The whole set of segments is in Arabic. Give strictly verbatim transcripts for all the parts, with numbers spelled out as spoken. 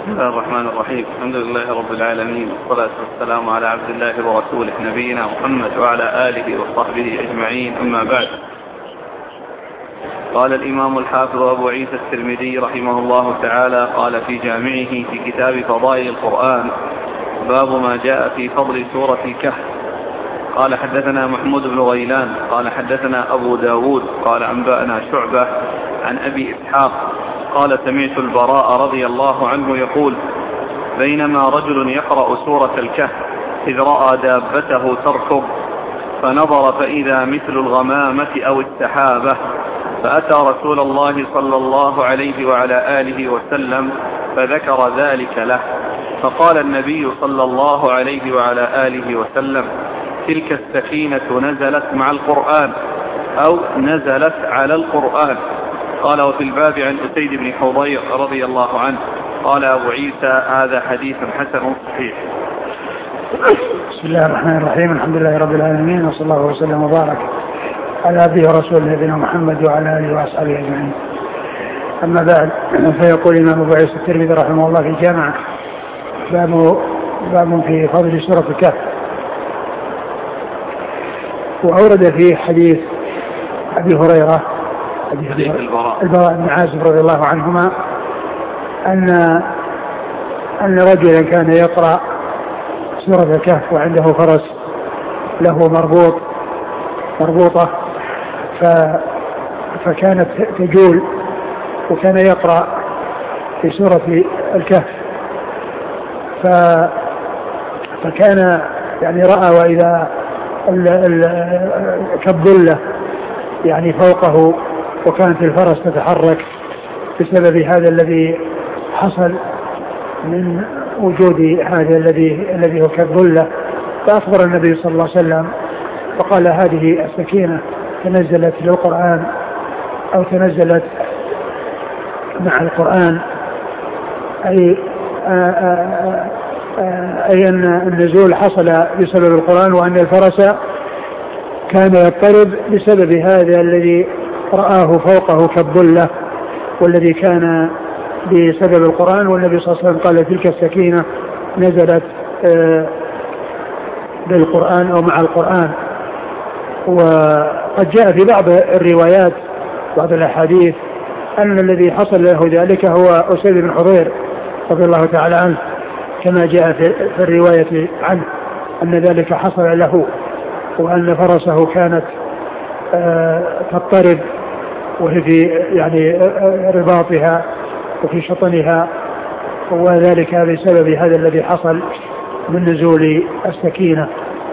بسم الله الرحمن الرحيم. الحمد لله رب العالمين، والصلاة والسلام على عبد الله ورسوله نبينا محمد وعلى آله وصحبه أجمعين، أما بعد. قال الإمام الحافظ أبو عيسى الترمذي رحمه الله تعالى قال في جامعه في كتاب فضائل القرآن: باب ما جاء في فضل سورة الكهف. قال حدثنا محمود بن غيلان قال حدثنا أبو داود قال أنبأنا شعبة عن أبي إسحاق قال سمعت البراء رضي الله عنه يقول: بينما رجل يقرأ سورة الكهف إذ رأى دابته تركض فنظر فإذا مثل الغمامة أو السحابة، فأتى رسول الله صلى الله عليه وعلى آله وسلم فذكر ذلك له، فقال النبي صلى الله عليه وعلى آله وسلم: تلك السكينة نزلت مع القرآن أو نزلت على القرآن. قال: وفي الباب عن أسيد بن حضير رضي الله عنه. قال أبو عيسى: هذا حديث حسن صحيح. بسم الله الرحمن الرحيم. الحمد لله رب العالمين، وصلى الله وسلم وبارك على عبده ورسوله نبينا محمد وعلى آله وأصحابه أجمعين. أما بعد، فيقول الإمام أبو عيسى الترمذي رحمه الله في جامعه: باب باب في فضل سورة الكهف. وأورد فيه حديث أبي هريرة حديث البراء بن عازب رضي الله عنهما أن أن رجلا كان يقرأ سورة الكهف وعنده فرس له مربوط مربوطة فكانت تجول، وكان يقرأ في سورة الكهف فكان يعني رأى وإذا كالظلة يعني فوقه، وكانت الفرس تتحرك بسبب هذا الذي حصل من وجود هذا الذي الذي هو كالظلة. فأخبر النبي صلى الله عليه وسلم فقال: هذه السكينة تنزلت للقرآن أو تنزلت مع القرآن، أي آآ آآ أي أن النزول حصل بسبب القرآن، وأن الفرس كان يضطرب بسبب هذا الذي رآه فوقه كالظلة والذي كان بسبب القرآن. والنبي صلى الله عليه وسلم قال: تلك السكينة نزلت بالقرآن أو مع القرآن. وقد جاء في بعض الروايات بعض الأحاديث أن الذي حصل له ذلك هو أسيد بن حضير رضي الله تعالى عنه، كما جاء في الرواية عنه أن ذلك حصل له، وأن فرسه كانت تضطرب وهي في يعني رباطها وفي شطنها، وذلك بسبب هذا الذي حصل من نزول السكينة.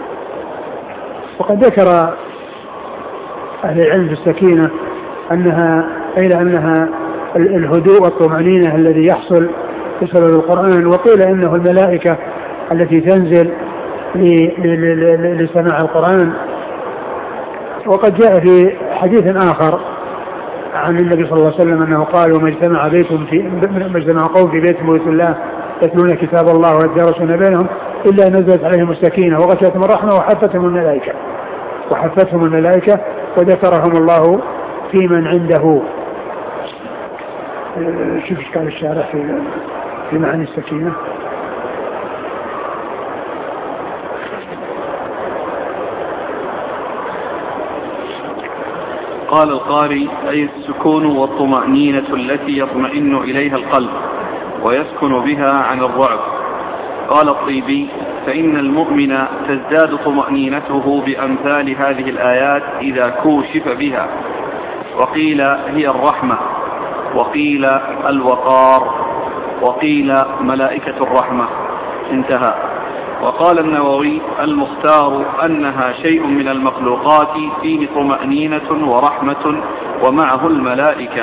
وقد ذكر أهل العلم في السكينة أنها إلى أنها الهدوء والطمأنينة الذي يحصل بسبب القرآن، وقيل إنه الملائكة التي تنزل لسماع القرآن. وقد جاء في حديث آخر عن النبي صلى الله عليه وسلم أنه قال: وما اجتمع بيت في ما اجتمع قوم في بيت من بيوت الله يتلون كتاب الله ويتدارسون بينهم إلا نزلت عليهم السكينة وغشيتهم الرحمة وحفتهم الملائكة وحفتهم الملائكة وذكرهم الله في من عنده. شوف ايش قال الشارع في في معنى السكينة. قال القاري: أي السكون والطمأنينة التي يطمئن إليها القلب ويسكن بها عن الرعب. قال الطيبي: فإن المؤمن تزداد طمأنينته بأمثال هذه الآيات إذا كوشف بها. وقيل هي الرحمة، وقيل الوقار، وقيل ملائكة الرحمة. انتهى. وقال النووي: المختار أنها شيء من المخلوقات فيه طمأنينة ورحمة ومعه الملائكة.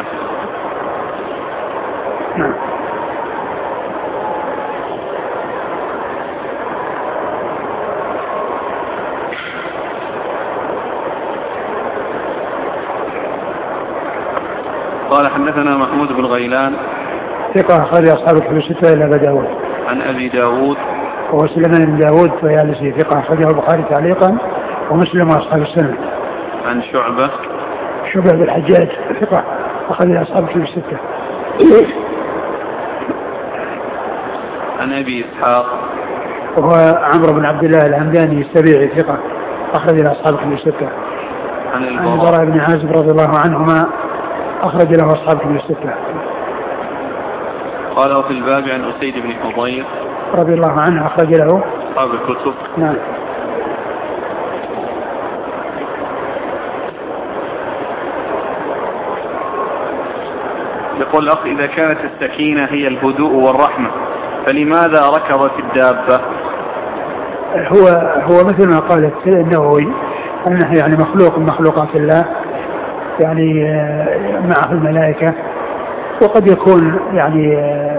قال حدثنا محمود بن غيلان ثقة أخرج أصحاب الكتب الستة إلا أبي داود. عن أبي داود وهو سليمان بن داود فيالسي ثقة أخرجه البخاري تعليقا ومسلم وأصحاب السنة. عن شعبة شعبة بن الحجاج ثقة أخرج أصحاب الكتب الستة. عن أبي إسحاق وهو عمرو بن عبد الله الهمداني السبيعي ثقة أخرج له أصحاب كتب الستة. عن البراء بن عازب رضي الله عنهما أخرج له أصحاب كتب الستة. قال في الباب عن أسيد بن حضير رضي الله عنه أخرج له أصحاب الكتب. نعم. يقول الأخ إذا كانت السكينة هي الهدوء والرحمة فلماذا ركضت الدابة؟ هو هو مثل ما قال النووي أنه يعني مخلوق من مخلوقات الله يعني معه الملائكة وقد يكون يعني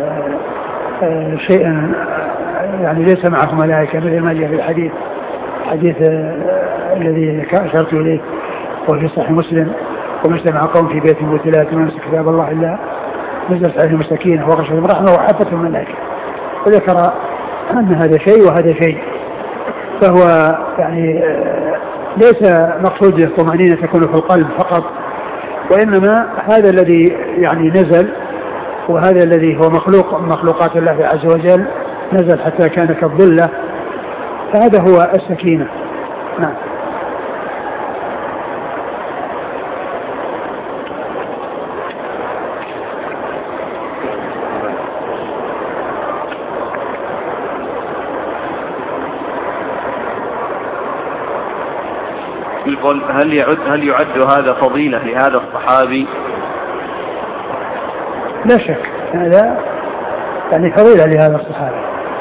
شيئا يعني ليس معه ملائكة مثل ما جاء في الحديث حديث الذي أشرت إليه وفي صحيح مسلم وما اجتمع قوم في بيت مثلا يتلون كتاب الله إلا نزلت عليهم السكينة وغشيتهم الرحمة وحفتهم الملائكة وذكر أن هذا شيء وهذا شيء. فهو يعني ليس مقصود الطمأنينة تكون في القلب فقط وإنما هذا الذي يعني نزل وهذا الذي هو مخلوق من مخلوقات الله عز وجل نزل حتى كان كالظلة فهذا هو السكينة. نعم. يقول هل يعد هل يعد هذا فضيلة لهذا الصحابي؟ لا شك هذا يعني فضيلة لهذا الصحابي.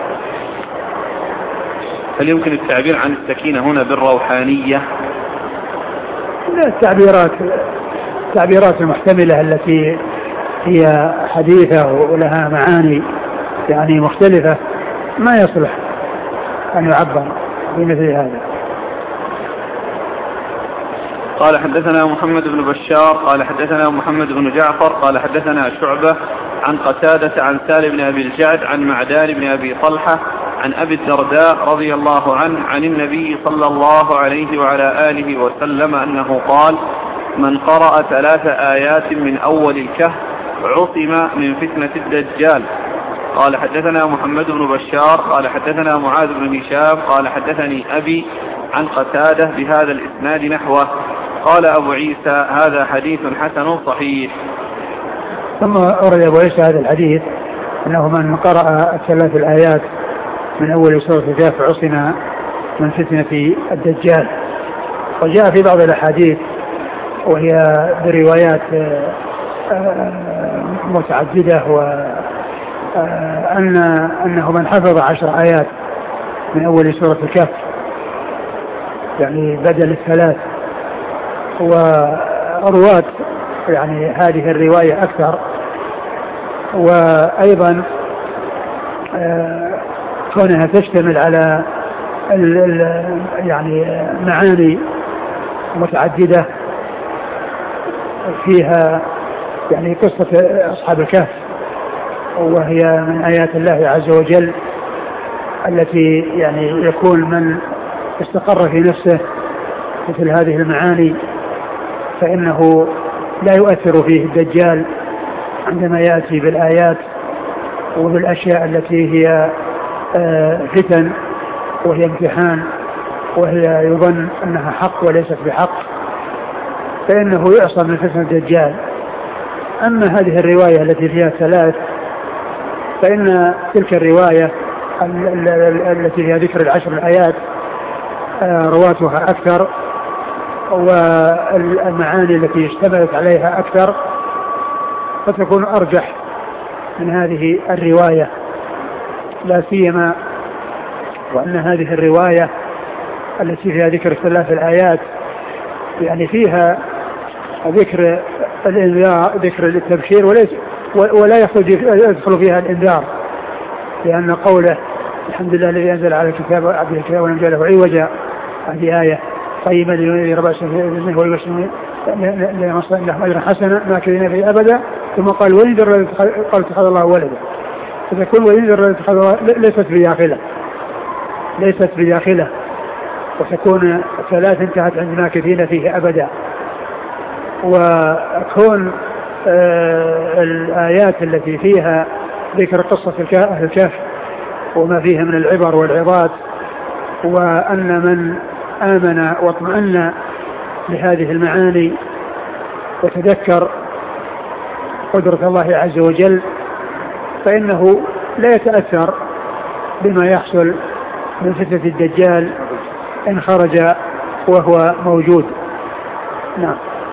هل يمكن التعبير عن السكينة هنا بالروحانية؟ لا التعبيرات التعبيرات المحتملة التي هي حديثة ولها معاني يعني مختلفة ما يصلح أن يعبر بمثل هذا. قال حدثنا محمد بن بشار قال حدثنا محمد بن جعفر قال حدثنا شعبة عن قتادة عن سالم بن أبي الجعد عن معدان بن أبي طلحة عن أبي الدرداء رضي الله عنه عن النبي صلى الله عليه وعلى آله وسلم أنه قال من قرأ ثلاث آيات من أول الكهف عصم من فتنة الدجال. قال حدثنا محمد بن بشار قال حدثنا معاذ بن هشام قال حدثني أبي عن قتادة بهذا الإسناد نحوه. قال أبو عيسى هذا حديث حسن صحيح. ثم أورد أبو عيسى هذا الحديث أنه من قرأ الثلاث الآيات من أول سورة الكهف عصم من فتنة الدجال. وجاء في بعض الأحاديث وهي بروايات متعددة وأن أنه من حفظ عشر آيات من أول سورة الكهف يعني بدل الثلاث. ورواة يعني هذه الرواية أكثر وأيضا كونها تشتمل على ال ال يعني معاني متعددة فيها يعني قصة أصحاب الكهف وهي من آيات الله عز وجل التي يعني يكون من استقر في نفسه مثل هذه المعاني فإنه لا يؤثر فيه الدجال عندما يأتي بالآيات وبالأشياء التي هي فتن وهي امتحان وهي يظن أنها حق وليست بحق فإنه يعصم من فتنة الدجال. أما هذه الرواية التي فيها ثلاث فإن تلك الرواية التي فيها ذكر العشر الآيات رواتها أكثر والمعاني التي اشتملت عليها أكثر فتكون أرجح من هذه الرواية لا سيما وأن هذه الرواية التي فيها ذكر ثلاث الآيات يعني فيها ذكر الإنذار ذكر التبشير وليس ولا يدخل فيها الإنذار لأن قوله الحمد لله الذي أنزل على الكتاب عبد الكتاب ولم يجعله عوجا هذه آية طيبة لينذر بأسا في إذنه ويبشر لهم أجرا حسنا ماكثين فيه أبدا. ثم قال وينذر الذي قال اتخذ الله ولدا فتكون وينذر الذي اتخذ الله ليست بداخله ليست بداخله وتكون ثلاث انتهت عند ماكثين فيه أبدا. وكون آه الآيات التي فيها ذكر قصة أهل الكهف وما فيها من العبر والعظات، وأن من آمن واطمأن لهذه المعاني وتذكر قدرة الله عز وجل فإنه لا يتأثر بما يحصل من فتنة الدجال إن خرج وهو موجود. نعم.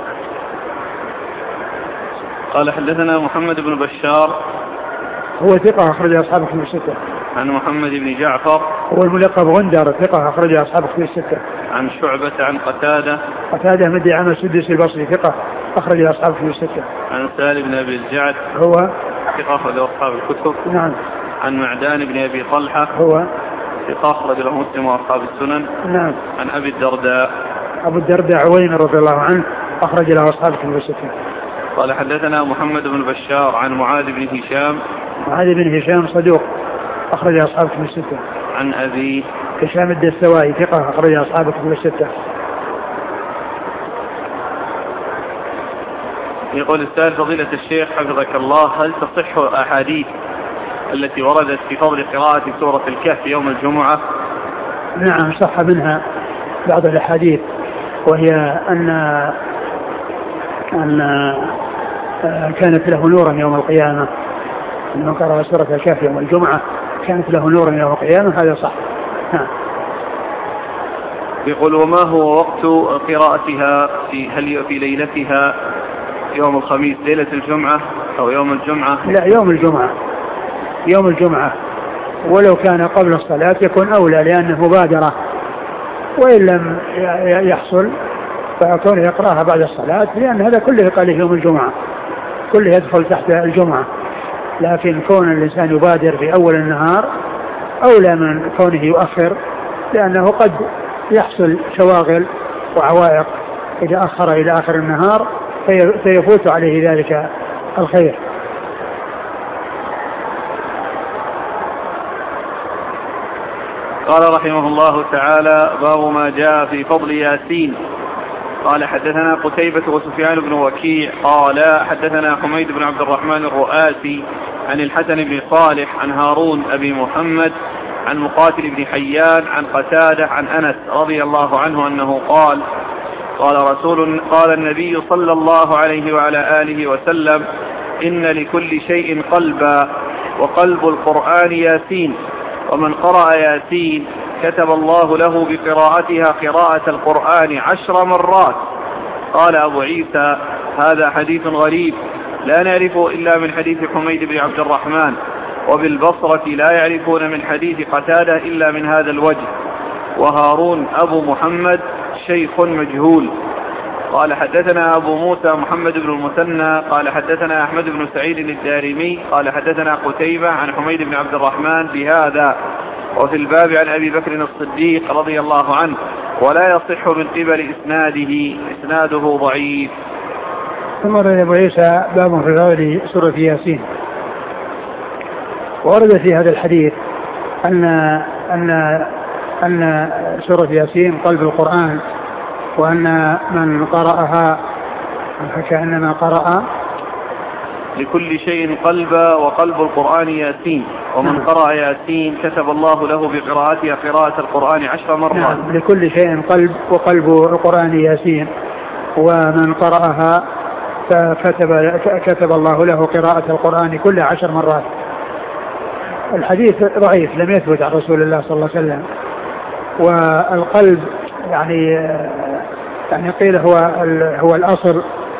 قال حدثنا محمد بن بشار هو ثقة أخرج أصحاب كتب الستة. عن محمد بن جعفر هو الملقب غندر ثقة أخرج أصحاب كتب الستة. عن شعبة عن قتادة قتادة من دعامة السدوسي البصري ثقة أخرج أصحاب كتب الستة. عن سالم بن أبي الجعد هو ثقة أخرج أصحاب الكتب. نعم. عن معدان بن أبي طلحة هو ثقة أخرج له مسلم وأصحاب السنن. نعم. عن أبي الدرداء أبو الدرداء عويمر رضي الله عنه أخرج له أصحاب كتب الستة. قال حدثنا محمد بن بشار عن معاذ بن هشام. معاذ بن هشام صدوق أخرج أصحاب كتب الستة. عن أبي هشام الدستوائي ثقة أخرج أصحاب كتب الستة. يقول السائل فضيلة الشيخ حفظك الله، هل تصح أحاديث التي وردت في فضل قراءة سورة الكهف يوم الجمعة؟ نعم صح منها بعض الأحاديث، وهي أن أن كانت له نورا يوم القيامة، أنه قرأ سورة الكهف يوم الجمعة كانت له نورا يوم القيامة، هذا صح. نعم. يقول وما هو وقت قراءتها في هل في ليلتها يوم الخميس ليلة الجمعة أو يوم الجمعة؟ لا يوم الجمعة، يوم الجمعة، ولو كان قبل الصلاة يكون أولى لأنه مبادرة، وإن لم يحصل فيكون يقرأها بعد الصلاة، لأن هذا كله قال يوم الجمعة كله يدخل تحت الجمعة، لكن كون الإنسان يبادر في أول النهار أولى من كونه يؤخر، لأنه قد يحصل شواغل وعوائق إذا أخر إلى آخر النهار فيفوت عليه ذلك الخير. قال رحمه الله تعالى باب ما جاء في فضل ياسين. قال حدثنا قتيبة وسفيان بن وكيع قال حدثنا حميد بن عبد الرحمن الرؤاسي عن الحسن بن صالح عن هارون أبي محمد عن مقاتل بن حيان عن قتادة عن أنس رضي الله عنه أنه قال قال رسول قال النبي صلى الله عليه وعلى آله وسلم إن لكل شيء قلبا وقلب القرآن ياسين، ومن قرأ ياسين كتب الله له بقراءتها قراءة القرآن عشر مرات. قال أبو عيسى هذا حديث غريب لا نعرفه إلا من حديث حميد بن عبد الرحمن، وبالبصرة لا يعرفون من حديث قتادة إلا من هذا الوجه، وهارون أبو محمد شيخ مجهول. قال حدثنا أبو موسى محمد بن المثنى قال حدثنا أحمد بن سعيد الدارمي قال حدثنا قتيبة عن حميد بن عبد الرحمن بهذا، وفي الباب عن أبي بكر الصديق رضي الله عنه، ولا يصح من قبل إسناده، إسناده ضعيف. ثم رأي أبو عيسى باب في فضل سورة ياسين. ورد في هذا الحديث أن أن أن سورة ياسين قلب القرآن، وأن من قرأها فكأنما قرأ لكل شيء قلبا وقلب القرآن ياسين، ومن قرأ ياسين كتب الله له بقراءتها قراءة القرآن عشر مرات. نعم. لكل شيء قلب وقلب القرآن ياسين، ومن قرأها فكتب كتب الله له قراءة القرآن كل عشر مرات. الحديث ضعيف لم يثبت عن رسول الله صلى الله عليه وسلم. والقلب يعني يعني قيل هو هو الأصل،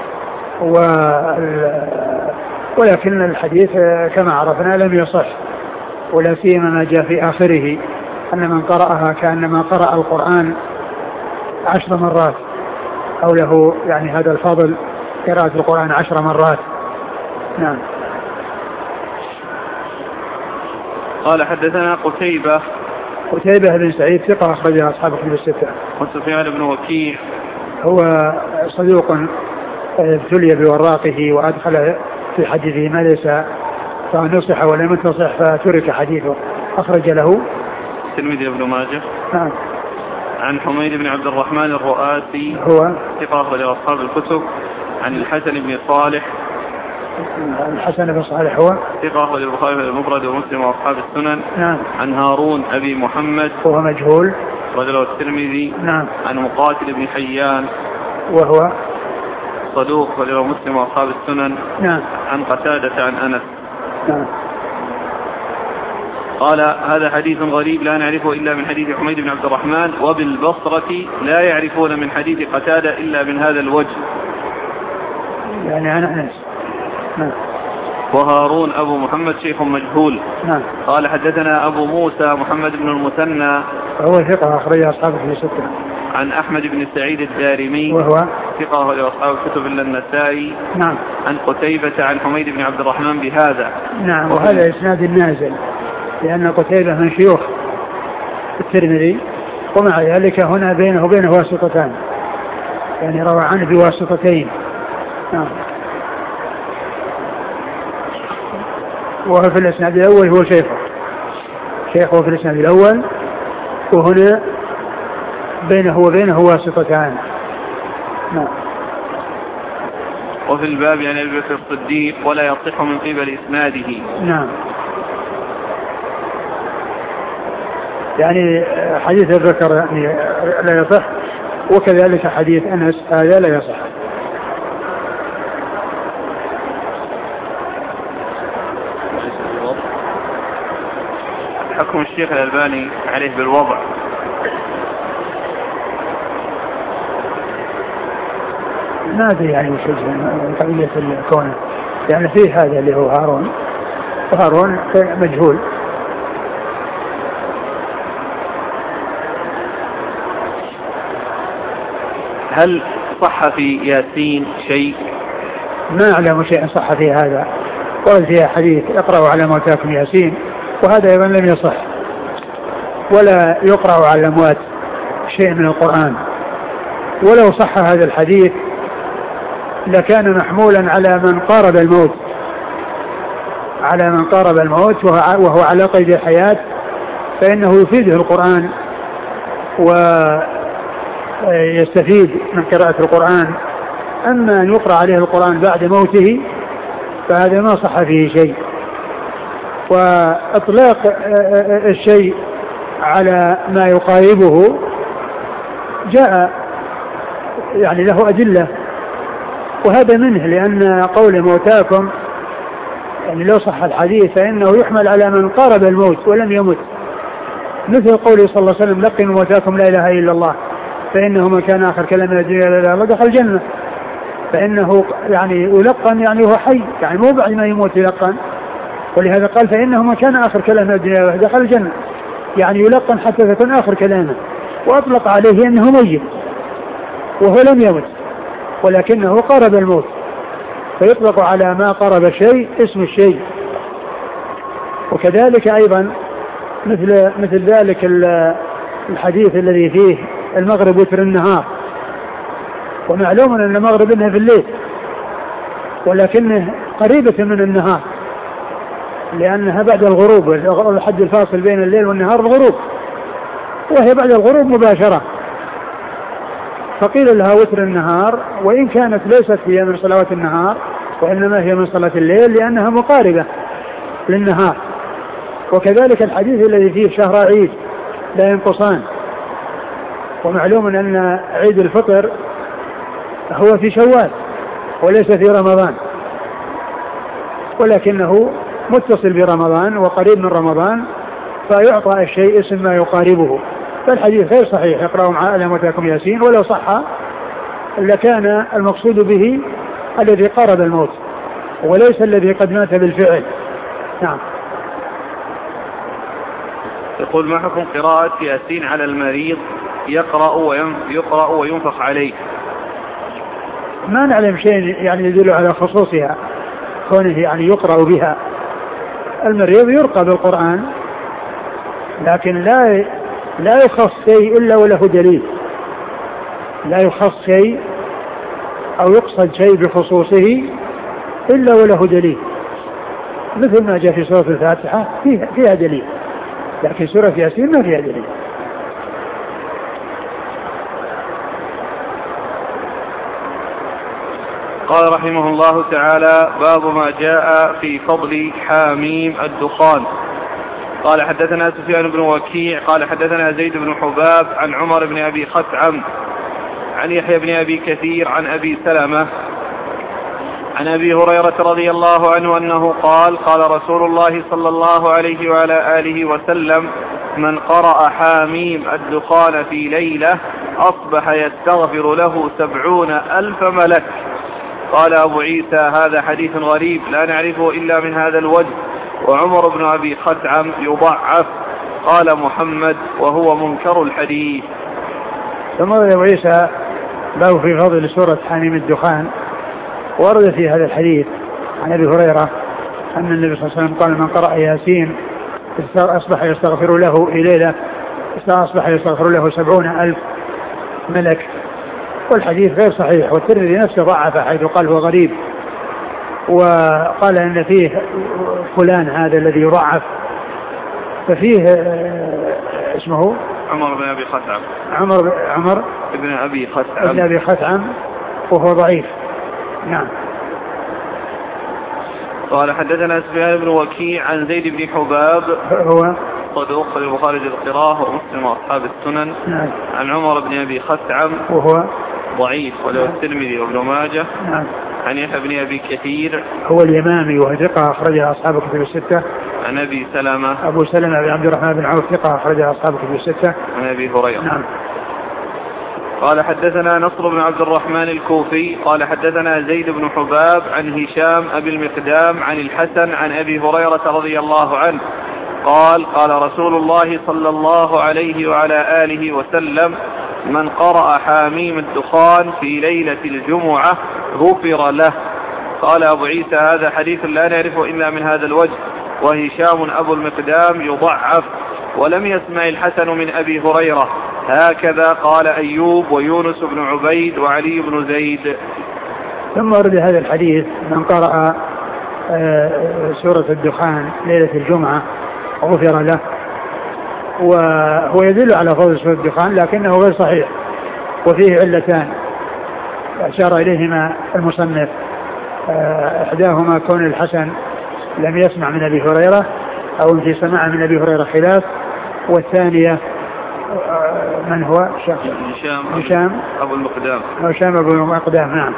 ولكن الحديث كما عرفنا لم يصح، ولا سيما ما جاء في آخره أن من قرأها كأنما قرأ القرآن عشر مرات، أو له يعني هذا الفضل قراءة القرآن عشر مرات. نعم. قال حدثنا قتيبة قتيبة بن سعيد ثقة أخرجها أصحاب كتب الستة. وسفيان بن وكيع هو صدوق ابتلي بوراقه وأدخل في حديثه ما ليس، فنصح ولم ينتصح فترك حديثه، أخرج له الترمذي بن ماجه. نعم. عن حميد بن عبد الرحمن الرؤاسي هو ثقة أخرج أصحاب الكتب. عن الحسن بن صالح الحسن بن صالح هو ثقة أخرج البخاري في المفرد ومسلم وأصحاب السنن. نعم. عن هارون أبي محمد وهو مجهول. رجل الترمذي. نعم. عن مقاتل بن حيان وهو صدوق رجل مسلم وأصحاب السنن. نعم. عن قتادة عن أنس. نعم. قال هذا حديث غريب لا نعرفه إلا من حديث حميد بن عبد الرحمن وبالبصرة لا يعرفون من حديث قتادة إلا من هذا الوجه يعني عن أنس. نعم. وهارون أبو محمد شيخ مجهول. نعم. قال حدثنا أبو موسى محمد بن المثنى وهو ثقة أخرج أصحابه في ستة. عن أحمد بن سعيد الدارمي وهو ثقة أخرج أصحاب الكتب إلا النسائي. نعم. عن قتيبة عن حميد بن عبد الرحمن بهذا. نعم. وهذا إسناد النازل لأن قتيبة من شيوخ الترمذي ومع ذلك هنا بينه وبينه واسطتان يعني روى عنه بواسطتين. نعم. وهو في الإسناد الأول هو شيخه شيخه في الإسناد الأول وهنا بينه وبينه واسطتان. نعم. وفي الباب يعني أبي بكر الصديق ولا يصح من قبل إسناده. نعم. يعني حديث الذكر يعني لا يصح وكذلك حديث أنس هذا لا يصح. حكم الشيخ الألباني عليه بالوضع. ما أدري يعني وش قضية الكون يعني فيه هذا اللي هو هارون وهارون مجهول. هل صح في ياسين شيء؟ ما أعلم شيء صح في هذا. قال فيها حديث اقرأوا على موتاكم ياسين وهذا أيضا لم يصح ولا يقرأ على الأموات شيء من القرآن. ولو صح هذا الحديث لكان محمولا على من قارب الموت على من قارب الموت وهو على قيد الحياة فإنه يفيده القرآن ويستفيد من قراءة القرآن. أما أن يقرأ عليه القرآن بعد موته فهذا ما صح فيه شيء. وإطلاق الشيء على ما يقاربه جاء يعني له أدلة وهذا منه لأن قول موتاكم يعني لو صح الحديث فإنه يحمل على من قارب الموت ولم يمت مثل قوله صلى الله عليه وسلم لقنوا موتاكم لا إله إلا الله فإنه من كان آخر كلام الدنيا لا إله إلا الله دخل الجنة. فإنه يعني يلقن يعني هو حي يعني مو بعد ما يموت يلقن ولهذا قال فإنه من كان آخر كلام الدنيا دخل الجنة يعني يلقن حتى تكون آخر كلامه. وأطلق عليه أنه ميت وهو لم يمت ولكنه قرب الموت فيطلق على ما قرب الشيء اسم الشيء. وكذلك أيضا مثل مثل ذلك الحديث الذي فيه المغرب وتر النهار ومعلوم أن المغرب إنها في الليل ولكنه قريبة من النهار لأنها بعد الغروب الحد الفاصل بين الليل والنهار الغروب وهي بعد الغروب مباشرة فقيل لها وتر النهار وإن كانت ليست هي من صلوات النهار وإنما هي من صلاة الليل لأنها مقاربة للنهار. وكذلك الحديث الذي فيه شهر عيد لا ينقصان ومعلوم أن عيد الفطر هو في شوال وليس في رمضان ولكنه متصل برمضان وقريب من رمضان فيعطى الشيء اسم ما يقاربه. فالحديث غير صحيح اقرأوا على موتاكم ياسين ولو صح لكان المقصود به الذي قارب الموت وليس الذي قد مات بالفعل. نعم. يقول ما حكم قراءة ياسين على المريض يقرأ ويقرأ وينفخ عليه؟ ما نعلم شيء يعني يدل على خصوصها كونه يعني يقرأ بها. المريض يرقى بالقرآن لكن لا لا يخص شيء إلا وله دليل لا يخص شيء أو يقصد شيء بخصوصه إلا وله دليل مثل ما جاء في سورة الفاتحة فيها, فيها دليل لكن سورة ياسين ما فيها دليل. قال رحمه الله تعالى: باب ما جاء في فضل حاميم الدخان. قال حدثنا سفيان بن وكيع قال حدثنا زيد بن حباب عن عمر بن أبي خثعم عن يحيى بن أبي كثير عن أبي سلمة عن أبي هريرة رضي الله عنه أنه قال: قال رسول الله صلى الله عليه وعلى آله وسلم: من قرأ حاميم الدخان في ليلة أصبح يستغفر له سبعون ألف ملك. قال أبو عيسى: هذا حديث غريب لا نعرفه إلا من هذا الوجه، وعمر بن أبي خثعم يضعف. قال محمد: وهو منكر الحديث. ثم أبو عيسى باب في فضل سورة حاميم الدخان. ورد في هذا الحديث عن أبي هريرة أن النبي صلى الله عليه وسلم قال: من قرأ ياسين أصبح يستغفر له إليلة أصبح يستغفر له سبعون ألف ملك. والحديث غير صحيح، والترمذي نفسه ضعف حيث قال هو غريب، وقال إن فيه فلان هذا الذي يضعف، ففيه اسمه عمر بن أبي خثعم عمر عمر بن أبي خثعم بن أبي خثعم وهو ضعيف. نعم. قال حدثنا سفيان بن وكيع عن زيد بن حباب هو صدوق في البخاري القراءة ومسلم وأصحاب السنن. نعم. عن عمر بن أبي خثعم وهو ضعيف وله الترمذي وابن ماجه. نعم. عن يحيى بن أبي كثير هو اليمامي وهو ثقة أخرجها أصحاب الكتب الستة. عن أبي سلمة أبو سلمة بن عبد الرحمن بن عوف ثقة أخرجها أصحاب الكتب الستة. عن أبي هريرة. نعم. قال حدثنا نصر بن عبد الرحمن الكوفي قال حدثنا زيد بن حباب عن هشام أبي المقدام عن الحسن عن أبي هريرة رضي الله عنه قال: قال رسول الله صلى الله عليه وعلى آله وسلم: من قرأ حاميم الدخان في ليلة الجمعة غفر له. قال أبو عيسى: هذا حديث لا نعرفه إلا من هذا الوجه، وهشام أبو المقدام يضعف، ولم يسمع الحسن من أبي هريرة. هكذا قال أيوب ويونس بن عبيد وعلي بن زيد. ثم ورد هذا الحديث: من قرأ سورة الدخان ليلة الجمعة غفر له. وهو يدل على فضل سورة الدخان لكنه غير صحيح، وفيه علتان أشار إليهما المصنف. إحداهما كون الحسن لم يسمع من أبي هريرة أو في سماع من أبي هريرة خلاف، والثانية من هو؟ هشام هشام أبو المقدام هشام أبو المقدام. نعم.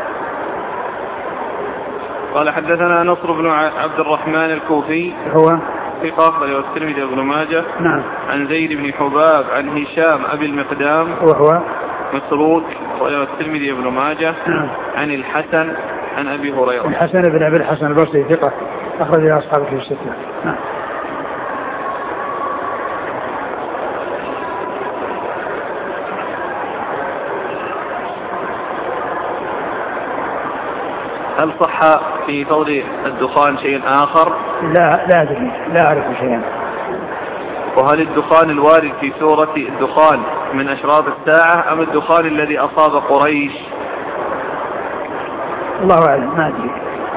قال حدثنا نصر بن عبد الرحمن الكوفي هو ثقة أخرجه الترمذي وابن ماجه. نعم. عن زيد بن حباب عن هشام أبي المقدام وهو مسروق أخرجه الترمذي وابن ماجه. نعم. عن الحسن عن أبي هريرة. الحسن بن أبي الحسن البصري ثقة أخرجه أصحاب الكتب الستة. نعم. هل صح في فضل الدخان شيء آخر؟ لا لا أدري، لا أعرف شيئا. وهل الدخان الوارد في سورة الدخان من أشراط الساعة أم الدخان الذي أصاب قريش؟ الله أعلم، ما أدري.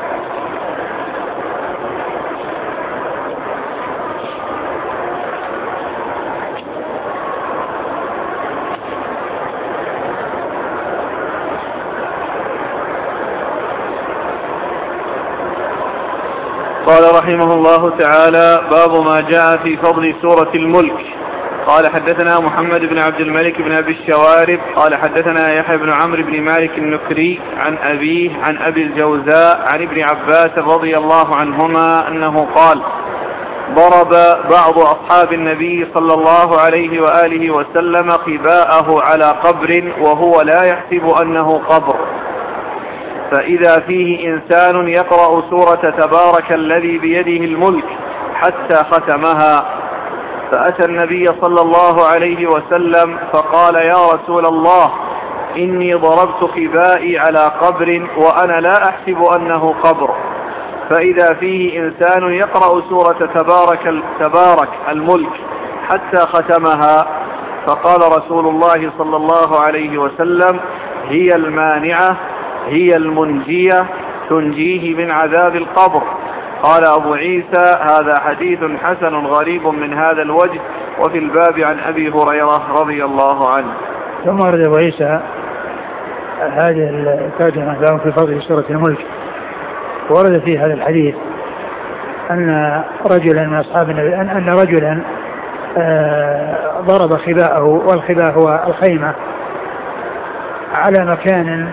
قال رحمه الله تعالى: باب ما جاء في فضل سورة الملك. قال حدثنا محمد بن عبد الملك بن أبي الشوارب قال حدثنا يحيى بن عمرو بن مالك النكري عن أبيه عن أبي الجوزاء عن ابن عباس رضي الله عنهما أنه قال: ضرب بعض أصحاب النبي صلى الله عليه وآله وسلم قباءه على قبر وهو لا يحسب أنه قبر، فإذا فيه إنسان يقرأ سورة تبارك الذي بيده الملك حتى ختمها، فأتى النبي صلى الله عليه وسلم فقال: يا رسول الله، إني ضربت خبائي على قبر وأنا لا أحسب أنه قبر، فإذا فيه إنسان يقرأ سورة تبارك, تبارك الملك حتى ختمها، فقال رسول الله صلى الله عليه وسلم: هي المانعة، هي المنجية، تنجيه من عذاب القبر. قال أبو عيسى: هذا حديث حسن غريب من هذا الوجه، وفي الباب عن أبي هريرة رضي الله عنه. ثم ورد أبو عيسى هذه الترجمة باب في فضل سورة الملك. ورد في هذا الحديث أن رجلا من أصحاب النبي أن, أن رجلا آه ضرب خباءه، والخباء هو الخيمة، على مكان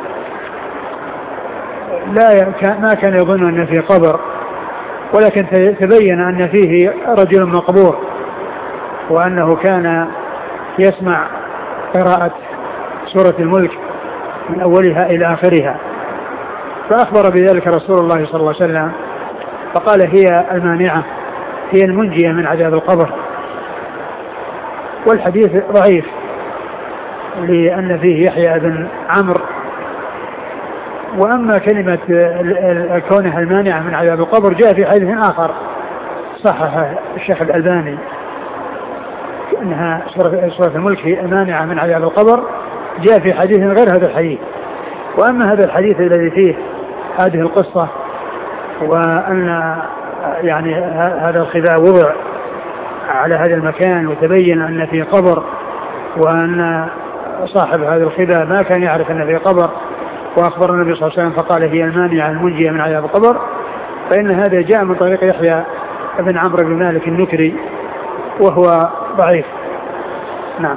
لا ما كان يظن أن فيه قبر، ولكن تبين أن فيه رجل مقبور، وأنه كان يسمع قراءة سورة الملك من أولها إلى آخرها. فأخبر بذلك رسول الله صلى الله عليه وسلم فقال هي المانعة، هي المنجية من عذاب القبر. والحديث ضعيف لأن فيه يحيى بن عمرو. وأما كلمة كونها المانعة من عذاب القبر جاء في حديث آخر صحح الشيخ الألباني أنها سورة الملك هي المانعة من عذاب القبر، جاء في حديث غير هذا الحديث. وأما هذا الحديث الذي فيه هذه القصة، وأن يعني هذا الخباء وضع على هذا المكان وتبين أن فيه قبر، وأن صاحب هذا الخباء ما كان يعرف أن فيه قبر، وأخبر النبي صلى الله عليه وسلم فقال هي المانعة المنجية من عذاب القبر، فإن هذا جاء من طريق يحيى بن عمرو بن مالك النكري وهو ضعيف. نعم.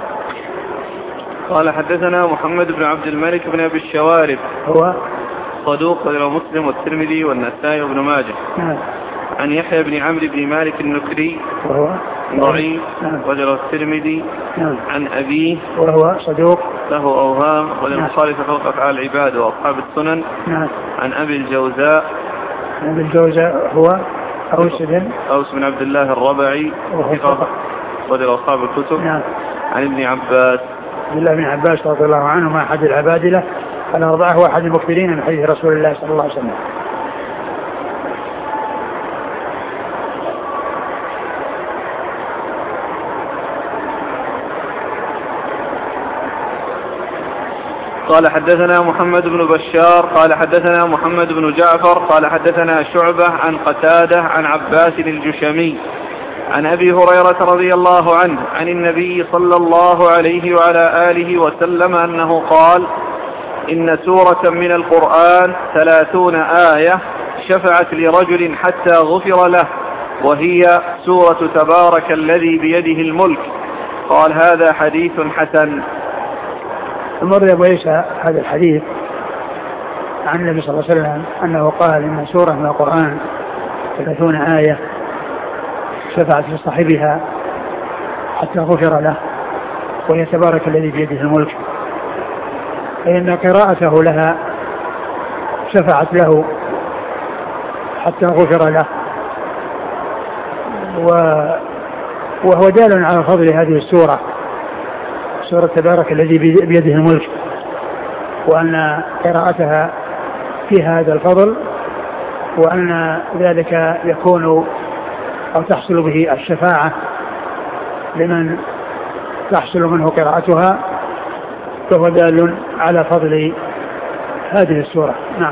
قال حدثنا محمد بن عبد الملك بن أبي الشوارب هو صدوق رواه مسلم والترمذي والنسائي وابن ماجه. نعم. عن يحيى بن عمرو بن مالك النكري وهو ضعيف نعم. وجر الترمذي نعم. عن أبيه وهو صدوق له أوهام وللبخاري نعم. فوق أفعال العباد وأصحاب السنن. نعم. عن أبي الجوزاء أبي الجوزاء هو أوس بن أوس بن عبد الله الربعي وجر أصحاب الكتب. نعم. عن ابن عباس عبد الله بن عباس رضي الله عنه مع أحد العبادلة الأربعة، هو أحد المكثرين من حديث رسول الله صلى الله عليه وسلم. قال حدثنا محمد بن بشار قال حدثنا محمد بن جعفر قال حدثنا شعبة عن قتادة عن عباس الجشمي عن أبي هريرة رضي الله عنه عن النبي صلى الله عليه وعلى آله وسلم أنه قال إن سورة من القرآن ثلاثون آية شفعت لرجل حتى غفر له، وهي سورة تبارك الذي بيده الملك. قال هذا حديث حسن. مر أبو عيسى هذا الحديث عن النبي صلى الله عليه وسلم أنه قال إن سورة من القرآن ثلاثون آية شفعت لصاحبها حتى غفر له، وهي تبارك الذي بيده الملك، فإن قراءته لها شفعت له حتى غفر له، وهو دال على فضل هذه السورة، سورة تبارك الذي بيده الملك، وأن قراءتها فيها هذا الفضل، وأن ذلك يكون أو تحصل به الشفاعة لمن تحصل منه قراءتها، فهو دال على فضل هذه السورة. نعم.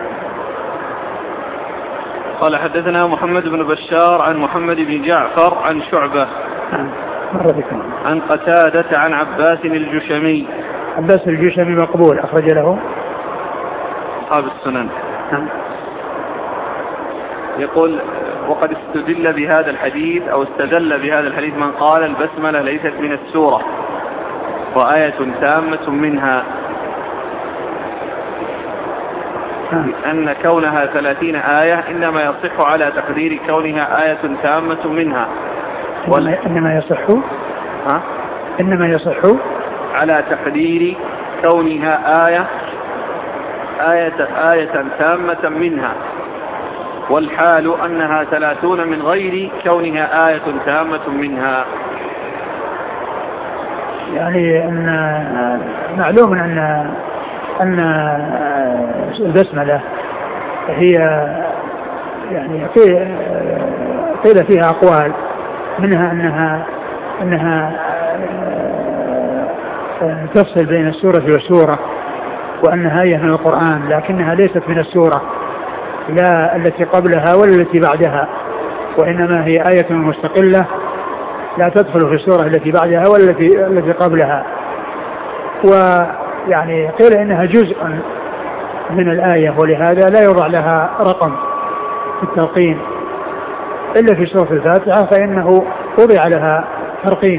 قال حدثنا محمد بن بشار عن محمد بن جعفر عن شعبة نعم. مر بكم. عن قتادة عن عباس الجشمي. عباس الجشمي مقبول أخرج له أصحاب السنن. نعم. يقول وقد استدل بهذا الحديث أو استدل بهذا الحديث من قال البسملة ليست من السورة وآية تامة منها، أن كونها ثلاثين آية إنما يصح على تقدير كونها آية تامة منها. وال... إنما يصح ها؟ إنما يصح على تقدير كونها آية آية آية تامة منها، والحال أنها ثلاثون من غير كونها آية تامة منها. يعني أن معلوم أن أن البسملة هي يعني قيل فيها أقوال، منها أنها أنها تفصل بين السورة والسورة، وأنها آية من القرآن، لكنها ليست من السورة لا التي قبلها ولا التي بعدها، وإنما هي آية مستقلة لا تدخل في السورة التي بعدها ولا التي التي قبلها. يعني قيل إنها جزء من الآية، ولهذا لا يوضع لها رقم في التلقين، إلا في سورة الفاتحة فإنه وضع لها ترقيم،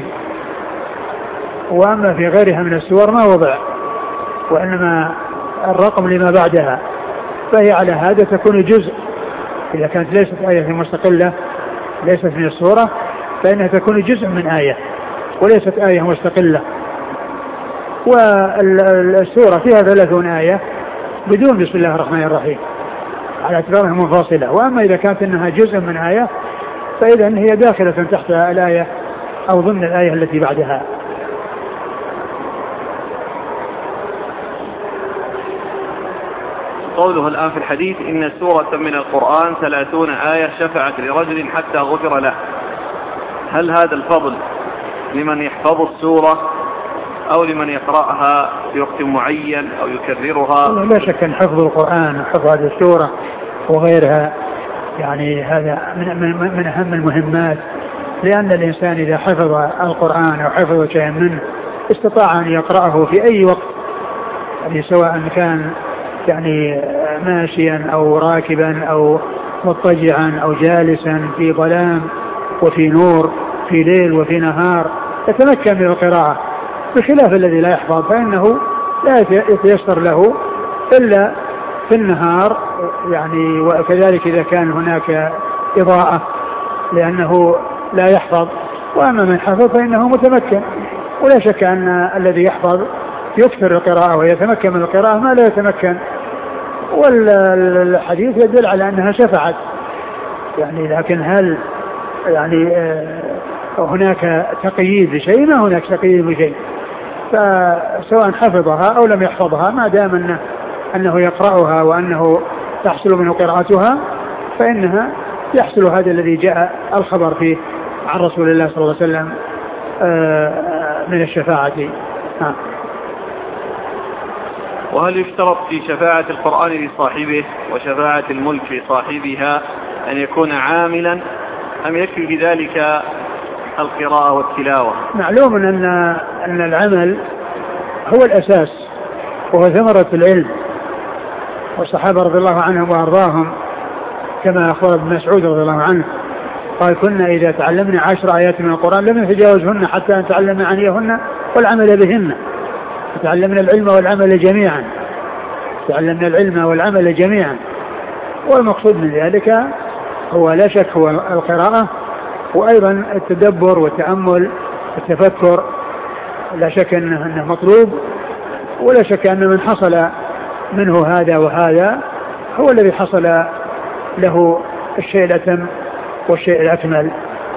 وأما في غيرها من السور ما وضع، وإنما الرقم لما بعدها، فهي على هذا تكون جزء. إذا كانت ليست آية مستقلة ليست من السورة فإنها تكون جزء من آية وليست آية مستقلة. والسورة فيها ثلاثون آية بدون بسم الله الرحمن الرحيم على اعتبارها منفصلة، وأما إذا كانت أنها جزء من آية فإذا هي داخلة تحت الآية أو ضمن الآية التي بعدها. قوله الآن في الحديث إن سورة من القرآن ثلاثون آية شفعت لرجل حتى غفر له، هل هذا الفضل لمن يحفظ السورة أو لمن يقرأها في وقت معين أو يكررها؟ لا شك أن حفظ القرآن وحفظ هذه السورة وغيرها يعني هذا من, من, من أهم المهمات، لأن الإنسان إذا حفظ القرآن أو حفظ شيئا منه استطاع أن يقرأه في أي وقت، يعني سواء كان يعني ماشيا أو راكبا أو مضطجعا أو جالسا في ظلام وفي نور، في ليل وفي نهار، يتمكن من القراءة، بخلاف الذي لا يحفظ فإنه لا يتيسر له إلا في النهار، يعني وكذلك إذا كان هناك إضاءة لأنه لا يحفظ. وأما من حفظ فإنه متمكن، ولا شك أن الذي يحفظ يكثر القراءة ويتمكن من القراءة ما لا يتمكن. والحديث يدل على أنها شفعت يعني، لكن هل يعني هناك تقييد لشيء؟ ما هناك تقييد لشيء، فسواء حفظها أو لم يحفظها ما دام أنه, أنه يقرأها وأنه تحصل منه قراءتها فإنها يحصل هذا الذي جاء الخبر فيه عن رسول الله صلى الله عليه وسلم من الشفاعة. ها. وهل يشترط في شفاعة القرآن لصاحبه وشفاعة الملك لصاحبها أن يكون عاملا أم يكفي بذلك القراءة والتلاوة؟ معلوم أن أن العمل هو الأساس وهو ثمرة العلم، والصحابة رضي الله عنهم وأرضاهم كما أخبر ابن مسعود رضي الله عنه قال كنا إذا تعلمنا عشر آيات من القرآن لم نتجاوزهن حتى نتعلم معانيهن والعمل بهن. تعلمنا العلم والعمل جميعا، تعلمنا العلم والعمل جميعا. والمقصود من ذلك هو لا شك هو القراءة، وأيضا التدبر والتأمل والتفكر لا شك أنه مطلوب، ولا شك أن من حصل منه هذا وهذا هو الذي حصل له الشيء الأتم والشيء الأكمل.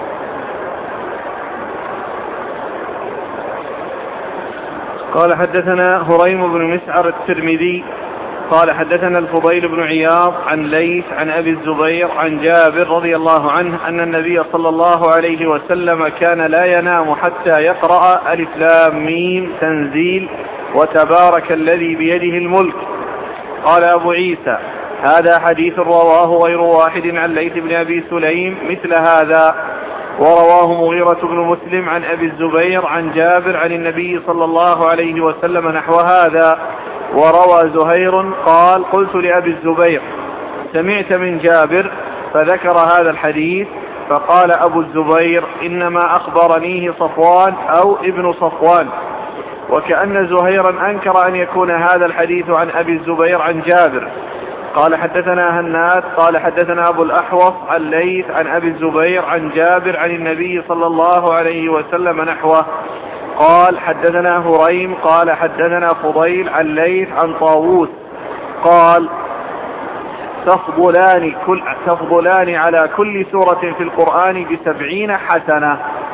قال حدثنا هريم بن مسعر الترمذي قال حدثنا الفضيل بن عياض عن ليث عن أبي الزبير عن جابر رضي الله عنه أن النبي صلى الله عليه وسلم كان لا ينام حتى يقرأ ألف لام ميم تنزيل وتبارك الذي بيده الملك. قال أبو عيسى هذا حديث رواه غير واحد عن ليث بن أبي سليم مثل هذا، ورواه مغيرة بن مسلم عن أبي الزبير عن جابر عن النبي صلى الله عليه وسلم نحو هذا. وروى زهير قال قلت لأبي الزبير سمعت من جابر فذكر هذا الحديث، فقال أبو الزبير إنما أخبرنيه صفوان أو ابن صفوان، وكأن زهيرا أنكر أن يكون هذا الحديث عن أبي الزبير عن جابر. قال حدثنا هناد قال حدثنا أبو الأحوص عن ليث عن أبي الزبير عن جابر عن النبي صلى الله عليه وسلم نحوه. قال حدثنا هريم قال حدثنا فضيل عن ليث عن طاووس قال تفضلان, كل تفضلان على كل سورة في القرآن بسبعين حسنة.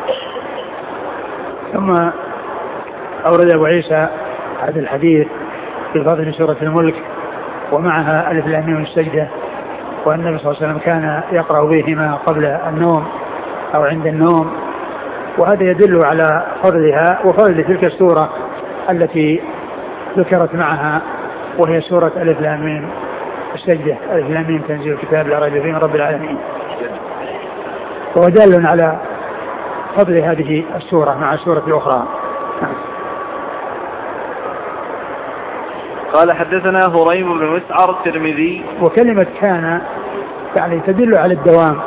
ثم أورد أبو عيسى هذا الحديث في فضل سورة الملك ومعها ألف لام ميم السجدة، والنبي صلى الله عليه وسلم كان يقرأ بهما قبل النوم أو عند النوم، وهذا يدل على فضلها وفضل تلك السورة التي ذكرت معها وهي سورة ألف لام ميم السجدة. ألف لام ميم تنزيل الكتاب لا ريب فيه من رب العالمين، وهو دال على فضل هذه السورة مع السورة الأخرى. قال حدثنا هريم بن مسعر الترمذي. وكلمة كان يعني تدل على الدوام،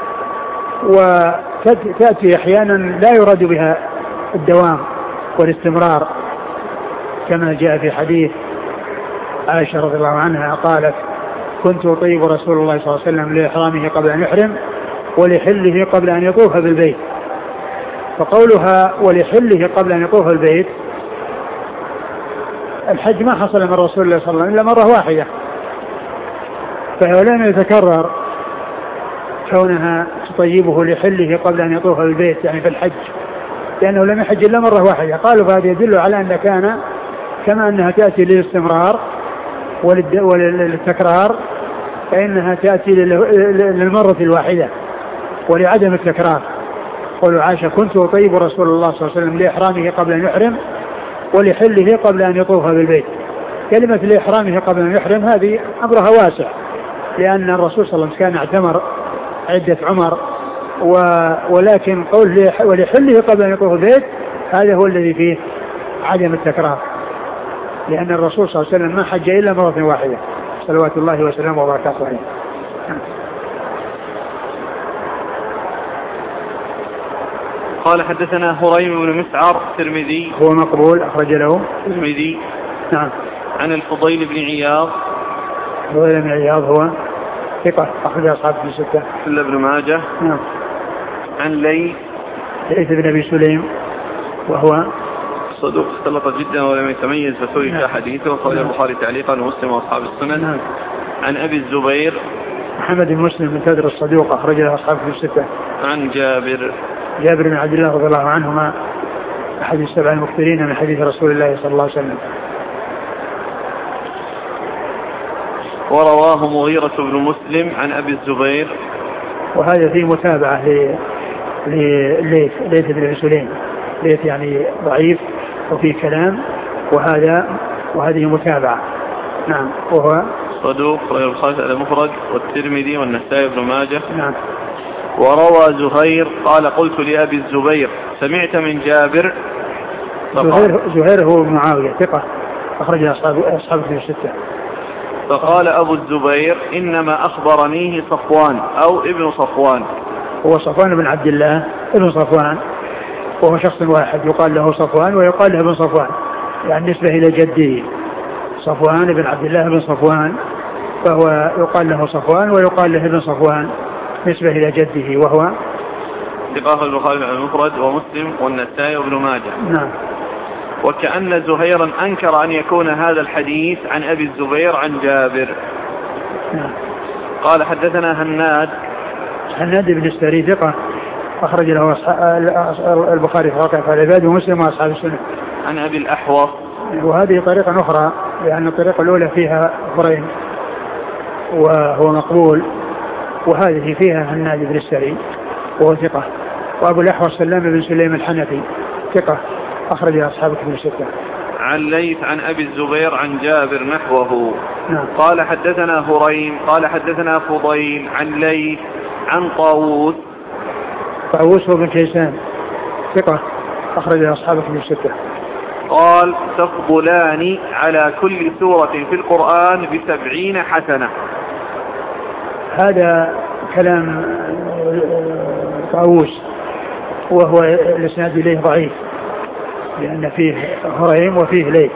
وتأتي أحيانا لا يراد بها الدوام والاستمرار، كما جاء في حديث عائشة رضي الله عنها قالت كنت أطيب رسول الله صلى الله عليه وسلم لإحرامه قبل أن يحرم ولحله قبل أن يطوف بالبيت. فقولها ولحله قبل أن يطوف بالبيت، الحج ما حصل من رسول الله صلى الله عليه وسلم إلا مرة واحدة، فهو لم يتكرر كونها تطيبه لحله قبل أن يطوف بالبيت يعني في الحج، لأنه لم يحج إلا مرة واحدة. قالوا فهذا يدل على أن كان كما أنها تأتي للاستمرار وللتكرار، فإنها تأتي للمرة الواحدة ولعدم التكرار. قالوا عائشة كنت أطيب رسول الله صلى الله عليه وسلم لإحرامه قبل أن يحرم ولحله قبل أن يطوف بالبيت. كلمة لإحرامه قبل أن يحرم هذه أمرها واسع، لأن الرسول صلى الله عليه وسلم كان اعتمر عدة عمر، ولكن قول ولحله قبل أن يطوف بالبيت هذا هو الذي فيه عدم التكرار، لأن الرسول صلى الله عليه وسلم ما حج إلا مرة واحدة صلوات الله وسلامه وبركاته عليه. قال حدثنا هريم بن مسعر الترمذي. هو مقبول أخرج له الترمذي. نعم. عن الفضيل بن عياض. الفضيل بن عياض هو ثقة أخرج أصحاب في ستة إلا ابن ماجه. نعم. عن ليث. ليث بن أبي سليم وهو صدوق اختلط جدا ولم يتميز فسوي في حديثه، وخرج البخاري تعليقا ومسلم واصحاب السنن. نعم. عن ابي الزبير محمد بن مسلم بن تدر الصدوق اخرج له اصحاب في الستة. عن جابر جابر بن عبد الله رضي الله عنهما احد السبع المكثرين من حديث رسول الله صلى الله عليه وسلم. ورواه مغيرة بن مسلم عن ابي الزبير، وهذا فيه متابعة لليث ليث بن ابي سليم. ليث يعني ضعيف وفي كلام، وهذا وهذه متابعة. نعم. وهو صدوق رواه البخاري المفرد والترمذي والنسائي بن ماجه. نعم. وروى زهير قال قلت لأبي الزبير سمعت من جابر. زهير, زهير هو معاوية ثقة أخرج أصحاب أصحاب في الستة. فقال أبو الزبير إنما أخبرنيه صفوان أو ابن صفوان. هو صفوان بن عبد الله ابن صفوان، وهو شخص واحد يقال له صفوان ويقال له ابن صفوان، يعني نسبة إلى جده صفوان بن عبد الله بن صفوان، فهو يقال له صفوان ويقال له ابن صفوان نسبة إلى جده، وهو ثقة البخاري المفرد ومسلم والنسائي وابن ماجه. نعم. وكأن زهيرا أنكر أن يكون هذا الحديث عن أبي الزبير عن جابر. نعم. قال حدثنا هناد. هناد بن السري ثقة أخرج له البخاري في واقع العباد ومسلم وأصحاب السنة. عن أبي الأحوص. وهذه طريقة أخرى، لأن الطريقة الأولى فيها فرين وهو مقبول، وهذه فيها هناد بن السري وهو ثقة. وأبو الأحوص سلام بن سليم الحنفي ثقة أخرج أصحاب كتب الستة. عن ليث عن أبي الزبير عن جابر نحوه. نعم. قال حدثنا هريم قال حدثنا فضيل عن ليث عن طاووس. طاووس بن كيسان ثقة أخرج أصحاب كتب الستة. قال تفضلان على كل سورة في القرآن بسبعين حسنة. هذا كلام طاووس، وهو الإسناد إليه ضعيف لأن فيه هريم وفيه ليث.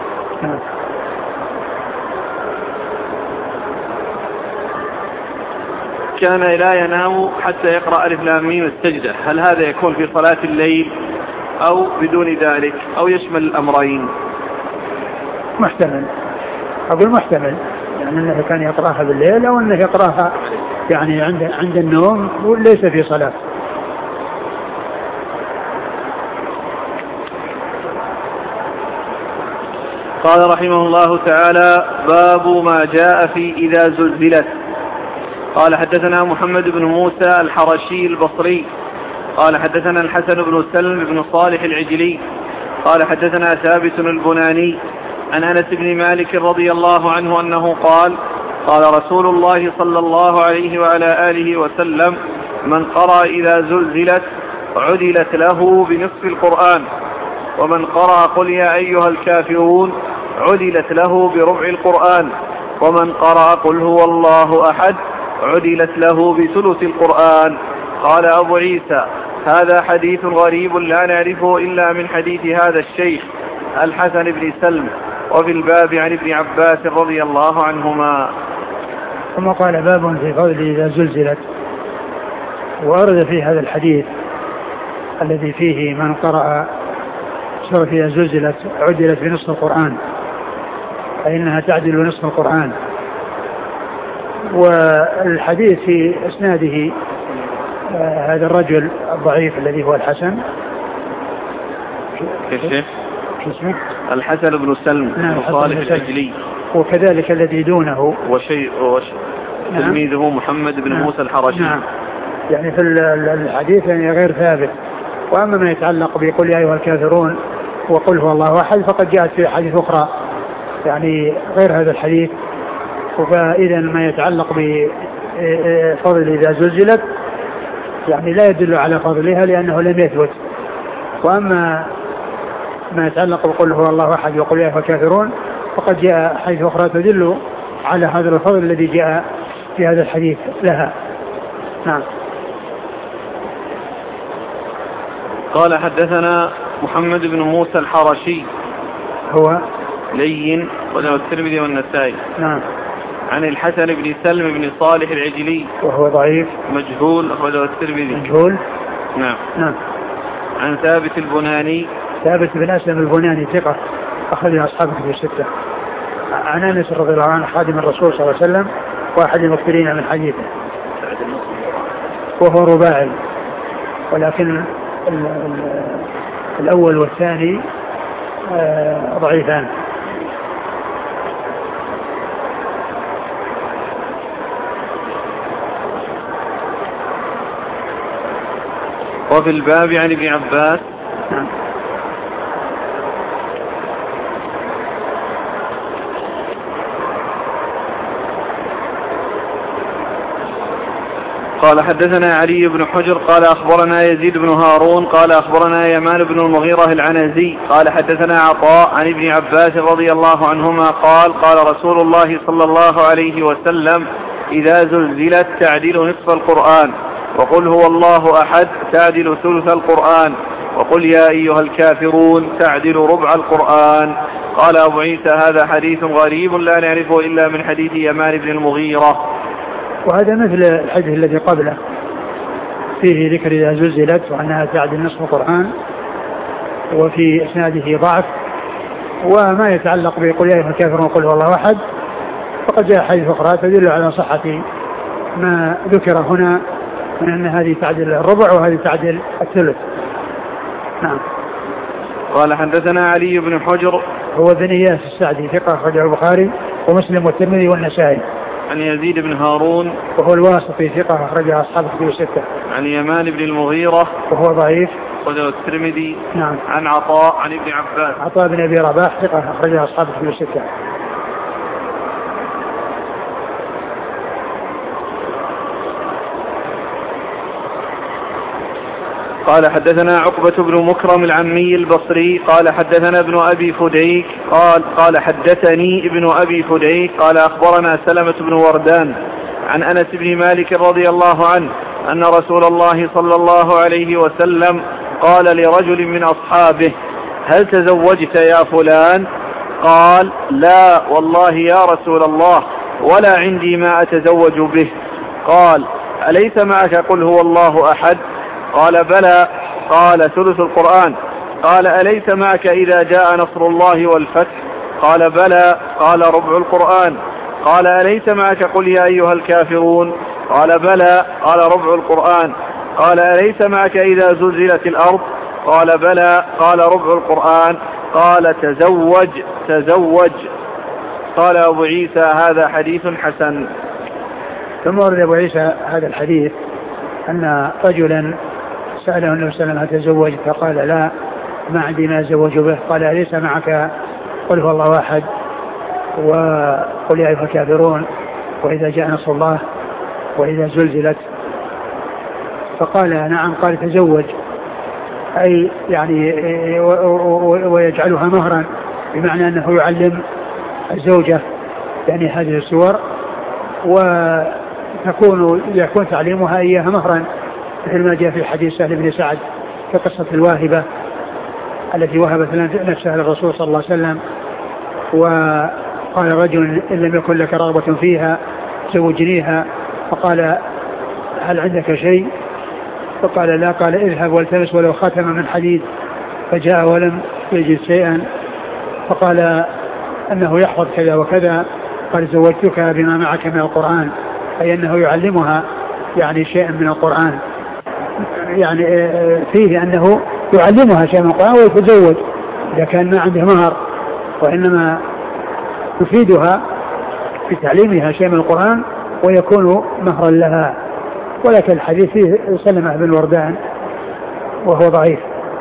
كان لا ينام حتى يقرأ ألف لام ميم السجدة. هل هذا يكون في صلاة الليل أو بدون ذلك أو يشمل الأمرين؟ محتمل، أقول محتمل، يعني أنه كان يقرأها بالليل أو أنه يقرأها يعني عند عند النوم وليس في صلاة. قال رحمه الله تعالى باب ما جاء في إذا زلزلت. قال حدثنا محمد بن موسى الحرشي البصري قال حدثنا الحسن بن سلم بن صالح العجلي قال حدثنا ثابت البناني عن أنس بن مالك رضي الله عنه أنه قال قال رسول الله صلى الله عليه وعلى آله وسلم من قرأ إذا زلزلت عدلت له بنصف القرآن، ومن قرأ قل يا أيها الكافرون عدلت له بربع القرآن، ومن قرأ قل هو الله أحد عدلت له بثلث القرآن. قال أبو عيسى هذا حديث غريب لا نعرفه إلا من حديث هذا الشيخ الحسن بن سلم، وفي الباب عن ابن عباس رضي الله عنهما. ثم قال باب في فضل إذا زلزلت، وأرد في هذا الحديث الذي فيه من قرأ سورة إذا زلزلت عدلت بنصف القرآن، فإنها تعدل بنصف القرآن. والحديث في إسناده آه هذا الرجل الضعيف الذي هو الحسن كيف اسمه الحسن بن سلم بن صالح العجلي، وكذلك الذي دونه وشيء تلميذه نعم. محمد بن نعم. موسى الحرشي. نعم. يعني في الحديث يعني غير ثابت. وأما ما يتعلق بقل يا أيها الكافرون وقل هو الله أحد فقد جاءت في حديث أخرى يعني غير هذا الحديث. فإذا ما يتعلق بفضل إذا زلزلت يعني لا يدل على فضلها لأنه لم يثبت. وأما ما يتعلق بقل هو الله أحد وقل يا أيها الكافرون فقد جاء حديث أخرى تدل على هذا الفضل الذي جاء في هذا الحديث لها. نعم. قال حدثنا محمد بن موسى الحرشي هو لين وله الترمذي والنسائي. نعم. عن الحسن بن سلم بن صالح العجلي وهو ضعيف مجهول وله الترمذي. مجهول. نعم. نعم. عن ثابت البناني ثابت بن أسلم البناني ثقة أخرج أصحابه في الستة. عن أنس رضي الله عنه خادم الرسول صلى الله عليه وسلم واحد المكثرين من حديثه، وهو رباعي، ولكن ال ال الأول والثاني آه ضعيفان. وفي الباب عن ابن عباس. نعم. قال حدثنا علي بن حجر قال أخبرنا يزيد بن هارون قال أخبرنا يمان بن المغيرة العنزي قال حدثنا عطاء عن ابن عباس رضي الله عنهما قال قال رسول الله صلى الله عليه وسلم إذا زلزلت تعدل نصف القرآن، وقل هو الله أحد تعدل ثلث القرآن، وقل يا أيها الكافرون تعدل ربع القرآن. قال أبو عيسى هذا حديث غريب لا نعرفه إلا من حديث يمان بن المغيرة. وهذا مثل الحديث الذي قبله فيه ذكر إذا زلزلت وأنها تعدل نصف القرآن، وفي إسناده ضعف. وما يتعلق بقل يا أيها الكافرون وقل هو الله أحد فقد جاء حديث أخرى تدل على صحة ما ذكر هنا من أن هذه تعدل الربع وهذه تعدل الثلث. نعم. قال حدثنا علي بن حجر هو بن إياس السعدي ثقة أخرجه البخاري ومسلم والترمذي والنسائي. عن يزيد بن هارون وهو الواسطي ثقة أخرجه أصحاب الكتب الستة. عن يمان بن المغيرة وهو ضعيف أخرجه الترمذي. نعم. عن عطاء عن ابن عباس عطاء بن أبي رباح ثقة أخرجه أصحاب الكتب الستة. قال حدثنا عقبة بن مكرم العمي البصري قال حدثنا ابن أبي فديك قال قال حدثني ابن أبي فديك قال أخبرنا سلمة بن وردان عن أنس بن مالك رضي الله عنه أن رسول الله صلى الله عليه وسلم قال لرجل من أصحابه هل تزوجت يا فلان؟ قال لا والله يا رسول الله ولا عندي ما أتزوج به. قال أليس معك قل هو الله أحد؟ قال بلى. قال ثلث القرآن. قال أليس معك إذا جاء نصر الله والفتح؟ قال بلى. قال ربع القرآن. قال أليس معك قل يا أيها الكافرون؟ قال بلى. قال ربع القرآن. قال أليس معك إذا زلزلت الأرض؟ قال بلى. قال ربع القرآن. قال تزوج تزوج. قال أبو عيسى هذا حديث حسن. ثم ورد أبو عيسى هذا الحديث أن رجلا سأله النبي صلى الله عليه وسلم هل تزوج؟ فقال لا ما عندي ما أتزوج به. قال أليس معك قل هو الله أحد وقل يا أيها الكافرون وإذا جاء نصر الله وإذا زلزلت؟ فقال نعم. قال تزوج أي يعني ويجعلها مهرا بمعنى أنه يعلم الزوجة يعني هذه السور، وتكون يكون تعليمها إياها مهرا، مثل ما جاء في حديث سهل بن سعد في قصة الواهبة التي وهبت نفسها للرسول صلى الله عليه وسلم، وقال رجل إن لم يكن لك رغبة فيها زوجنيها، فقال هل عندك شيء؟ فقال لا. قال اذهب والتمس ولو خاتما من حديد، فجاء ولم يجد شيئا، فقال أنه يحفظ كذا وكذا، قال زوجتك بما معك من القرآن، أي أنه يعلمها يعني شيئا من القرآن، يعني فيه أنه يعلمها شيئا من القرآن ويتزوج إذا كان ما عنده مهر، وإنما يفيدها في تعليمها شيئا من القرآن ويكون مهرا لها. ولكن الحديث فيه سلمة بن وردان وهو ضعيف.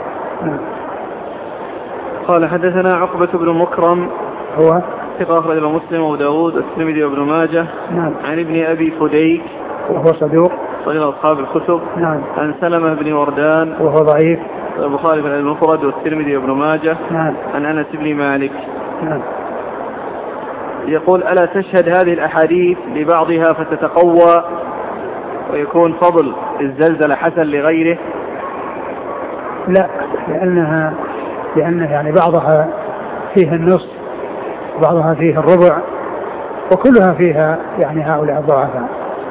قال حدثنا عقبة بن مكرم هو ثقة أخرج له مسلم وأبو داود والترمذي وابن ماجه. نعم. عن ابن أبي فديك وهو صدوق صحيح أصحاب الكتب. نعم. عن سلمة بن وردان وهو ضعيف البخاري في المفرد والترمذي وابن ماجه. نعم. عن أنس بن مالك. نعم. يقول ألا تشهد هذه الأحاديث لبعضها فتتقوى ويكون فضل الزلزلة حسن لغيره؟ لا، لأنها لأنها يعني بعضها فيه النصف وبعضها فيه الربع وكلها فيها يعني هؤلاء الضعفاء.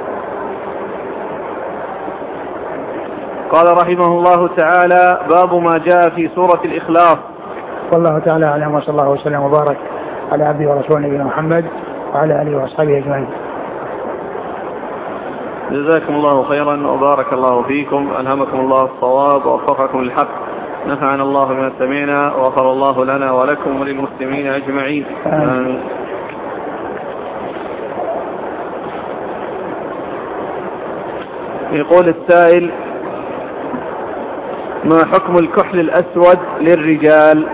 قال رحمه الله تعالى باب ما جاء في سورة الإخلاص. والله تعالى أعلم، وصلى الله وسلم وبارك على عبده ورسوله نبينا محمد وعلى آله وأصحابه أجمعين. جزاكم الله خيرا وبارك الله فيكم، ألهمكم الله الصواب ووفقكم للحق، نفعنا الله بما سمعنا وغفر الله لنا ولكم وللمسلمين أجمعين. آمين. يقول السائل ما حكم الكحل الأسود للرجال؟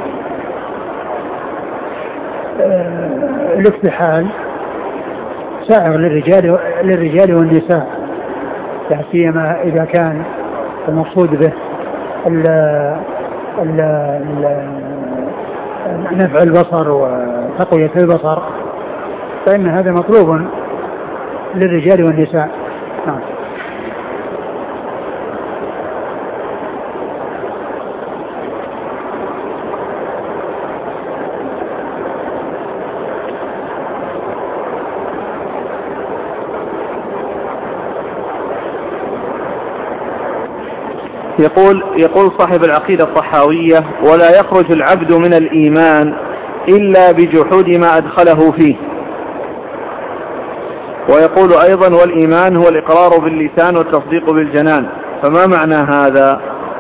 آه الاكتحال سائغ للرجال للرجال والنساء، لا سيما إذا كان المقصود به ال ال ال نفع البصر وتقوية البصر، فإن هذا مطلوب للرجال والنساء. نعم. يقول يقول صاحب العقيدة الطحاوية ولا يخرج العبد من الإيمان إلا بجحود ما أدخله فيه، ويقول أيضا والإيمان هو الإقرار باللسان والتصديق بالجنان، فما معنى هذا؟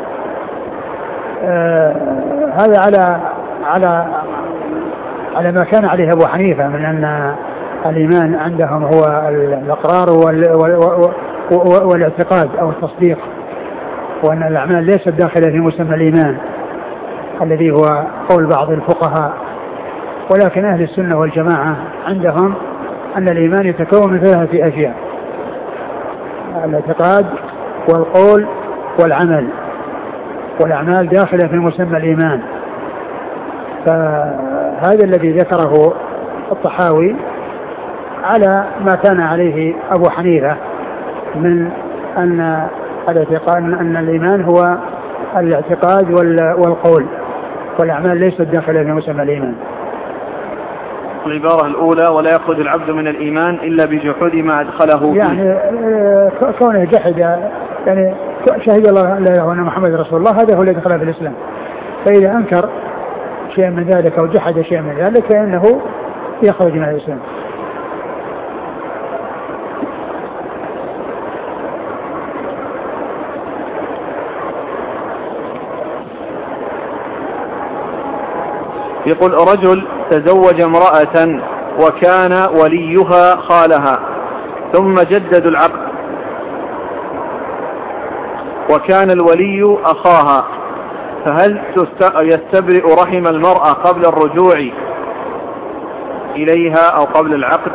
آه هذا على على على ما كان عليه أبو حنيفة من أن الإيمان عندهم هو الإقرار والاعتقاد أو التصديق، وأن الأعمال ليست داخلة في مسمى الإيمان الذي هو قول بعض الفقهاء. ولكن أهل السنة والجماعة عندهم أن الإيمان يتكون من ثلاثة أشياء: الاعتقاد والقول والعمل، والأعمال داخلة في مسمى الإيمان. فهذا الذي ذكره الطحاوي على ما كان عليه أبو حنيفة من أن الاعتقاد أن الإيمان هو الاعتقاد والقول، والأعمال ليست داخلة في مسمى الإيمان. العبارة الأولى ولا يخرج العبد من الإيمان إلا بجحود ما أدخله فيه، يعني كونه جحد، يعني شهد الله لا إله إلا محمد رسول الله، هذا هو الذي دخل في الإسلام. فإذا أنكر شيء من ذلك أو جحد شيء من ذلك فإنه يخرج من الإسلام. يقول رجل تزوج امرأة وكان وليها خالها ثم جددوا العقد وكان الولي أخاها، فهل يستبرئ رحم المرأة قبل الرجوع إليها أو قبل العقد؟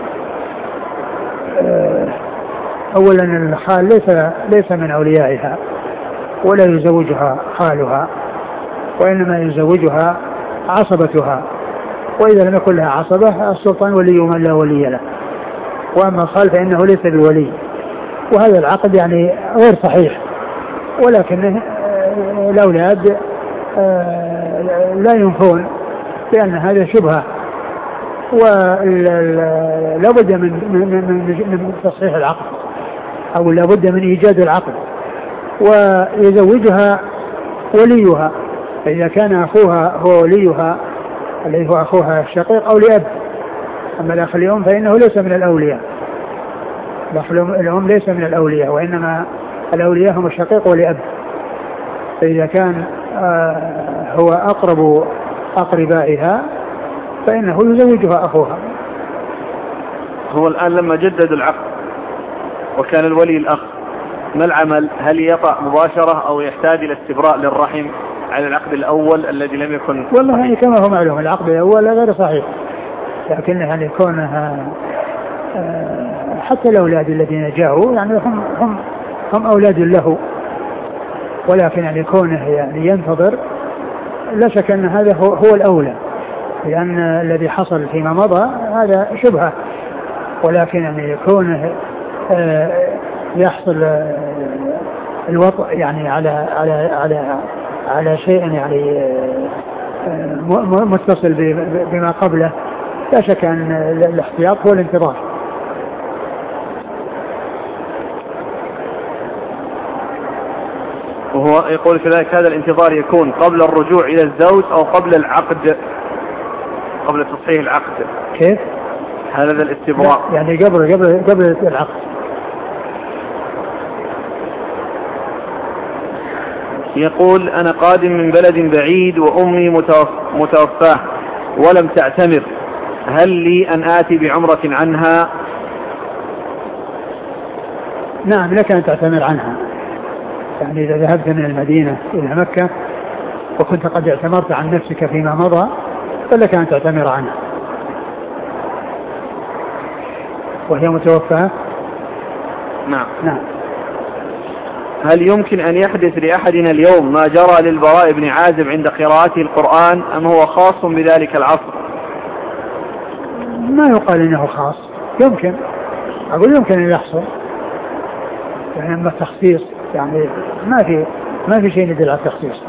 أولا الخال ليس, ليس من أوليائها ولا يزوجها خالها، وإنما يزوجها عصبتها، وإذا لم يكن لها عصبة السلطان ولي من لا ولي له، وأما الخال فإنه ليس بولي. وهذا العقد يعني غير صحيح، ولكن الأولاد لا ينفون لأن هذا شبهة، ولا بد من, من, من, من تصحيح العقد أو لا بد من إيجاد العقد، ويزوجها وليها إذا كان أخوها هو وليها الذي هو أخوها الشقيق أو لأب. أما الأخ الأم فإنه ليس من الأولياء، الأخ الأم ليس من الأولياء، وإنما الأولياء هم الشقيق ولأب. فإذا كان هو أقرب أقربائها فإنه يزوجها أخوها. هو الآن لما جدد العقد وكان الولي الأخ، ما العمل؟ هل يقع مباشرة أو يحتاج إلى استبراء للرحم على العقد الأول الذي لم يكن؟ والله يعني كما هو معلوم العقد الأول غير صحيح، لكن يعني كونها حتى الأولاد الذين جاءوا يعني هم هم هم أولاد له، ولكن يعني كونه يعني ينتظر لا شك أن هذا هو, هو الأولى، لأن الذي حصل فيما مضى هذا شبهة، ولكن يعني كونه يحصل الوطء يعني على على على على شيء يعني متصل بما قبله، لا شك أن الاحتياط هو الانتظار. وهو يقول كذلك هذا الانتظار يكون قبل الرجوع إلى الزوج أو قبل العقد، قبل تصحيح العقد. كيف؟ هذا الاستبراء يعني قبل قبل قبل العقد. يقول أنا قادم من بلد بعيد وأمي متوفاة ولم تعتمر، هل لي أن آتي بعمرة عنها؟ نعم لك أن تعتمر عنها، يعني إذا ذهبت من المدينة إلى مكة وكنت قد اعتمرت عن نفسك فيما مضى فلك أن تعتمر عنها وهي متوفاة. نعم. نعم. هل يمكن أن يحدث لأحدنا اليوم ما جرى للبراء بن عازب عند قراءته القرآن أم هو خاص بذلك العصر؟ ما يقال إنه خاص، يمكن أقول يمكن أن يحصل، يعني أما التخصيص يعني ما في ما في شيء يدل على التخصيص.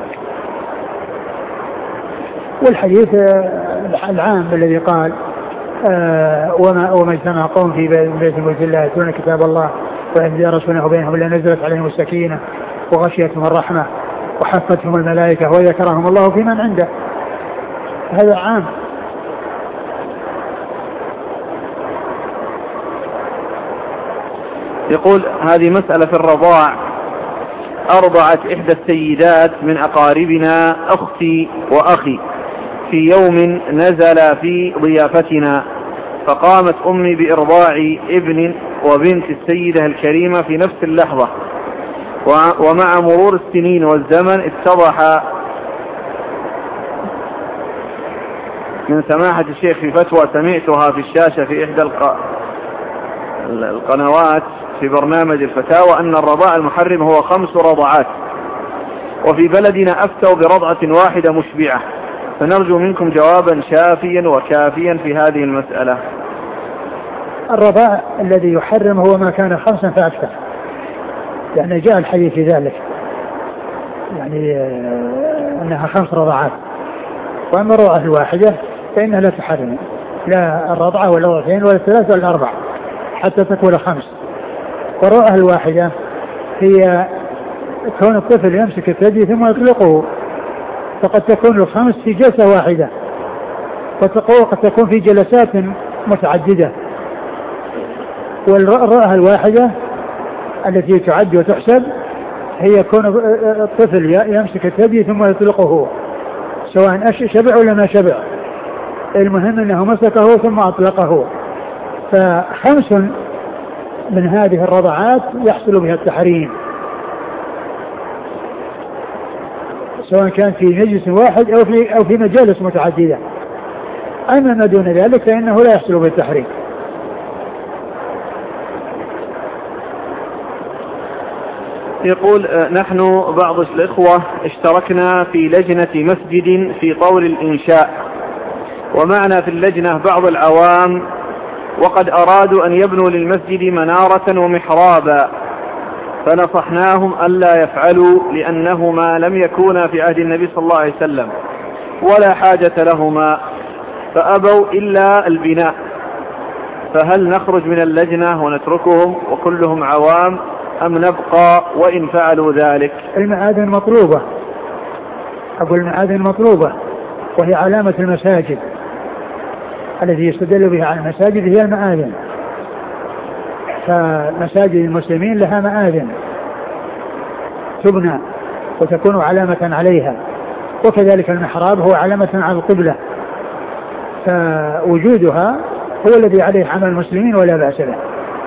والحديث العام الذي قال آه وما وما اجتمع قوم في بيت ملك الله يتلون كتاب الله ويدارسونه بينهم الا نزلت عليهم السكينه وغشيتهم الرحمه وحفتهم الملائكه وذكرهم الله في من عنده، هذا عام. يقول هذه مسألة في الرضاع، أرضعت إحدى السيدات من أقاربنا أختي وأخي في يوم نزل في ضيافتنا، فقامت أمي بإرضاع ابن وبنت السيدة الكريمة في نفس اللحظة، ومع مرور السنين والزمن اتضح من سماحة الشيخ في فتوى سمعتها في الشاشة في إحدى القنوات في برنامج الفتاوى أن الرضاع المحرم هو خمس رضعات، وفي بلدنا أفتوا برضعة واحدة مشبعة، فنرجو منكم جوابا شافيا وكافيا في هذه المسألة. الرضاع الذي يحرم هو ما كان خمسا فأكثر، يعني جاء الحديث في ذلك، يعني أنها خمس رضعات. وأما الرضعة الواحدة فإنها لا تحرم، لا الرضعة ولا الرضعتين ولا الثلاث ولا الأربع حتى تكون خمس. والرضعة الواحدة هي كون الطفل يمسك الثدي ثم يطلقه، فقد تكون الخمس في جلسة واحدة، وقد تكون في جلسات متعددة. والرضعة الواحدة التي تعد وتحسب هي كون الطفل يمسك الثدي ثم يطلقه سواء شبع ولا ما شبع، المهم أنه مسكه ثم أطلقه. فخمس من هذه الرضعات يحصل بها التحريم، سواء كان في مجلس واحد أو في أو في مجالس متعددة. أما ما دون ذلك فإنه لا يحصل بالتحريم. يقول نحن بعض الإخوة اشتركنا في لجنة مسجد في طور الإنشاء، ومعنا في اللجنة بعض العوام، وقد أرادوا أن يبنوا للمسجد منارة ومحرابا، فنصحناهم ألا يفعلوا لأنهما لم يكونا في عهد النبي صلى الله عليه وسلم ولا حاجة لهما، فأبوا إلا البناء، فهل نخرج من اللجنة ونتركهم وكلهم عوام أم نبقى وإن فعلوا ذلك؟ المعادن مطلوبة، أقول المعادن مطلوبة، وهي علامة المساجد، الذي يستدل بها على المساجد هي المعادن، فمساجد المسلمين لها معادن تبنى وتكون علامة عليها، وكذلك المحراب هو علامة على القبلة، فوجودها هو الذي عليه عمل المسلمين ولا بأس به.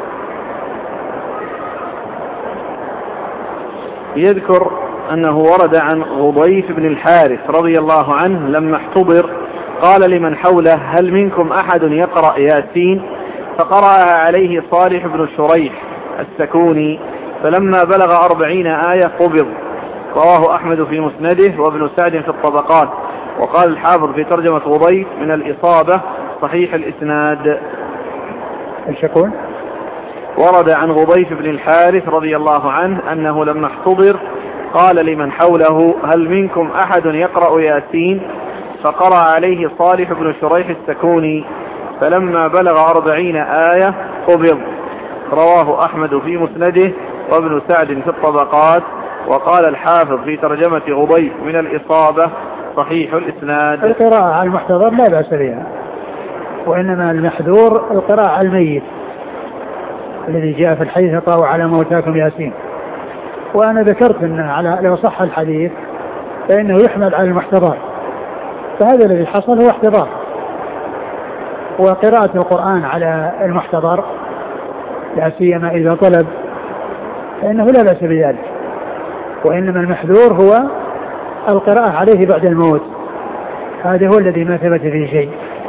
يذكر أنه ورد عن غضيف بن الحارث رضي الله عنه لما احتضر قال لمن حوله هل منكم أحد يقرأ ياسين؟ فقرأها عليه صالح بن شريح السكوني، فلما بلغ أربعين آية قبض. رواه أحمد في مسنده وابن سعد في الطبقات. وقال الحافظ في ترجمة غضيف من الإصابة صحيح الإسناد. الشكون ورد عن غضيف بن الحارث رضي الله عنه أنه لما احتضر قال لمن حوله هل منكم أحد يقرأ ياسين؟ فقرأ عليه صالح بن شريح السكوني، فلما بلغ أربعين آية قبض. رواه أحمد في مسنده وابن سعد في الطبقات. وقال الحافظ في ترجمة غضيف من الإصابة صحيح الإسناد. القراءة على المحتضر لا بأس بها، وإنما المحذور القراءة على الميت الذي جاء في الحديث طاووا على موتاكم ياسين. وأنا ذكرت أنه على لو صح الحديث فإنه يحمل على المحتضر، فهذا الذي حصل هو احتضار. وقراءة القرآن على المحتضر لا سيما إذا طلب فإنه لا بأس بذلك، وإنما المحذور هو القراءة عليه بعد الموت، هذا هو الذي ما ثبت فيه شيء.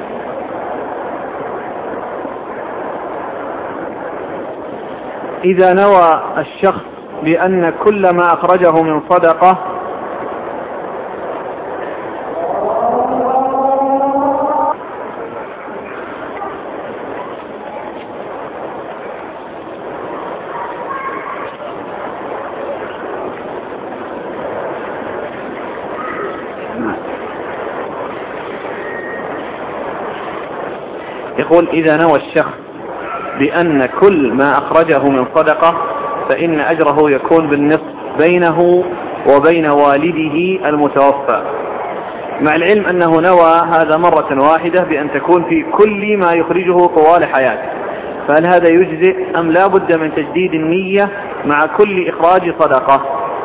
إذا نوى الشخص بأن كل ما أخرجه من صدقة يقول إذا نوى الشخص بأن كل ما أخرجه من صدقة فإن أجره يكون بالنصف بينه وبين والده المتوفى، مع العلم أنه نوى هذا مرة واحدة بأن تكون في كل ما يخرجه طوال حياته، فهل هذا يجزئ أم لا بد من تجديد النية مع كل إخراج صدقة؟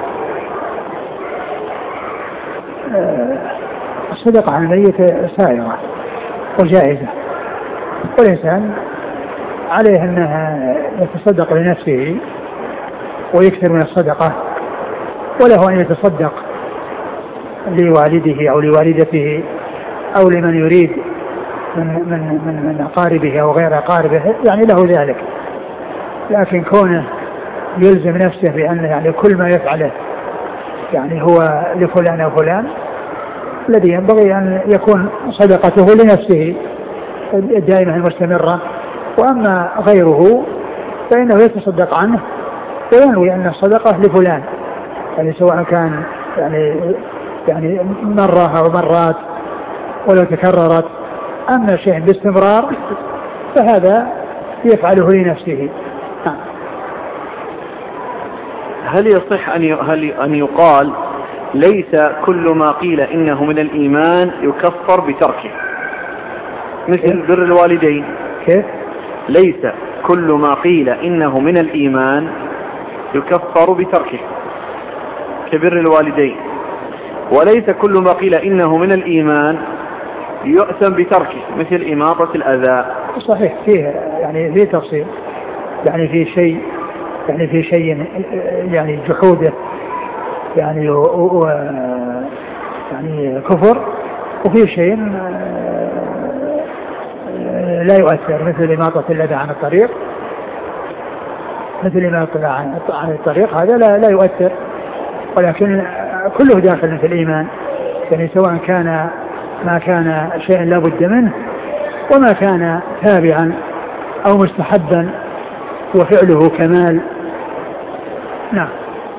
الصدقة على الميت سائرة وجائزة، والإنسان عليه أنه يتصدق لنفسه ويكثر من الصدقة، وله أن يتصدق لوالده أو لوالدته أو لمن يريد من من من, من أقاربه أو غير أقاربه، يعني له ذلك. لكن كونه يلزم نفسه بأن يعني كل ما يفعله يعني هو لفلان أو فلان، الذي ينبغي أن يكون صدقته لنفسه دائما المستمرة، وأما غيره فإنه يتصدق عنه وينوي أن الصدقة لفلان، يعني سواء كان يعني يعني مرة أو مرات ولو تكررت. أما شيء باستمرار فهذا يفعله لنفسه. هل يصح أن يقال ليس كل ما قيل إنه من الإيمان يكفر بتركه مثل بر الوالدين؟ كيف؟ ليس كل ما قيل إنه من الإيمان يكفر بتركه كبر الوالدين، وليس كل ما قيل إنه من الإيمان يؤثم بتركه مثل إماطة الأذى. صحيح، فيه يعني فيه تفصيل، يعني في شيء يعني في شيء يعني جحوده يعني و و يعني كفر، وفي شيء لا يؤثر مثل إماطة الأذى عن الطريق. مثل ما يطلع عن الطريق هذا لا, لا يؤثر، ولكن كله داخل في الإيمان، يعني سواء كان ما كان شيئا لا بد منه وما كان تابعا أو مستحبا وفعله كمال. نعم.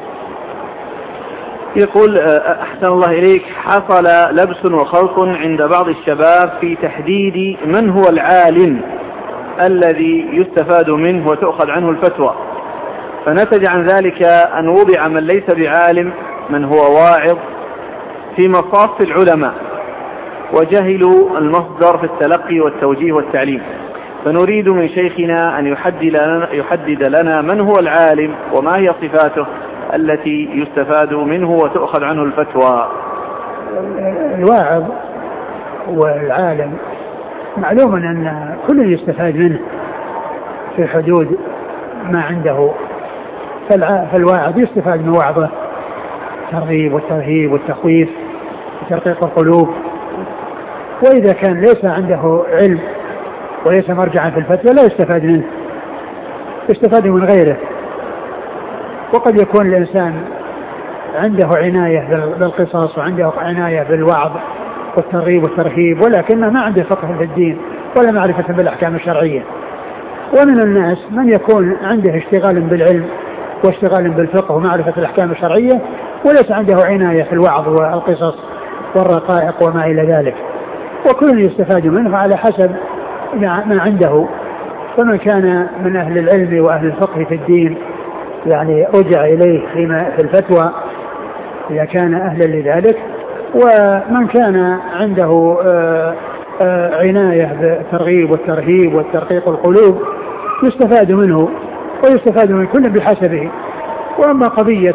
يقول أحسن الله إليك، حصل لبس وخلط عند بعض الشباب في تحديد من هو العالم الذي يستفاد منه وتؤخذ عنه الفتوى، فنتج عن ذلك أن وضع من ليس بعالم، من هو واعظ، في مصاف العلماء، وجهلوا المصدر في التلقي والتوجيه والتعليم، فنريد من شيخنا أن يحدد لنا, يحدد لنا من هو العالم وما هي صفاته التي يستفاد منه وتؤخذ عنه الفتوى. الواعظ والعالم معلوم أن كل يستفاد منه في حدود ما عنده، فالواعظ يستفاد من وعظه الترغيب والترهيب والتخويف وترقيق القلوب، وإذا كان ليس عنده علم وليس مرجعا في الفتوى لا يستفاد منه، يستفاد من غيره. وقد يكون الإنسان عنده عناية بالقصص وعنده عناية بالوعظ والترغيب والترهيب، ولكنه ما عنده فقه في الدين ولا معرفة بالأحكام الشرعية. ومن الناس من يكون عنده اشتغال بالعلم واشتغال بالفقه ومعرفة الأحكام الشرعية وليس عنده عناية في الوعظ والقصص والرقائق وما إلى ذلك، وكل يستفاد منه على حسب ما عنده. فمن كان من أهل العلم وأهل الفقه في الدين يعني رجع إليه فيما في الفتوى إذا كان أهلا لذلك، ومن كان عنده آآ آآ عناية بالترغيب والترهيب والترقيق القلوب يستفاد منه ويستفاد من كل بحسبه. وأما قضية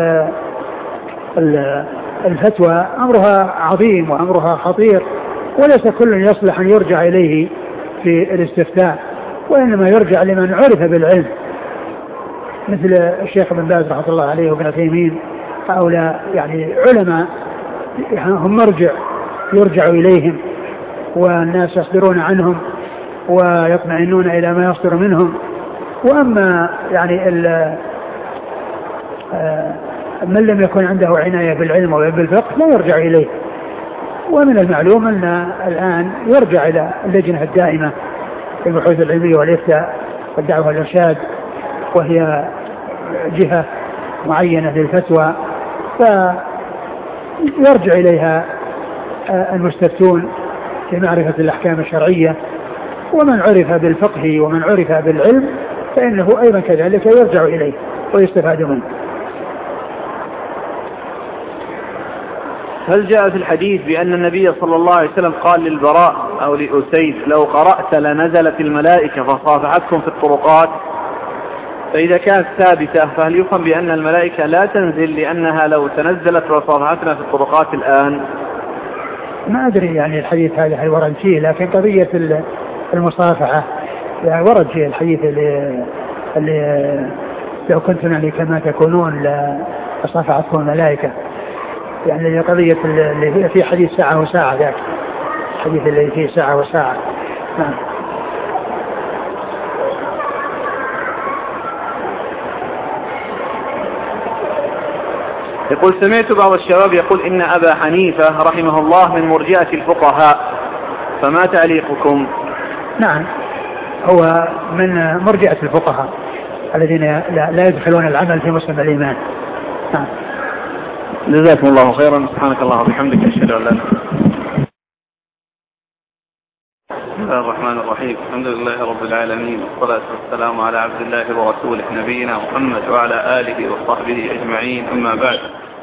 الفتوى أمرها عظيم وأمرها خطير، وليس كل يصلح أن يرجع إليه في الاستفتاء، وإنما يرجع لمن عرف بالعلم مثل الشيخ بن باز رحمه الله عليه وابن عثيمين، هؤلاء يعني علماء هم مرجع يرجع إليهم، والناس يصدرون عنهم ويطمئنون إلى ما يصدر منهم. وأما يعني من لم يكن عنده عناية بالعلم وبالفقه لا يرجع إليه. ومن المعلوم أن الآن يرجع إلى اللجنة الدائمة للبحوث العلمية والإفتاء والدعوة والإرشاد، وهي جهة معينة للفتوى، فيرجع إليها المستفتون في معرفة الأحكام الشرعية، ومن عرف بالفقه ومن عرف بالعلم فإنه أيضا كذلك يرجع إليه ويستفاد منه. هل جاء في الحديث بأن النبي صلى الله عليه وسلم قال للبراء أو لأسيد لو قرأت لنزلت الملائكة فصافحتكم في الطرقات؟ فإذا كانت ثابتة فهل يفهم بأن الملائكة لا تنزل لأنها لو تنزلت وصافحتنا في الطرقات الآن؟ ما أدري يعني الحديث هذا هل ورد فيه، لكن قضية المصافحة يعني ورد فيه الحديث اللي, اللي لو كنتم يعني كما تكونون لصافحتكم الملائكة، يعني قضية اللي فيه حديث ساعة وساعة، ذاك الحديث اللي فيه ساعة وساعة. نعم. يقول سمعت بعض الشباب يقول إن أبا حنيفة رحمه الله من مرجئة الفقهاء، فما تعليقكم؟ نعم، هو من مرجئة الفقهاء الذين لا يدخلون العمل في مسلم الإيمان. نعم. جزاكم الله خيرا، سبحانك الله وبحمدك، أشهد أن لا إله إلا أنت. بسم الله الرحمن الرحيم، الحمد لله رب العالمين، والصلاة والسلام على عبد الله ورسوله نبينا محمد وعلى آله وصحبه أجمعين، أما بعد.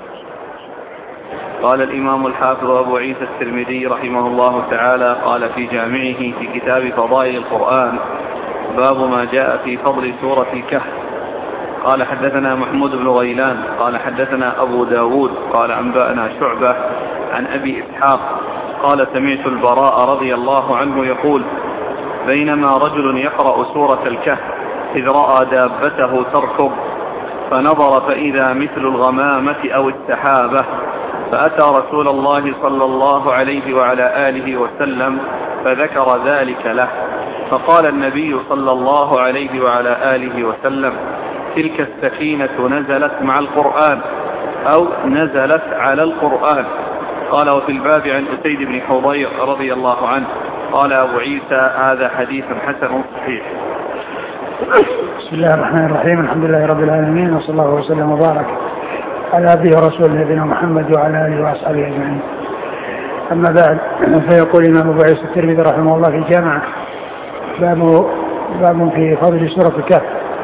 قال الإمام الحافظ أبو عيسى الترمذي رحمه الله تعالى قال في جامعه في كتاب فضائل القرآن باب ما جاء في فضل سورة الكهف. قال حدثنا محمود بن غيلان قال حدثنا أبو داود قال أنبأنا شعبة عن أبي إسحاق قال سمعت البراء رضي الله عنه يقول بينما رجل يقرأ سورة الكهف إذ رأى دابته تركض فنظر فإذا مثل الغمامة أو السحابة، فأتى رسول الله صلى الله عليه وعلى آله وسلم فذكر ذلك له، فقال النبي صلى الله عليه وعلى آله وسلم تلك السكينة نزلت مع القرآن أو نزلت على القرآن. قال وفي الباب عن أسيد بن حضير رضي الله عنه قال أبو عيسى هذا حديث حسن صحيح. بسم الله الرحمن الرحيم. الحمد لله رب العالمين، وصلى الله وسلم وبارك على عبده ورسوله نبينا محمد وعلى آله وأصحابه أجمعين. أما بعد، فيقول الإمام أبو عيسى الترمذي رحمه الله في جامع باب باب في فضل سورة الكهف.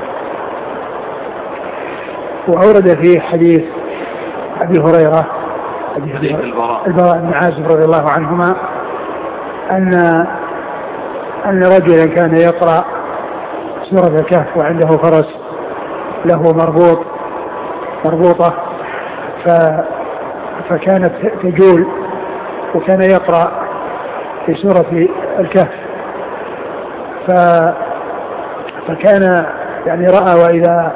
وأورد فيه حديث أبي هريرة حديث البراء بن عازب رضي الله عنهما أن أن رجلا كان يقرأ سورة الكهف وعنده فرس له مربوط مربوطة فكانت تجول، وكان يقرأ في سورة الكهف فكان يعني رأى وإذا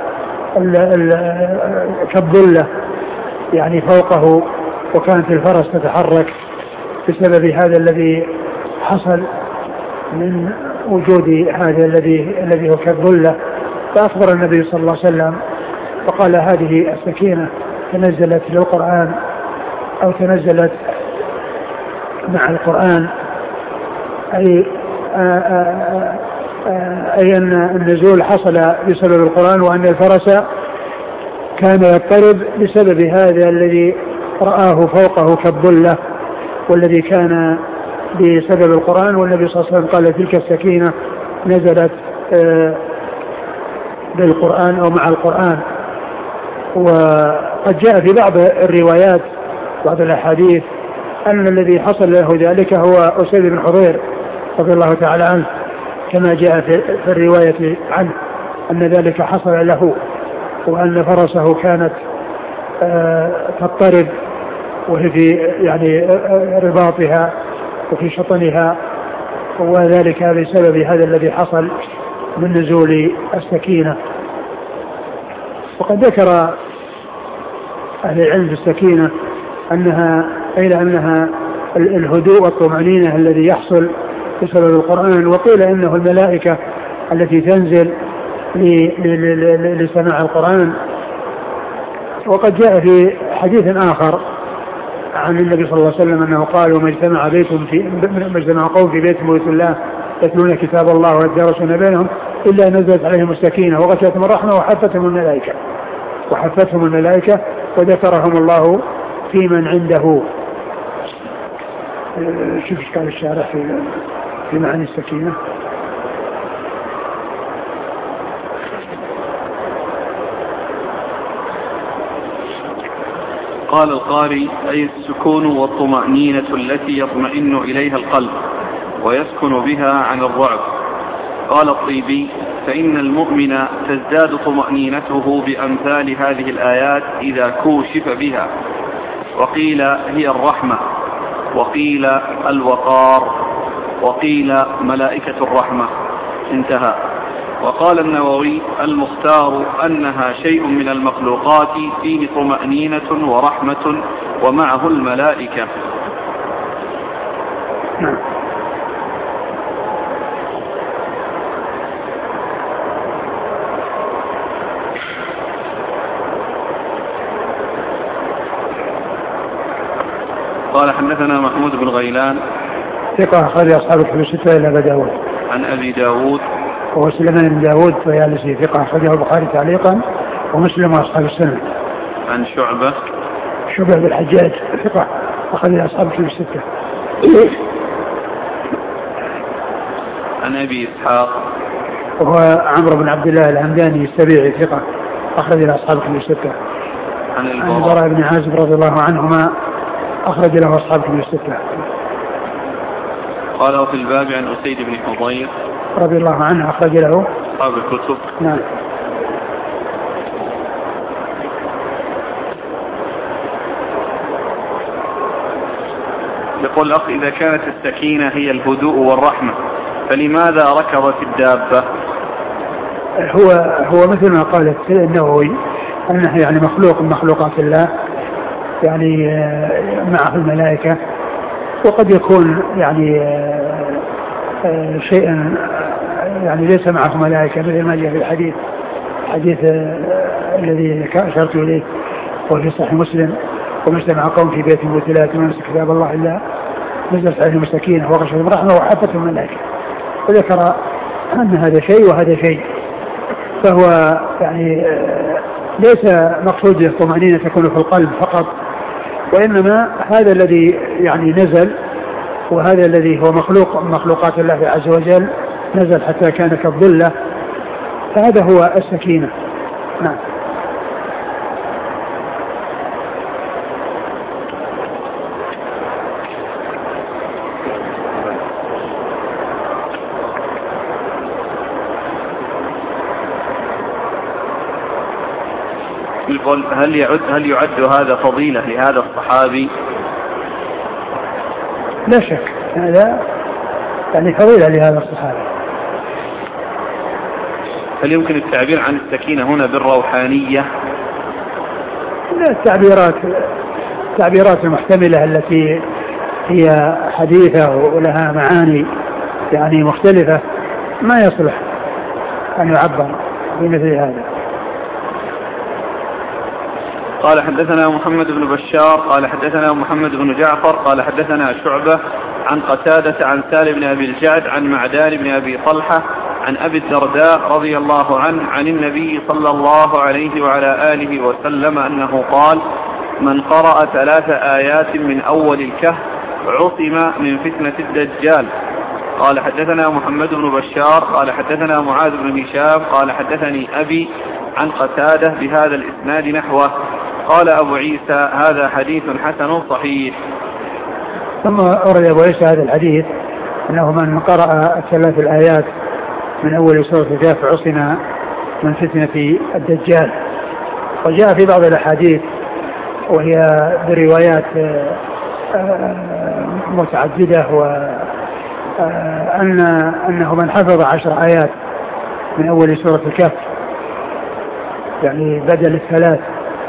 كالظلة يعني فوقه، وكانت الفرس تتحرك بسبب هذا الذي حصل من وجود هذا الذي الذي هو كالظلة. فأخبر النبي صلى الله عليه وسلم فقال هذه السكينة تنزلت للقرآن أو تنزلت مع القرآن، أي آآ آآ أي أن النزول حصل بسبب القرآن، وأن الفرس كان يضطرب بسبب هذا الذي رآه فوقه كالظلة والذي كان بسبب القرآن. والنبي صلى الله عليه وسلم قال تلك السكينة نزلت بالقرآن أو مع القرآن. وقد جاء في بعض الروايات بعض الأحاديث أن الذي حصل له ذلك هو أسيد بن حضير رضي الله تعالى عنه، كما جاء في الرواية عنه أن ذلك حصل له، وأن فرسه كانت تضطرب وهي في يعني رباطها وفي شطنها، وذلك بسبب هذا الذي حصل من نزول السكينة. وقد ذكر أهل العلم في السكينة أنها إلى أنها الهدوء والطمأنينة الذي يحصل بسبب القرآن، وقيل إنه الملائكة التي تنزل لسماع القرآن. وقد جاء في حديث آخر عن النبي صلى الله عليه وسلم أنه قال وما اجتمع بيت في ما اجتمع قوم في بيت بيت الله يتلون كتاب الله ويتدارسون بينهم إلا نزلت عليهم السكينة وغشيتهم الرحمة وحفتهم الملائكة وحفتهم الملائكة وذكرهم الله في من عنده. شوف ايش قال الشارح في في معاني السكينة. قال القاري أي السكون والطمأنينة التي يطمئن إليها القلب ويسكن بها عن الرعب. قال الطيبي فإن المؤمن تزداد طمأنينته بأمثال هذه الآيات إذا كوشف بها. وقيل هي الرحمة، وقيل الوقار، وقيل ملائكة الرحمة. انتهى. وقال النووي المختار أنها شيء من المخلوقات فيه طمأنينة ورحمة ومعه الملائكة. قال حدثنا محمود بن غيلان ثقة أخرج أصحاب الكتب الستة إلا أبي داود. عن أبي داود وهو سليمان بن داود فيالسي ثقة أخرجه البخاري تعليقا ومسلم وأصحاب السنة. عن شعبة شعبة بن الحجاج ثقة أخرج أصحاب الكتب الستة. عن أبي إسحاق وهو عمرو بن عبد الله الهمداني السبيعي ثقة أخرج أصحاب الكتب الستة. عن البراء بن عازب رضي الله عنهما أخرج له أصحاب الكتب الستة. قال وفي الباب عن أسيد بن حضير رضي الله عنه أخرج له أصحاب الكتب. نعم. يقول الأخ إذا كانت السكينة هي الهدوء والرحمة فلماذا ركضت الدابة؟ هو هو مثل ما قال النووي أنه يعني مخلوق من مخلوقات الله، يعني معه الملائكة، وقد يكون يعني شيئا يعني ليس معه ملائكة مثل ما جاء في الحديث حديث الذي أشرت إليه وفي صحيح مسلم وما اجتمع قوم في بيت من ثلاث من يمسك كتاب الله إلا نزلت عليهم السكينة وغشيتهم الرحمة وحفتهم الملائكة، وذكر أن هذا شيء وهذا شيء. فهو يعني ليس مقصود الطمأنينة تكون في القلب فقط، وإنما هذا الذي يعني نزل وهذا الذي هو مخلوق من مخلوقات الله عز وجل نزل حتى كان كالظلة، فهذا هو السكينة. نعم. يقول هل يعد هل يعد هذا فضيلة لهذا الصحابي؟ لا شك هذا يعني فضيلة لهذا الصحابي. هل يمكن التعبير عن السكينة هنا بالروحانية؟ لا، التعبيرات التعبيرات المحتملة التي هي حديثة ولها معاني يعني مختلفة ما يصلح أن يعبر بمثل هذا. قال حدثنا محمد بن بشار قال حدثنا محمد بن جعفر قال حدثنا شعبة عن قتادة عن سالم بن أبي الجعد عن معدان بن أبي طلحة عن أبي الدرداء رضي الله عنه عن النبي صلى الله عليه وعلى آله وسلم أنه قال: من قرأ ثلاث آيات من أول الكهف عصم من فتنة الدجال. قال حدثنا محمد بن بشار قال حدثنا معاذ بن هشام قال حدثني أبي عن قتادة بهذا الإسناد نحوه. قال أبو عيسى: هذا حديث حسن صحيح. ثم أورد أبو عيسى هذا الحديث أنه من قرأ الثلاث الآيات من أول سورة الكهف عصم من فتنة الدجال. وجاء في بعض الأحاديث وهي بروايات متعددة وأن أنه من حفظ عشر آيات من أول سورة الكهف يعني بدل الثلاث.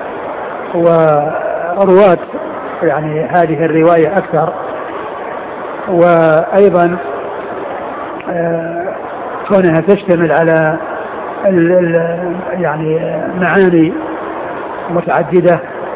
ورواة يعني هذه الرواية أكثر، وأيضا كونها تشتمل على ال ال يعني معاني متعددة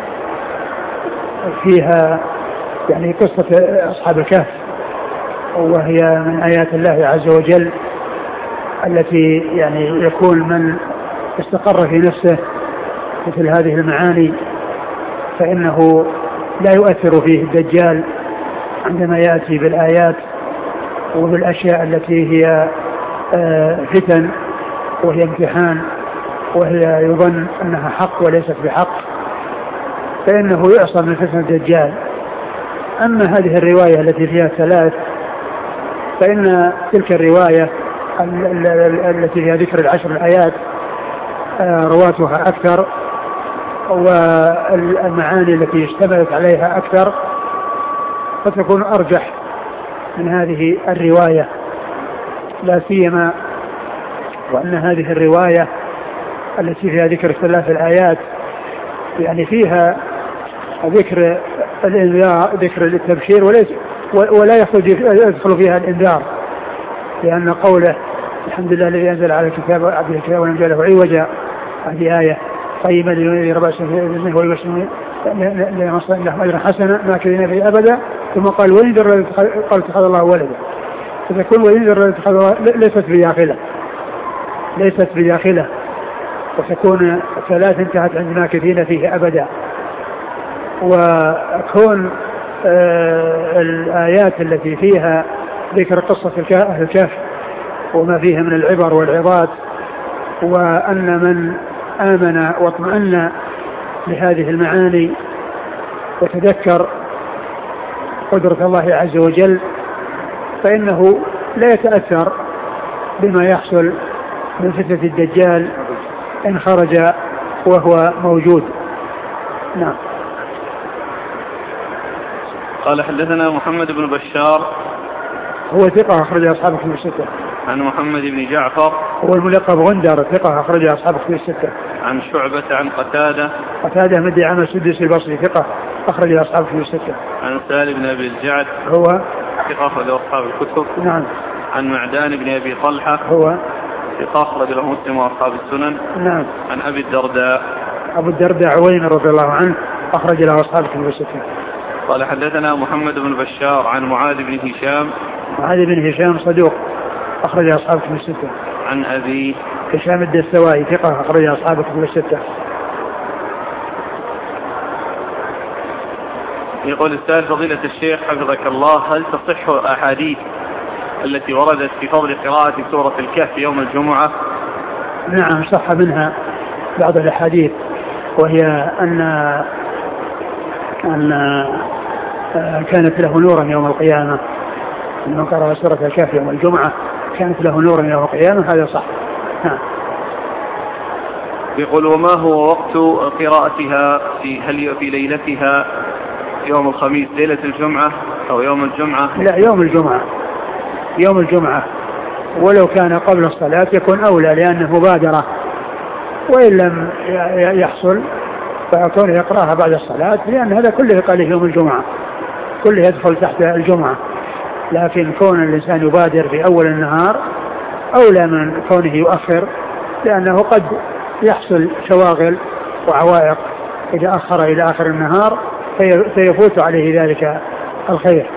فيها يعني قصة أصحاب الكهف، وهي من آيات الله عز وجل التي يعني يكون من استقر في نفسه مثل هذه المعاني فإنه لا يؤثر فيه الدجال عندما يأتي بالآيات وبالأشياء التي هي فتن وهي امتحان وهي يظن أنها حق وليست بحق، فإنه يعصم من فتنة الدجال. أما هذه الرواية التي فيها ثلاث فإن تلك الرواية التي فيها ذكر العشر الآيات رواتها أكثر والمعاني التي اشتملت عليها أكثر، فتكون أرجح من هذه الرواية، لا سيما وأن هذه الرواية التي فيها ذكر ثلاث الآيات يعني فيها ذكر الإنذار، ذكر التبشير، وليس ولا يدخل فيها الإنذار، لأن قوله الحمد لله الذي أنزل على الكتاب عبد الكتاب ولم يجعله عوجا، هذه آية طيبة لينذر بأسا في إذنه ويبشر لهم أجرا حسنا ماكثين فيه أبدا. ثم قال وينذر قال اتخذ الله ولدا، فتكون وينذر ليست بداخله ليست بداخله وتكون ثلاث انتهت عند ماكثين فيه أبدا. وكون آه الآيات التي فيها ذكر قصة أهل الكهف وما فيها من العبر والعظات، وأن من آمن واطمأن لهذه المعاني وتذكر قدرة الله عز وجل فإنه لا يتأثر بما يحصل من فتنة الدجال إن خرج وهو موجود. نعم. قال حدثنا محمد بن بشار هو ثقة أخرج أصحاب كتب الستة. عن محمد بن جعفر هو الملقب غندر ثقة أخرج أصحاب كتب الستة. عن شعبة عن قتادة قتادة من دعامة السدوسي البصري ثقة أخرج أصحاب كتب الستة. عن سالم بن أبي الجعد هو ثقة أخرج أصحاب الكتب. نعم. عن معدان بن أبي طلحة هو ثقة أخرج له مسلم وأصحاب السنن. نعم. عن أبي الدرداء. أبو الدرداء عويمر رضي الله عنه أخرج له أصحاب الكتب الستة. قال حدثنا محمد بن بشار عن معاذ بن هشام. معاذ بن هشام صدوق أخرج أصحاب الكتب الستة. عن أبي هشام الدستوائي ثقة أخرج أصحاب الكتب الستة. يقول السائل فضيلة الشيخ حفظك الله، هل تصح أحاديث التي وردت في فضل قراءة سورة الكهف يوم الجمعة؟ نعم صح منها بعض الأحاديث، وهي أن أن كانت له نورا يوم القيامة، من قرأ سورة الكهف يوم الجمعة كانت له نورا يوم القيامة، هذا صح. نعم. يقول وما هو وقت قراءتها في هل في ليلتها يوم الخميس ليلة الجمعة أو يوم الجمعة؟ لا يوم الجمعة، يوم الجمعة، ولو كان قبل الصلاة يكون أولى لأنه مبادرة، وإن لم يحصل فيكون يقرأها بعد الصلاة، لأن هذا كله قال يوم الجمعة كله يدخل تحت الجمعة، لكن كون الإنسان يبادر في أول النهار أولى من كونه يؤخر، لأنه قد يحصل شواغل وعوائق إذا أخر إلى آخر النهار فيفوت عليه ذلك الخير.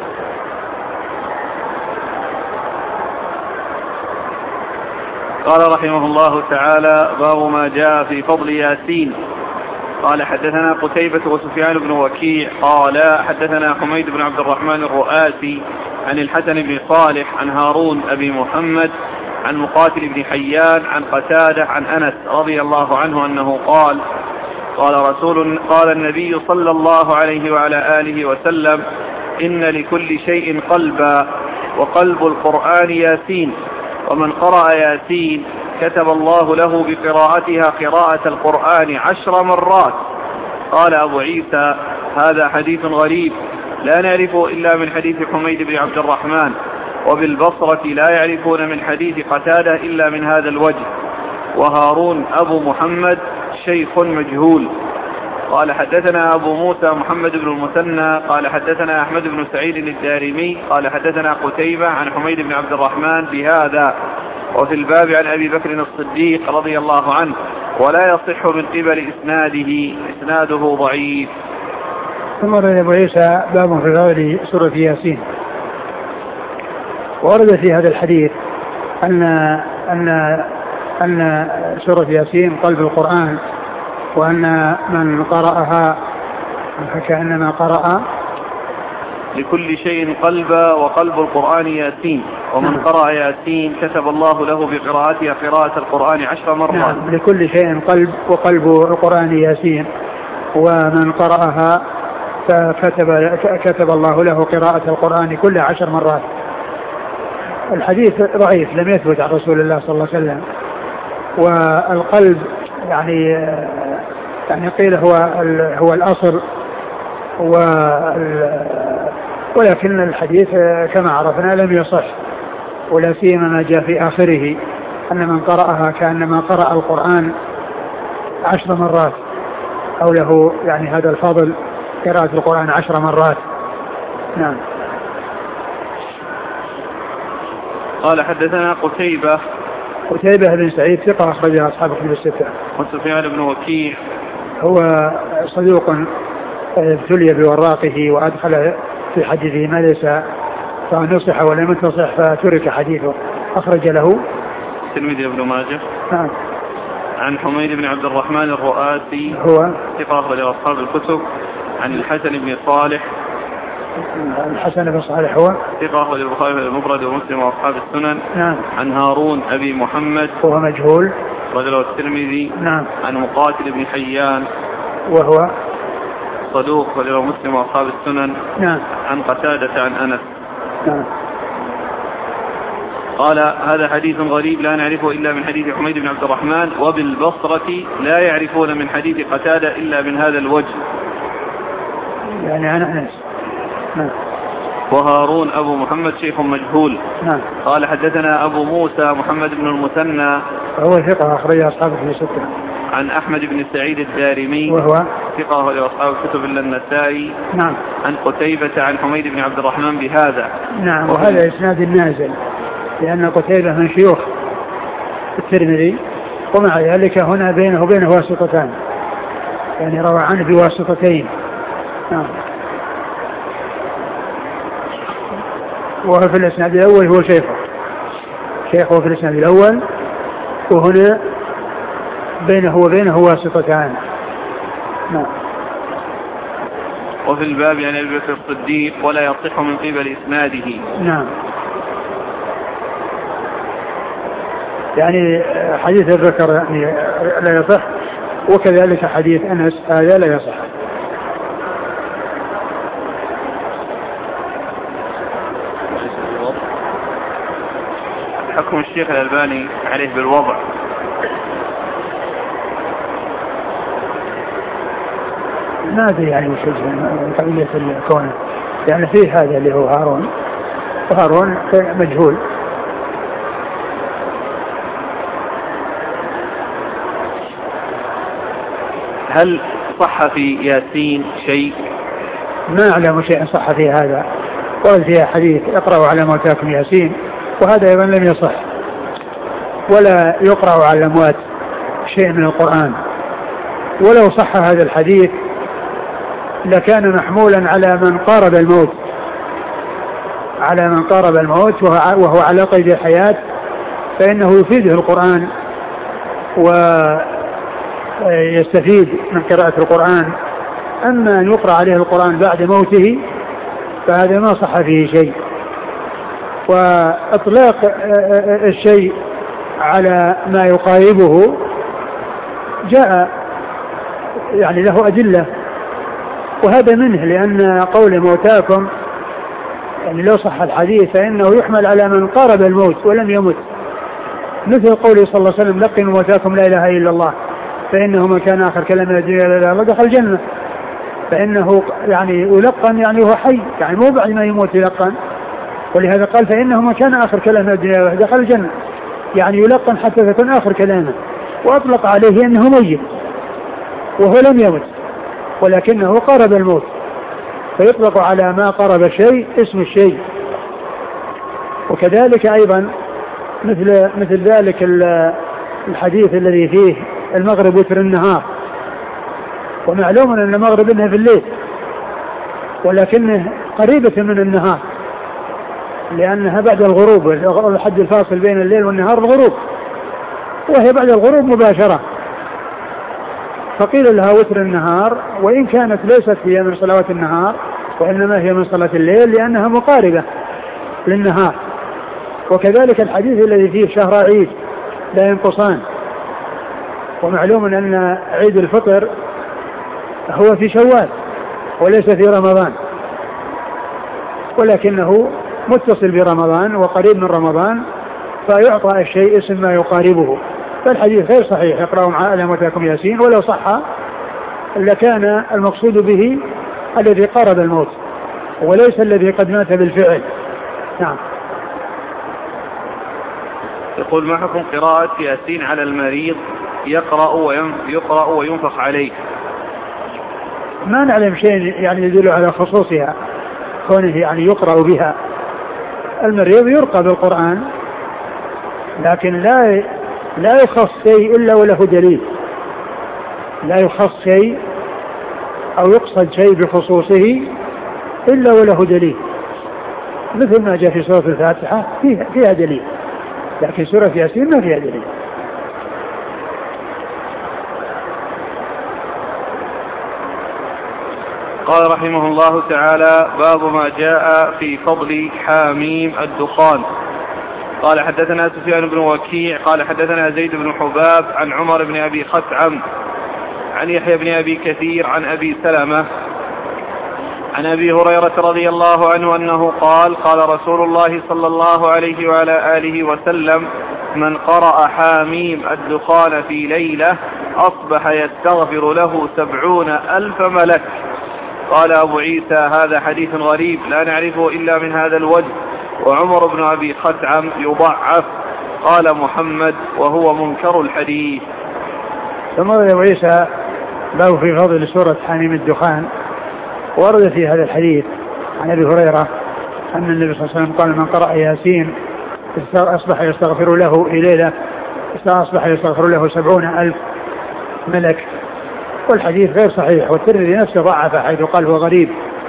قال رحمه الله تعالى باب ما جاء في فضل ياسين. قال حدثنا قتيبة وسفيان بن وكيع قال حدثنا حميد بن عبد الرحمن الرؤاسي عن الحسن بن صالح عن هارون أبي محمد عن مقاتل بن حيان عن قتادة عن أنس رضي الله عنه أنه قال قال رسول قال النبي صلى الله عليه وعلى آله وسلم إن لكل شيء قلبا وقلب القرآن ياسين، ومن قرأ ياسين كتب الله له بقراءتها قراءة القرآن عشر مرات. قال أبو عيسى هذا حديث غريب لا نعرفه إلا من حديث حميد بن عبد الرحمن، وبالبصرة لا يعرفون من حديث قتادة إلا من هذا الوجه، وهارون أبو محمد شيخ مجهول. قال حدثنا أبو موسى محمد بن المثنى قال حدثنا أحمد بن سعيد الدارمي قال حدثنا قتيبة عن حميد بن عبد الرحمن بهذا، وفي الباب عن أبي بكر الصديق رضي الله عنه، ولا يصح من قبل إسناده، إسناده ضعيف. ثم رأي أبو عيسى باب في فضل سورة ياسين. ورد في هذا الحديث أن أن أن سورة ياسين قلب القرآن، وأن من قرأها فكأنما قرأ لكل شيء قلبا وقلب القرآن ياسين، ومن قرأ ياسين كتب الله له بقراءتها قراءة القرآن عشر مرات. نعم. لكل شيء قلب وقلب القرآن ياسين، ومن قرأها فكتب كتب الله له قراءة القرآن كل عشر مرات. الحديث ضعيف لم يثبت عن رسول الله صلى الله عليه وسلم. والقلب يعني يعني قيل هو هو الأصل، ولكن الحديث كما عرفنا لم يصح، ولا سيما ما جاء في آخره أن من قرأها كأنما قرأ القرآن عشر مرات، أو له يعني هذا الفضل قراءة القرآن عشر مرات. نعم. قال حدثنا قتيبة قتيبة بن سعيد ثقة أخرجها أصحاب الكتب الستة. وسفيان بن وكيع هو صدوق ابتلي بوراقه وأدخل في حديثه ما ليس، فنصح ولم ينتصح فترك حديثه، أخرج له الترمذي وابن ماجه. نعم. عن حميد بن عبد الرحمن الرؤاسي هو ثقة أخرج أصحاب الكتب. عن الحسن بن صالح الحسن بن صالح هو ثقة أخرج البخاري المفرد ومسلم وأصحاب السنن. نعم. عن هارون أبي محمد هو مجهول رجل الترمذي. نعم. عن مقاتل بن حيان وهو صدوق رجل مسلم وأصحاب السنن. نعم. عن قتادة عن أنس. نعم. قال هذا حديث غريب لا نعرفه إلا من حديث حميد بن عبد الرحمن، وبالبصرة لا يعرفون من حديث قتادة إلا من هذا الوجه، يعني عن أنس. نعم. وهارون أبو محمد شيخ مجهول. نعم. قال حدثنا أبو موسى محمد بن المثنى هو ثقة أخرج أصحاب الكتب الستة. عن أحمد بن سعيد الدارمي وهو ثقة أخرج أصحاب الكتب إلا النسائي. نعم. عن قتيبة عن حميد بن عبد الرحمن بهذا. نعم. وهذا إسناد النازل، لأن قتيبة من شيوخ الترمذي، ومع ذلك هنا بينه وبينه واسطتان، يعني روى عنه بواسطتين. نعم. وهو في الإسناد الأول هو شيخه شيخه في الإسناد الأول، وهنا بينه وبينه واسطتان. نعم. وفي الباب عن أبي بكر الصديق ولا يصح من قبل إسناده. نعم. يعني حديث أبي بكر يعني لا يصح، وكذلك حديث أنس هذا لا يصح. حكم الشيخ الألباني عليه بالوضع. ما أدري يعني وش قضية الكون، يعني فيه هذا اللي هو هارون، وهارون مجهول. هل صح في ياسين شيء؟ ما أعلم شيء صح في هذا، قال فيها حديث اقرأوا على موتاكم ياسين، وهذا أيضا لم يصح. ولا يقرأ على الأموات شيء من القرآن، ولو صح هذا الحديث لكان محمولا على من قارب الموت على من قارب الموت وهو على قيد الحياة، فإنه يفيده القرآن ويستفيد من قراءة القرآن. أما أن يقرأ عليه القرآن بعد موته فهذا ما صح فيه شيء. وإطلاق الشيء على ما يقاربه جاء يعني له أدلة، وهذا منه، لأن قول موتاكم يعني لو صح الحديث فإنه يحمل على من قارب الموت ولم يمت، مثل قوله صلى الله عليه وسلم لقنوا موتاكم لا إله إلا الله فإنه من كان آخر كلام الدنيا لا إله إلا الله دخل الجنة. فإنه يعني يلقن يعني هو حي، يعني مو بعد ما يموت يلقن، ولهذا قال فإنه من كان آخر كلام الدنيا دخل الجنة، يعني يلقن حتى تكون آخر كلامه. وأطلق عليه أنه ميت وهو لم يمت ولكنه قرب الموت، فيطلق على ما قرب الشيء اسم الشيء. وكذلك أيضا مثل مثل ذلك الحديث الذي فيه المغرب وتر النهار، ومعلوم أن المغرب إنها في الليل ولكنه قريبة من النهار، لأنها بعد الغروب، الحد الفاصل بين الليل والنهار الغروب، وهي بعد الغروب مباشرة، فقيل لها وتر النهار، وإن كانت ليست هي من صلوات النهار وإنما هي من صلاة الليل لأنها مقاربة للنهار. وكذلك الحديث الذي فيه شهر عيد لا ينقصان، ومعلوم أن عيد الفطر هو في شوال وليس في رمضان، ولكنه متصل برمضان وقريب من رمضان، فيعطى الشيء اسم ما يقاربه. فالحديث غير صحيح اقرأوا على موتاكم ياسين، ولو صح لكان المقصود به الذي قارب الموت وليس الذي قد مات بالفعل. نعم. يقول ما حكم قراءة ياسين على المريض يقرأ ويقرأ وينفخ عليه؟ ما نعلم شيء يعني يدل على خصوصها كونه يعني يقرأ بها. المريض يرقى بالقرآن، لكن لا لا يخص شيء إلا وله دليل، لا يخص شيء أو يقصد شيء بخصوصه إلا وله دليل، مثل ما جاء في سورة الفاتحة فيها, فيها دليل، لكن سورة ياسين ما فيها دليل. قال رحمه الله تعالى باب ما جاء في فضل حاميم الدخان. قال حدثنا سفيان بن وكيع قال حدثنا زيد بن حباب عن عمر بن أبي خثعم عن يحيى بن أبي كثير عن أبي سلمة عن أبي هريرة رضي الله عنه أنه قال قال رسول الله صلى الله عليه وعلى آله وسلم من قرأ حاميم الدخان في ليلة أصبح يستغفر له سبعون ألف ملك. قال أبو عيسى هذا حديث غريب لا نعرفه إلا من هذا الوجه، وعمر بن أبي خثعم يضعف. قال محمد وهو منكر الحديث. ثم أبو عيسى باب في فضل سورة حاميم الدخان، ورد في هذا الحديث عن أبي هريرة أن النبي صلى الله عليه وسلم قال من قرأ ياسين أصبح يستغفر له إليلة أصبح يستغفر له سبعون ألف ملك. والحديث غير صحيح، والترمذي نفسه ضعف حيث قال هو غريب،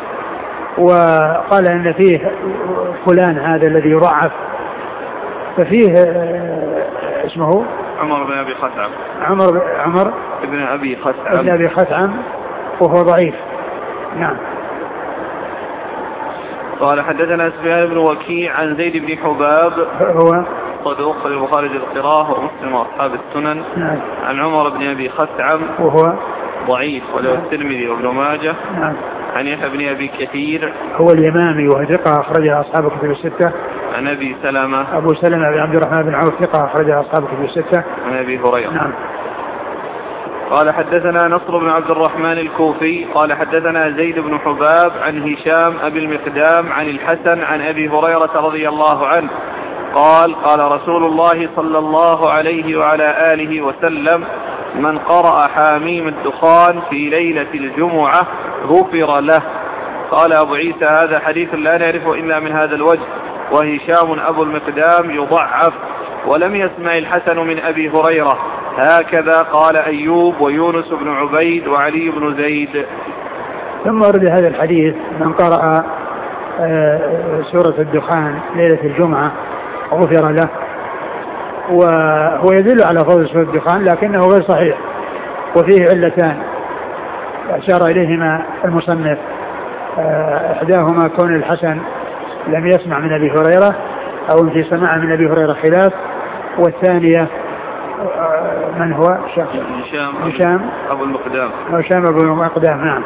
وقال ان فيه فلان هذا الذي يضعف، ففيه اسمه عمر بن ابي خثعم عمر عمر ابن ابي خثعم ابن ابي خثعم وهو ضعيف. نعم. قال حدثنا سفيان بن وكيع عن زيد بن حباب هو صدوق في البخاري القراءة ومسلم واصحاب السنن. نعم. عن عمر بن ابي خثعم وهو ضعيف وله الترمذي وابن ماجه. نعم. عن يحيى بن ابي كثير هو اليمامي وهو ثقة أخرجها أصحاب الكتب الستة. عن ابي سلمة أبو سلمة بن عبد الرحمن بن عوف ثقة أخرجها أصحاب الكتب الستة. عن ابي هريرة. نعم. قال حدثنا نصر بن عبد الرحمن الكوفي قال حدثنا زيد بن حباب عن هشام أبي المقدام عن الحسن عن أبي هريرة رضي الله عنه قال قال رسول الله صلى الله عليه وعلى آله وسلم: من قرأ حاميم الدخان في ليلة الجمعة غفر له. قال أبو عيسى: هذا حديث لا نعرفه إلا من هذا الوجه، وهشام أبو المقدام يضعف ولم يسمع الحسن من أبي هريرة. هكذا قال أيوب ويونس بن عبيد وعلي بن زيد. ثم ورد هذا الحديث: من قرأ سورة الدخان ليلة الجمعة غفر له، وهو يدل على فضل سورة الدخان لكنه غير صحيح، وفيه علتان أشار إليهما المصنف. إحداهما كون الحسن لم يسمع من أبي هريرة أو في سماع من أبي هريرة خلاف، والثانية من هو؟ هشام هشام أبو المقدام هشام أبو المقدام. نعم.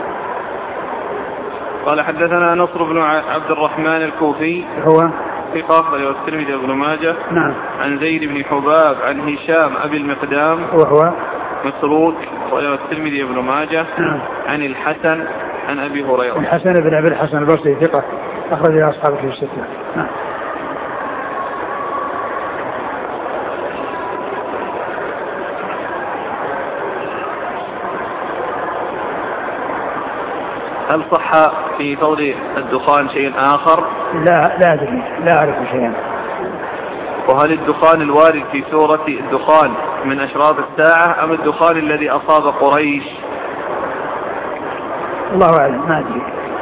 قال حدثنا نصر بن عبد الرحمن الكوفي هو ثقة أخرجه الترمذي وابن ماجه. نعم. عن زيد بن حباب عن هشام أبي المقدام وهو متروك أخرجه الترمذي وابن ماجه. نعم. عن الحسن عن أبي هريرة. الحسن بن أبي الحسن البصري ثقة أخرجه أصحابه في الستة. نعم. هل صح في فضل الدخان شيء آخر؟ لا لا أدري، لا أعرف شيئا. وهل الدخان الوارد في سورة الدخان من أشراط الساعة أم الدخان الذي أصاب قريش؟ الله أعلم، ما أدري.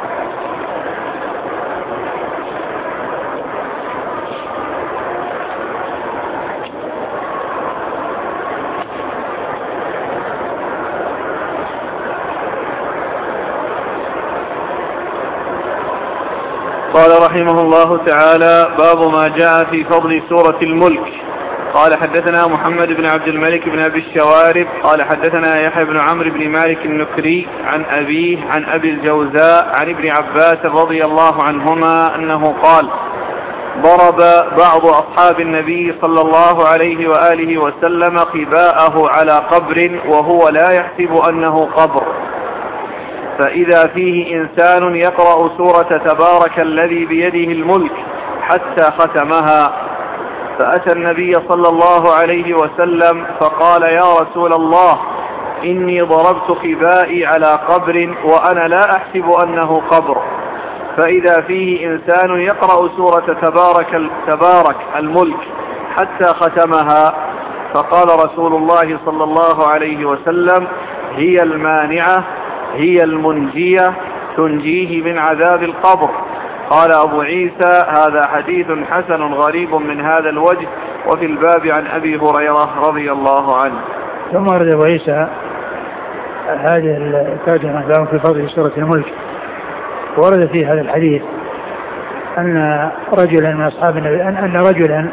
قال رحمه الله تعالى: باب ما جاء في فضل سورة الملك. قال حدثنا محمد بن عبد الملك بن أبي الشوارب قال حدثنا يحيى بن عمرو بن مالك النكري عن أبيه عن أبي الجوزاء عن ابن عباس رضي الله عنهما أنه قال: ضرب بعض أصحاب النبي صلى الله عليه وآله وسلم قباءه على قبر وهو لا يحسب أنه قبر، فإذا فيه إنسان يقرأ سورة تبارك الذي بيده الملك حتى ختمها، فأتى النبي صلى الله عليه وسلم فقال: يا رسول الله، إني ضربت خبائي على قبر وأنا لا أحسب أنه قبر، فإذا فيه إنسان يقرأ سورة تبارك, تبارك الملك حتى ختمها، فقال رسول الله صلى الله عليه وسلم: هي المانعة، هي المنجية، تنجيه من عذاب القبر. قال أبو عيسى: هذا حديث حسن غريب من هذا الوجه، وفي الباب عن أبي هريرة رضي الله عنه. ثم ورد أبو عيسى هذه الترجمة لهم في فضل سورة الملك، ورد في هذا الحديث أن رجلا من أصحاب النبي أن, أن رجلا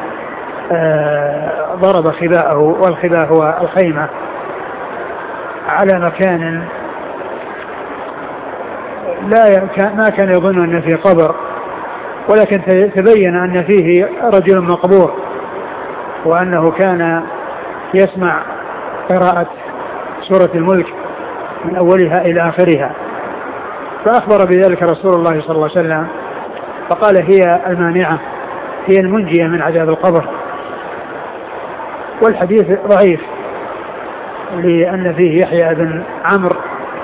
ضرب خباءه، والخباء هو الخيمة، على مكان لا ما كان يظن أن فيه قبر، ولكن تبين أن فيه رجل مقبور، وأنه كان يسمع قراءة سورة الملك من أولها إلى آخرها، فأخبر بذلك رسول الله صلى الله عليه وسلم فقال: هي المانعة، هي المنجية من عذاب القبر. والحديث ضعيف لأن فيه يحيى بن عمرو.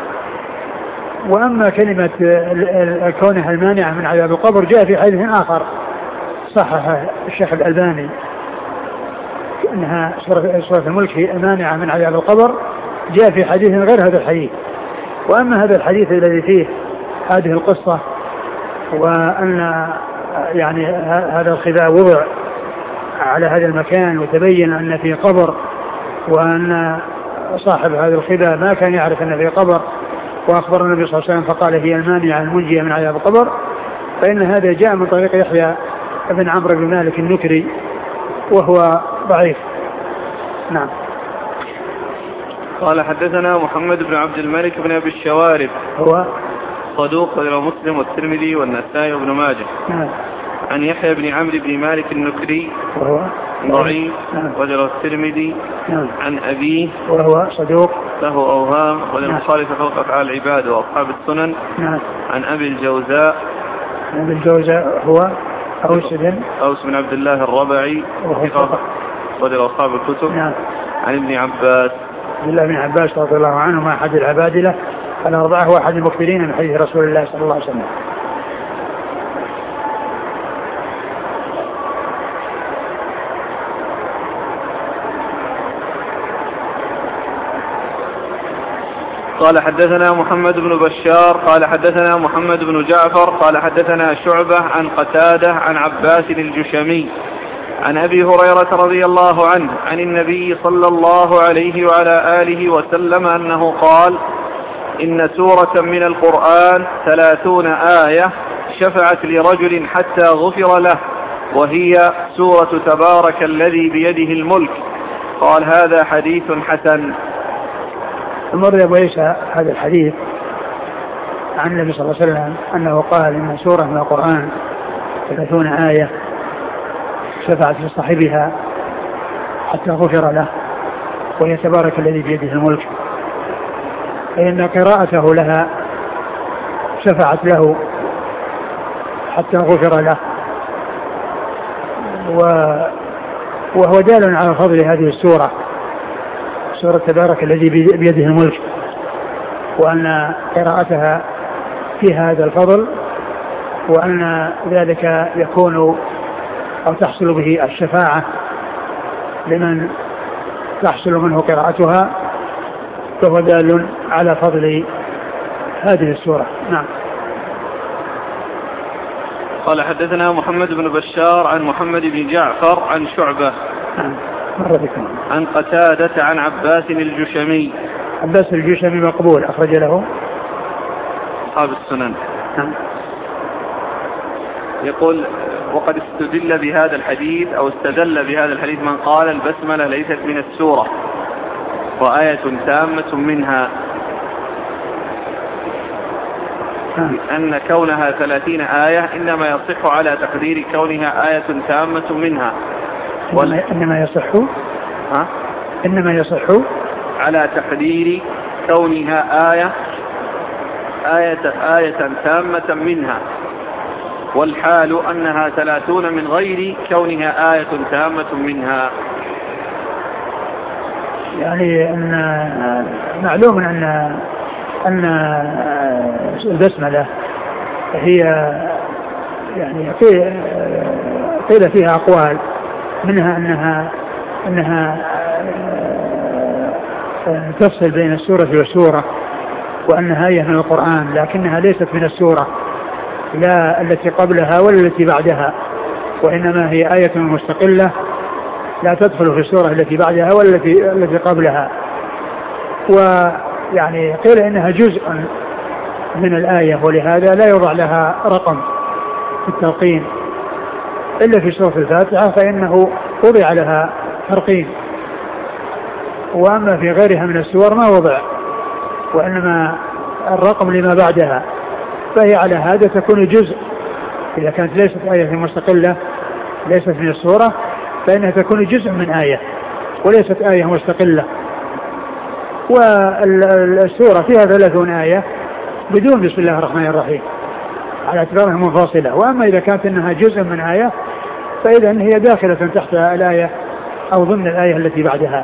وأما كلمة كونها المانعة من عذاب القبر جاء في حديث آخر صححه الشيخ الألباني، أنها سورة الملك هي مانعة من عذاب القبر جاء في حديث غير هذا الحديث. وأما هذا الحديث الذي فيه هذه القصة وأن يعني هذا الخباء وضع على هذا المكان وتبين أن فيه قبر وأن صاحب هذا الخباء ما كان يعرف أن فيه قبر وأخبر النبي صلى الله عليه وسلم فقال هي المانعة المنجية من عذاب القبر، فإن هذا جاء من طريق يحيى بن عمرو بن مالك النكري وهو ضعيف. نعم. قال حدثنا محمد بن عبد الملك بن أبي الشوارب هو صدوق رواه مسلم والترمذي والنسائي وابن ماجه. نعم. عن يحيى بن عمرو بن مالك النكري وهو ضعيف نعم. وجر الترمذي نعم. عن أبيه وهو صدوق له أوهام وللبخاري نعم. في خلق أفعال العباد وأصحاب السنن. نعم. عن أبي الجوزاء أبي الجوزاء هو أوس بن أوس بن عبد الله الربعي وجر أصحاب الكتب. نعم. عن ابن عباس عبد الله بن عباس رضي الله عنهما أحد العبادلة الأربعة هو أحد المكثرين من حديث رسول الله صلى الله عليه وسلم. قال حدثنا محمد بن بشار قال حدثنا محمد بن جعفر قال حدثنا شعبة عن قتادة عن عباس الجشمي عن أبي هريرة رضي الله عنه عن النبي صلى الله عليه وعلى آله وسلم أنه قال إن سورة من القرآن ثلاثون آية شفعت لرجل حتى غفر له وهي سورة تبارك الذي بيده الملك. قال هذا حديث حسن. مر أبو عيسى هذا الحديث عن النبي صلى الله عليه وسلم أنه قال إن سورة من القرآن ثلاثون آية شفعت لصاحبها حتى غفر له وهي تبارك الذي بيده الملك، فإن قراءته لها شفعت له حتى غفر له، وهو دال على فضل هذه السورة سورة تبارك الذي بيده الملك، وأن قراءتها في هذا الفضل، وأن ذلك يكون أو تحصل به الشفاعة لمن تحصل منه قراءتها، فهو دال على فضل هذه السورة. نعم. قال حدثنا محمد بن بشار عن محمد بن جعفر عن شعبة نعم. مر بكم. عن قتادة عن عباس الجشمي. عباس الجشمي مقبول أخرج له أصحاب السنن. نعم. يقول وقد استدل بهذا الحديث أو استدل بهذا الحديث من قال البسملة ليست من السورة وآية تامة منها، أن كونها ثلاثين آية إنما يصح على تقدير كونها آية تامة منها. وال... إنما يصح ها؟ إنما يصح على تقدير كونها آية آية آية تامة منها، والحال أنها ثلاثون من غير كونها آية تامة منها. يعني أن معلوم أن أن البسملة هي يعني قيل فيها أقوال، منها أنها أنها تفصل بين السورة والسورة، وأنها آية من القرآن لكنها ليست من السورة لا التي قبلها ولا التي بعدها، وإنما هي آية مستقلة لا تدخل في السورة التي بعدها ولا التي التي قبلها. ويعني قيل إنها جزء من الآية، ولهذا لا يوضع لها رقم في التلقين إلا في سورة الفاتحة فإنه وضع لها ترقيم، وأما في غيرها من السور ما وضع، وإنما الرقم لما بعدها، فهي على هذا تكون جزء. إذا كانت ليست آية مستقلة ليست من السورة فإنها تكون جزء من آية وليست آية مستقلة. والسورة فيها ثلاثون آية بدون بسم الله الرحمن الرحيم على اعتبارها منفصلة، وأما إذا كانت أنها جزء من آية فإذا هي داخلة تحت الآية أو ضمن الآية التي بعدها.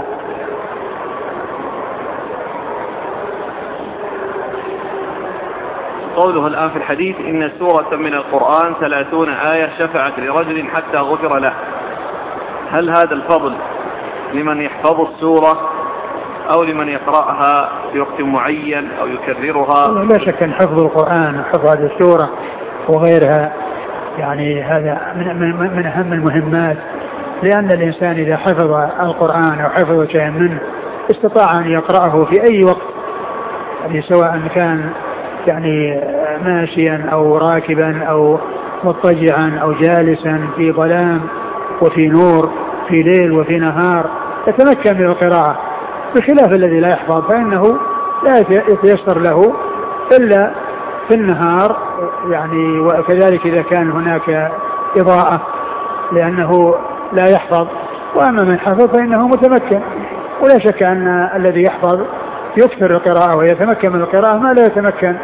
قوله الآن في الحديث إن سورة من القرآن ثلاثون آية شفعت لرجل حتى غفر له، هل هذا الفضل لمن يحفظ السورة أو لمن يقرأها في وقت معين أو يكررها؟ لا شك أن حفظ القرآن وحفظ هذه السورة وغيرها يعني هذا من, من, من أهم المهمات، لأن الإنسان إذا حفظ القرآن أو حفظ شيئا منه استطاع أن يقرأه في أي وقت، يعني سواء كان يعني ماشيا أو راكبا أو مضطجعا أو جالسا في ظلام وفي نور، في ليل وفي نهار، يتمكن من القراءة، بخلاف الذي لا يحفظ فإنه لا يتيسر له إلا في النهار يعني، وكذلك إذا كان هناك إضاءة لأنه لا يحفظ. وأما من حفظ فإنه متمكن، ولا شك أن الذي يحفظ يكثر القراءة ويتمكن من القراءة ما لا يتمكن.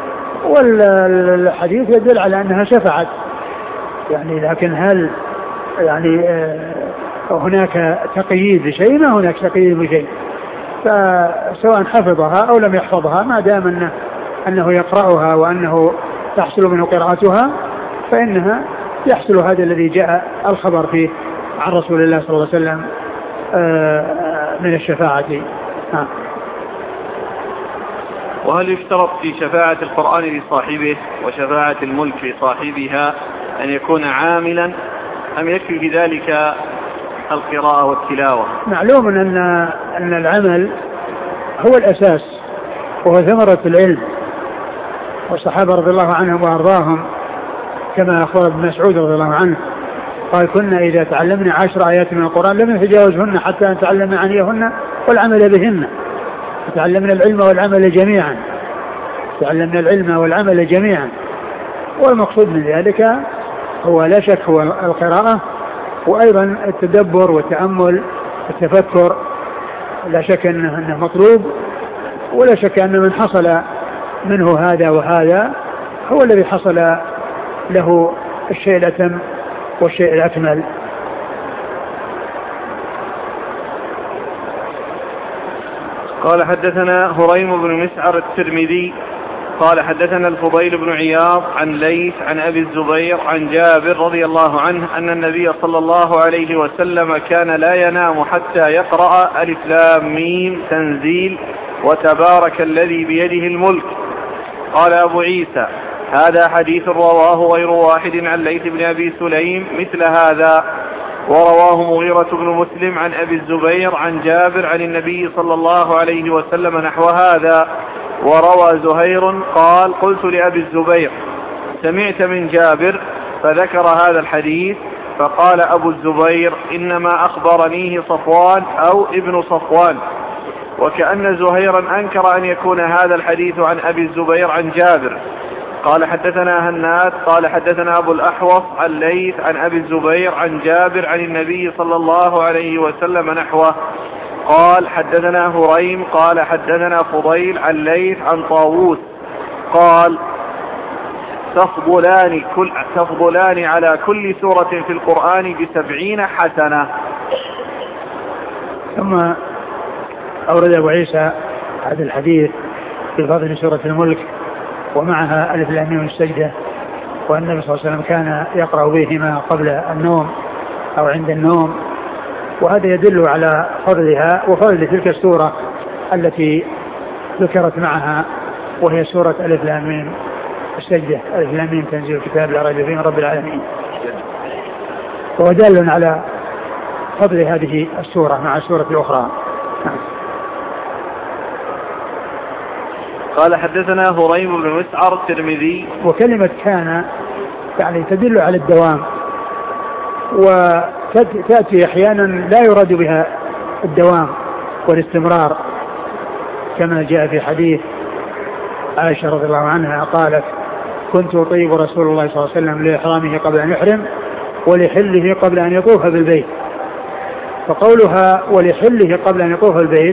والحديث يدل على أنها شفعت يعني، لكن هل يعني هناك تقييد لشيء؟ ما هناك تقييد لشيء، فسواء حفظها أو لم يحفظها ما دام أنه, أنه يقرأها وأنه تحصل منه قراءتها فإنها يحصل هذا الذي جاء الخبر فيه عن رسول الله صلى الله عليه وسلم من الشفاعة. ها. وهل يشترط في شفاعة القرآن لصاحبه وشفاعة الملك لصاحبها أن يكون عاملا أم يكفي بذلك القراءة والتلاوة؟ معلوم أن أن العمل هو الأساس وهو ثمرة العلم، والصحابة رضي الله عنهم وأرضاهم كما أخبر ابن مسعود رضي الله عنه قال كنا إذا تعلمنا عشر آيات من القرآن لم نتجاوزهن حتى نتعلم معانيهن والعمل بهن. تعلمنا العلم والعمل جميعا، تعلمنا العلم والعمل جميعا. والمقصود من ذلك هو لا شك هو القراءة، وأيضا التدبر والتأمل والتفكر لا شك أنه, أنه مطلوب، ولا شك أن من حصل منه هذا وهذا هو الذي حصل له الشيء الأتم والشيء الأكمل. قال حدثنا هريم بن مسعر الترمذي قال حدثنا الفضيل بن عياض عن ليث عن أبي الزبير عن جابر رضي الله عنه أن النبي صلى الله عليه وسلم كان لا ينام حتى يقرأ ألف لام ميم تنزيل وتبارك الذي بيده الملك. قال أبو عيسى هذا حديث رواه غير واحد عن ليث بن أبي سليم مثل هذا، ورواه مغيرة بن مسلم عن أبي الزبير عن جابر عن النبي صلى الله عليه وسلم نحو هذا. وروى زهير قال قلت لأبي الزبير سمعت من جابر فذكر هذا الحديث، فقال أبو الزبير إنما أخبرنيه صفوان أو ابن صفوان، وكأن زهيرا أنكر أن يكون هذا الحديث عن أبي الزبير عن جابر. قال حدثنا هناد قال حدثنا أبو الأحوص عن ليث عن أبي الزبير عن جابر عن النبي صلى الله عليه وسلم نحوه. قال حدثنا هريم قال حدثنا فضيل عن ليث عن طاووس قال تفضلان, كل تفضلان على كل سورة في القرآن بسبعين حسنة. ثم أورد أبو عيسى هذا الحديث في فضل سورة الملك ومعها ألف لام ميم السجدة، والنبي صلى الله عليه وسلم كان يقرأ بهما قبل النوم أو عند النوم، وهذا يدل على فضلها وفضل تلك السورة التي ذكرت معها وهي سورة ألف لام ميم السجدة. ألف لام ميم تنزيل الكتاب لا ريب فيه من رب العالمين، وهو دال على فضل هذه السورة مع السورة الأخرى. قال حدثنا هريم بن مسعر الترمذي. وكلمة كان يعني تدل على الدوام، وتأتي أحيانا لا يراد بها الدوام والاستمرار، كما جاء في حديث عائشة رضي الله عنها قالت كنت أطيب رسول الله صلى الله عليه وسلم لإحرامه قبل أن يحرم ولحله قبل أن يطوف بالبيت. فقولها ولحله قبل أن يطوف بالبيت،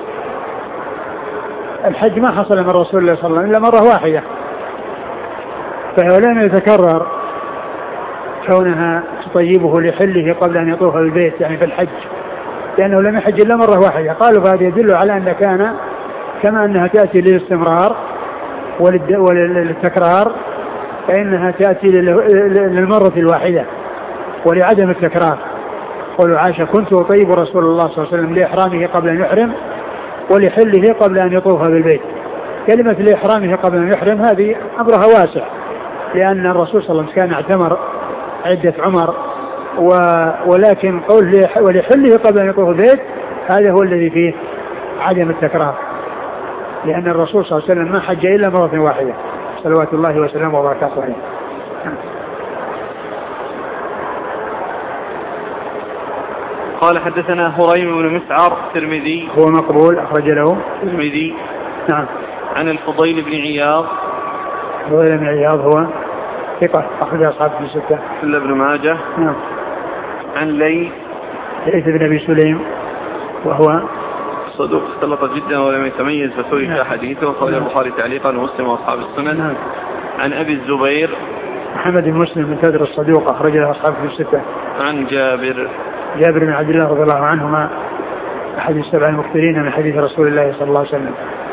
الحج ما حصل من رسول الله صلى الله عليه وسلم إلا مرة واحدة، فهو لم يتكرر كونها تطيبه لحله قبل أن يطوف بالبيت يعني في الحج، لأنه لم يحج إلا مرة واحدة. قالوا فهذا يدل على أن كان كما أنها تأتي للاستمرار وللتكرار فإنها تأتي للمرة الواحدة ولعدم التكرار، قول عائشة كنت أطيب رسول الله صلى الله عليه وسلم لإحرامه قبل أن يحرم ولحله قبل أن يطوف بالبيت. كلمة لإحرامه قبل أن يحرم هذه أمرها واسع، لأن الرسول صلى الله عليه وسلم كان اعتمر عدة عمر، ولكن قول ولحله قبل أن يطوف بالبيت هذا هو الذي فيه عدم التكرار، لأن الرسول صلى الله عليه وسلم ما حج إلا مرة واحدة صلوات الله وسلامه وبركاته عليه. قال حدثنا هريم بن مسعر الترمذي هو مقبول أخرج له الترمذي. نعم. عن الفضيل بن عياض. الفضيل بن عياض هو ثقة أخرج أصحاب في ستة إلا ابن ماجه. نعم. عن ليث ليث بن أبي سليم وهو صدوق اختلط جدا ولم يتميز فسئل نعم. حديثه وخرج البخاري تعليقا ومسلم واصحاب السنن. نعم. عن ابي الزبير محمد بن مسلم من كدر الصدوق اخرج له اصحابه في الستة. عن جابر جابر بن عبد الله رضي الله عنهما احد السبع المكثرين من حديث رسول الله صلى الله عليه وسلم.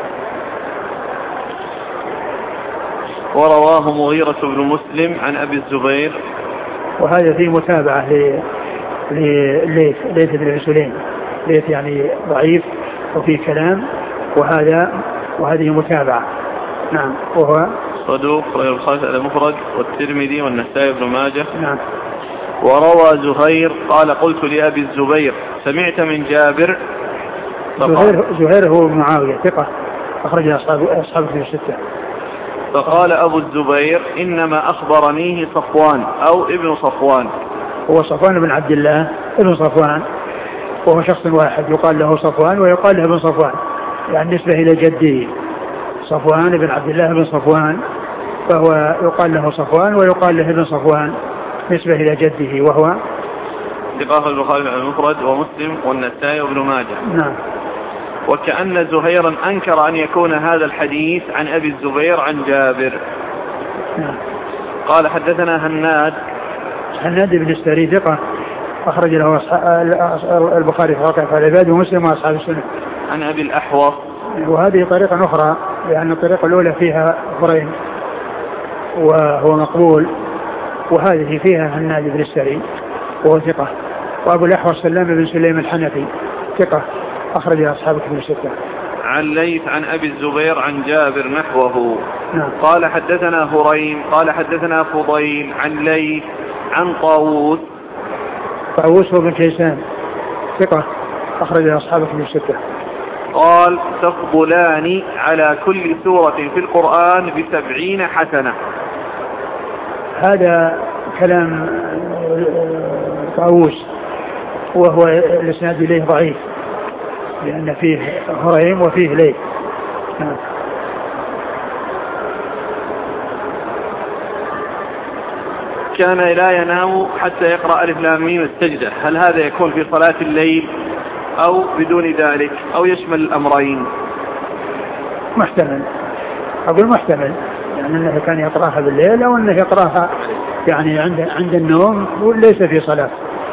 ورواه مغيرة بن مسلم عن ابي الزبير، وهذا في متابعة لليث ليث بن ابي سليم. ليث يعني ضعيف وفي كلام، وهذا وهذه متابعة. نعم. وهو صدوق رواه البخاري المفرد والترمذي والنسائي بن ماجه. نعم. وروى زهير قال قلت لأبي الزبير سمعت من جابر. زهير, زهير هو معاوية ثقة أخرج أصحاب أصحابه في الستة. فقال أبو الزبير إنما أخبرنيه صفوان أو ابن صفوان. هو صفوان بن عبد الله ابن صفوان، وهو شخص واحد يقال له صفوان ويقال له ابن صفوان، يعني نسبة إلى جده صفوان بن عبد الله بن صفوان، فهو يقال له صفوان ويقال له ابن صفوان نسبة إلى جده، وهو ثقة البخاري المفرد ومسلم والنسائي وابن ماجه. نعم. وكأن زهيرا أنكر أن يكون هذا الحديث عن أبي الزبير عن جابر. نعم. قال حدثنا هناد هناد بن السري ثقة أخرج له البخاري في حقائق العباد ومسلم وأصحاب السنة. عن أبي الأحوص، وهذه طريقة أخرى لأن الطريقة الأولى فيها فرين وهو مقبول، وهذه فيها هناد بن السري وهو ثقة. وأبو الأحوص سلام بن سليم الحنفي ثقة أخرج أصحاب كتب الستة. عن ليث عن أبي الزبير عن جابر نحوه. نعم. قال حدثنا هريم قال حدثنا فضيل عن ليث عن طاووس. طاووس هو بن كيسان ثقة أخرج أصحاب كتب الستة. قال تفضلان على كل سورة في القرآن بسبعين حسنة. هذا كلام طاووس وهو الاسناد إليه ضعيف لأن فيه هريم وفيه ليث. كان لا ينام حتى يقرأ ألف لام ميم السجدة، هل هذا يكون في صلاة الليل أو بدون ذلك أو يشمل الأمرين؟ محتمل، أقول محتمل، يعني أنه كان يقرأها بالليل أو أنه يقرأها يعني عند عند النوم وليس في صلاة.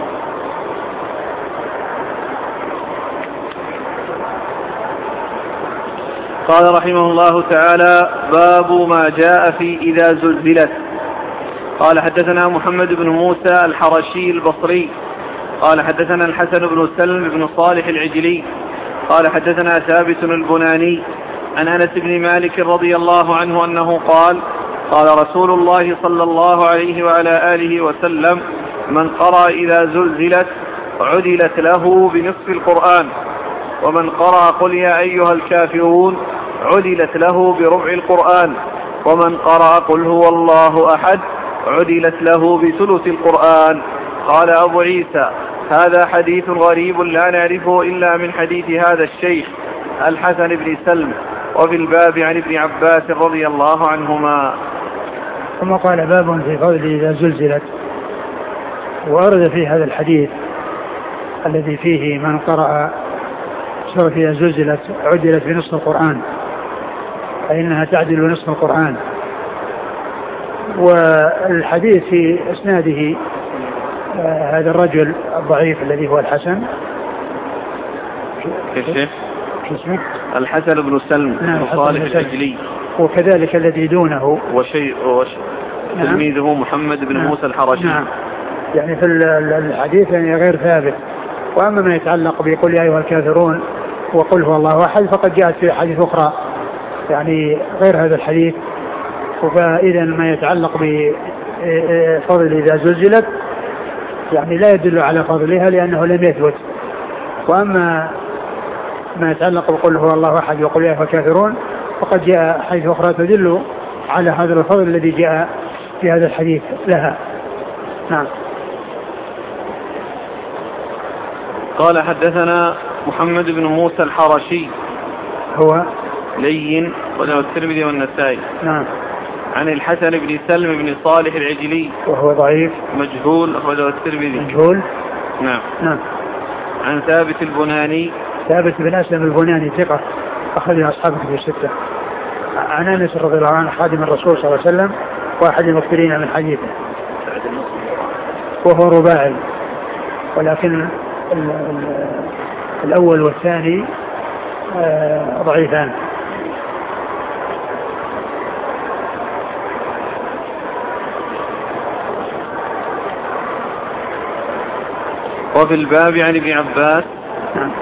قال رحمه الله تعالى باب ما جاء في إذا زلزلت. قال حدثنا محمد بن موسى الحرشي البصري قال حدثنا الحسن بن سلم بن صالح العجلي قال حدثنا ثابت البناني عن أنس بن مالك رضي الله عنه أنه قال قال رسول الله صلى الله عليه وعلى آله وسلم من قرأ إذا زلزلت عدلت له بنصف القرآن، ومن قرأ قل يا أيها الكافرون عدلت له بربع القرآن، ومن قرأ قل هو الله أحد عدلت له بثلث القرآن. قال أبو عيسى هذا حديث غريب لا نعرفه إلا من حديث هذا الشيخ الحسن بن سلم، وفي الباب عن ابن عباس رضي الله عنهما. ثم قال باب في فضل إذا زلزلت، وأرد في هذا الحديث الذي فيه من قرأ سورة إذا زلزلت عدلت بنصف القرآن، أي أنها تعدل بنصف القرآن. والحديث في إسناده آه هذا الرجل الضعيف الذي هو الحسن الحسن بن سلم بن صالح العجلي، وكذلك الذي دونه وشيء وش... نعم. تلميذه محمد بن نعم. موسى الحرشي. نعم. يعني في الحديث يعني غير ثابت. وأما ما يتعلق بقل يا أيها الكافرون وقل هو الله أحد فقد جاءت في حديث أخرى يعني غير هذا الحديث. فإذا ما يتعلق بفضل إذا زلزلت يعني لا يدل على فضلها لأنه لم يثبت. وأما ما يتعلق بقل هو الله أحد وقل يا أيها الكافرون فقد جاء حديث أخرى تدل على هذا الفضل الذي جاء في هذا الحديث لها. نعم. قال حدثنا محمد بن موسى الحرشي هو لين وله الترمذي والنسائي. نعم. عن الحسن بن سلم بن صالح العجلي وهو ضعيف مجهول وله الترمذي. مجهول. نعم. نعم. عن ثابت البناني ثابت بن أسلم البناني ثقة أخرج أصحابه في الستة. عن أنس رضي الله عنه خادم الرسول صلى الله عليه وسلم واحد المكثرين من حديثه وهو رباعي ولكن ال ال الأول والثاني آه ضعيفان. وفي الباب عن ابن عباس. نعم.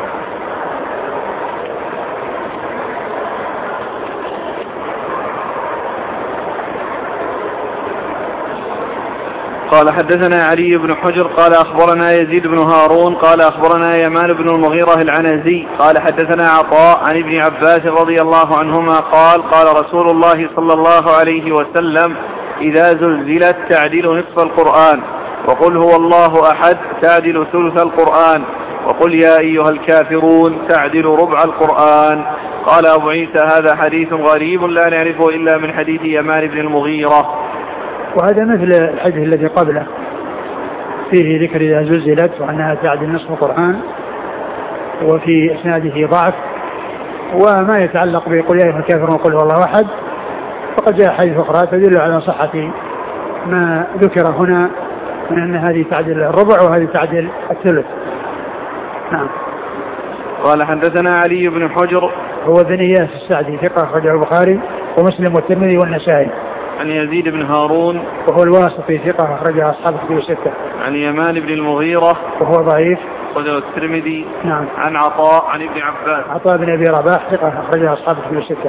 قال حدثنا علي بن حجر قال أخبرنا يزيد بن هارون قال أخبرنا يمان بن المغيرة العنزي قال حدثنا عطاء عن ابن عباس رضي الله عنهما قال قال رسول الله صلى الله عليه وسلم إذا زلزلت تعدل نصف القرآن وقل هو الله أحد تعدل ثلث القرآن وقل يا أيها الكافرون تعدل ربع القرآن. قال أبو عيسى هذا حديث غريب لا نعرفه إلا من حديث يمان بن المغيرة. وهذا مثل الحديث الذي قبله فيه ذكر إذا زلزلت وأنها تعدل نصف القرآن وفي إسناده ضعف. وما يتعلق بقل يا أيها الكافرون وقل هو الله أحد فقد جاء حديث أخرى تدل على صحة ما ذكر هنا من أن هذه تعدل الربع وهذه تعدل الثلث. نعم. قال حدثنا علي بن حجر هو بن إياس السعدي ثقة أخرجه البخاري ومسلم والترمذي والنسائي. عن يزيد بن هارون وهو الواسطي ثقة أخرجه أصحاب الكتب الستة. عن يمان بن المغيرة وهو ضعيف أخرجه الترمذي. نعم. عن عطاء عن ابن عباس. عطاء بن أبي رباح ثقة أخرجه أصحاب الكتب الستة.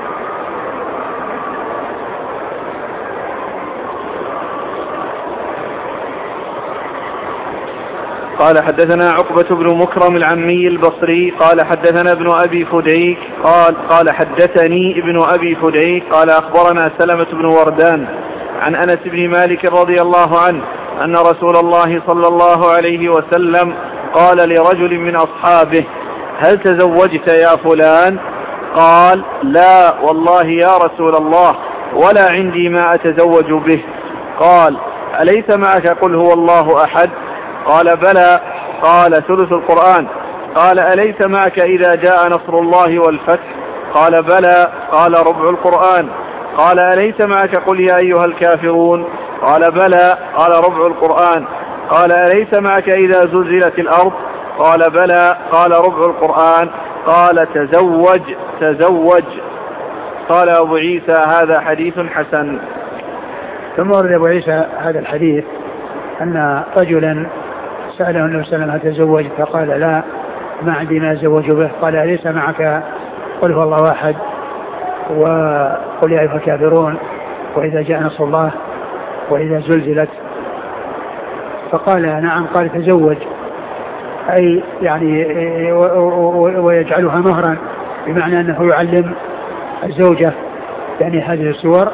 قال حدثنا عقبة بن مكرم العمي البصري قال حدثنا ابن أبي فديك قال قال حدثني ابن أبي فديك قال أخبرنا سلمة بن وردان عن أنس بن مالك رضي الله عنه أن رسول الله صلى الله عليه وسلم قال لرجل من أصحابه هل تزوجت يا فلان؟ قال لا والله يا رسول الله ولا عندي ما أتزوج به. قال أليس معك قل هو الله أحد؟ قال بلى. قال ثلث القرآن. قال أليس معك إذا جاء نصر الله والفتح؟ قال بلى. قال ربع القرآن. قال أليس معك قل يا أيها الكافرون؟ قال بلى. قال ربع القرآن. قال أليس معك إذا زلزلت الأرض؟ قال بلى. قال ربع القرآن. قال تزوج تزوج. قال أبو عيسى هذا حديث حسن. ثم ورد أبو عيسى هذا الحديث أن رجلا سأله النبي صلى الله عليه وسلم تزوج فقال لا ما عندي ما أتزوج به. قال أليس معك قل هو الله أحد وقل يا أيها الكافرون وإذا جاء نصر الله وإذا زلزلت؟ فقال نعم. قال تزوج أي يعني ويجعلها مهرا بمعنى أنه يعلم الزوجة يعني هذه السور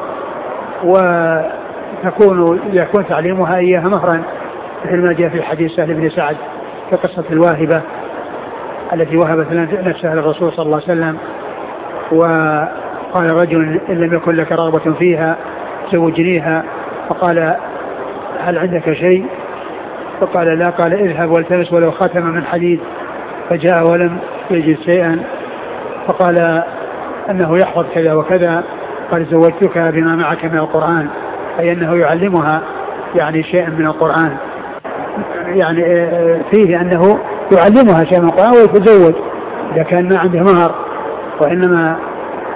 وتكون يكون تعليمها إياها مهرا مثل ما جاء في حديث سهل بن سعد في قصة الواهبة التي وهبت نفسها للرسول صلى الله عليه وسلم وقال رجل إن لم يكن لك رغبة فيها زوجنيها فقال هل عندك شيء؟ فقال لا. قال اذهب والتمس ولو خاتم من حديد فجاء ولم يجد شيئا فقال أنه يحفظ كذا وكذا. قال زوجتك بما معك من القرآن أي أنه يعلمها يعني شيئا من القرآن يعني فيه أنه يعلمها شيئا من القرآن ويتزوج إذا كان ما عنده مهر وإنما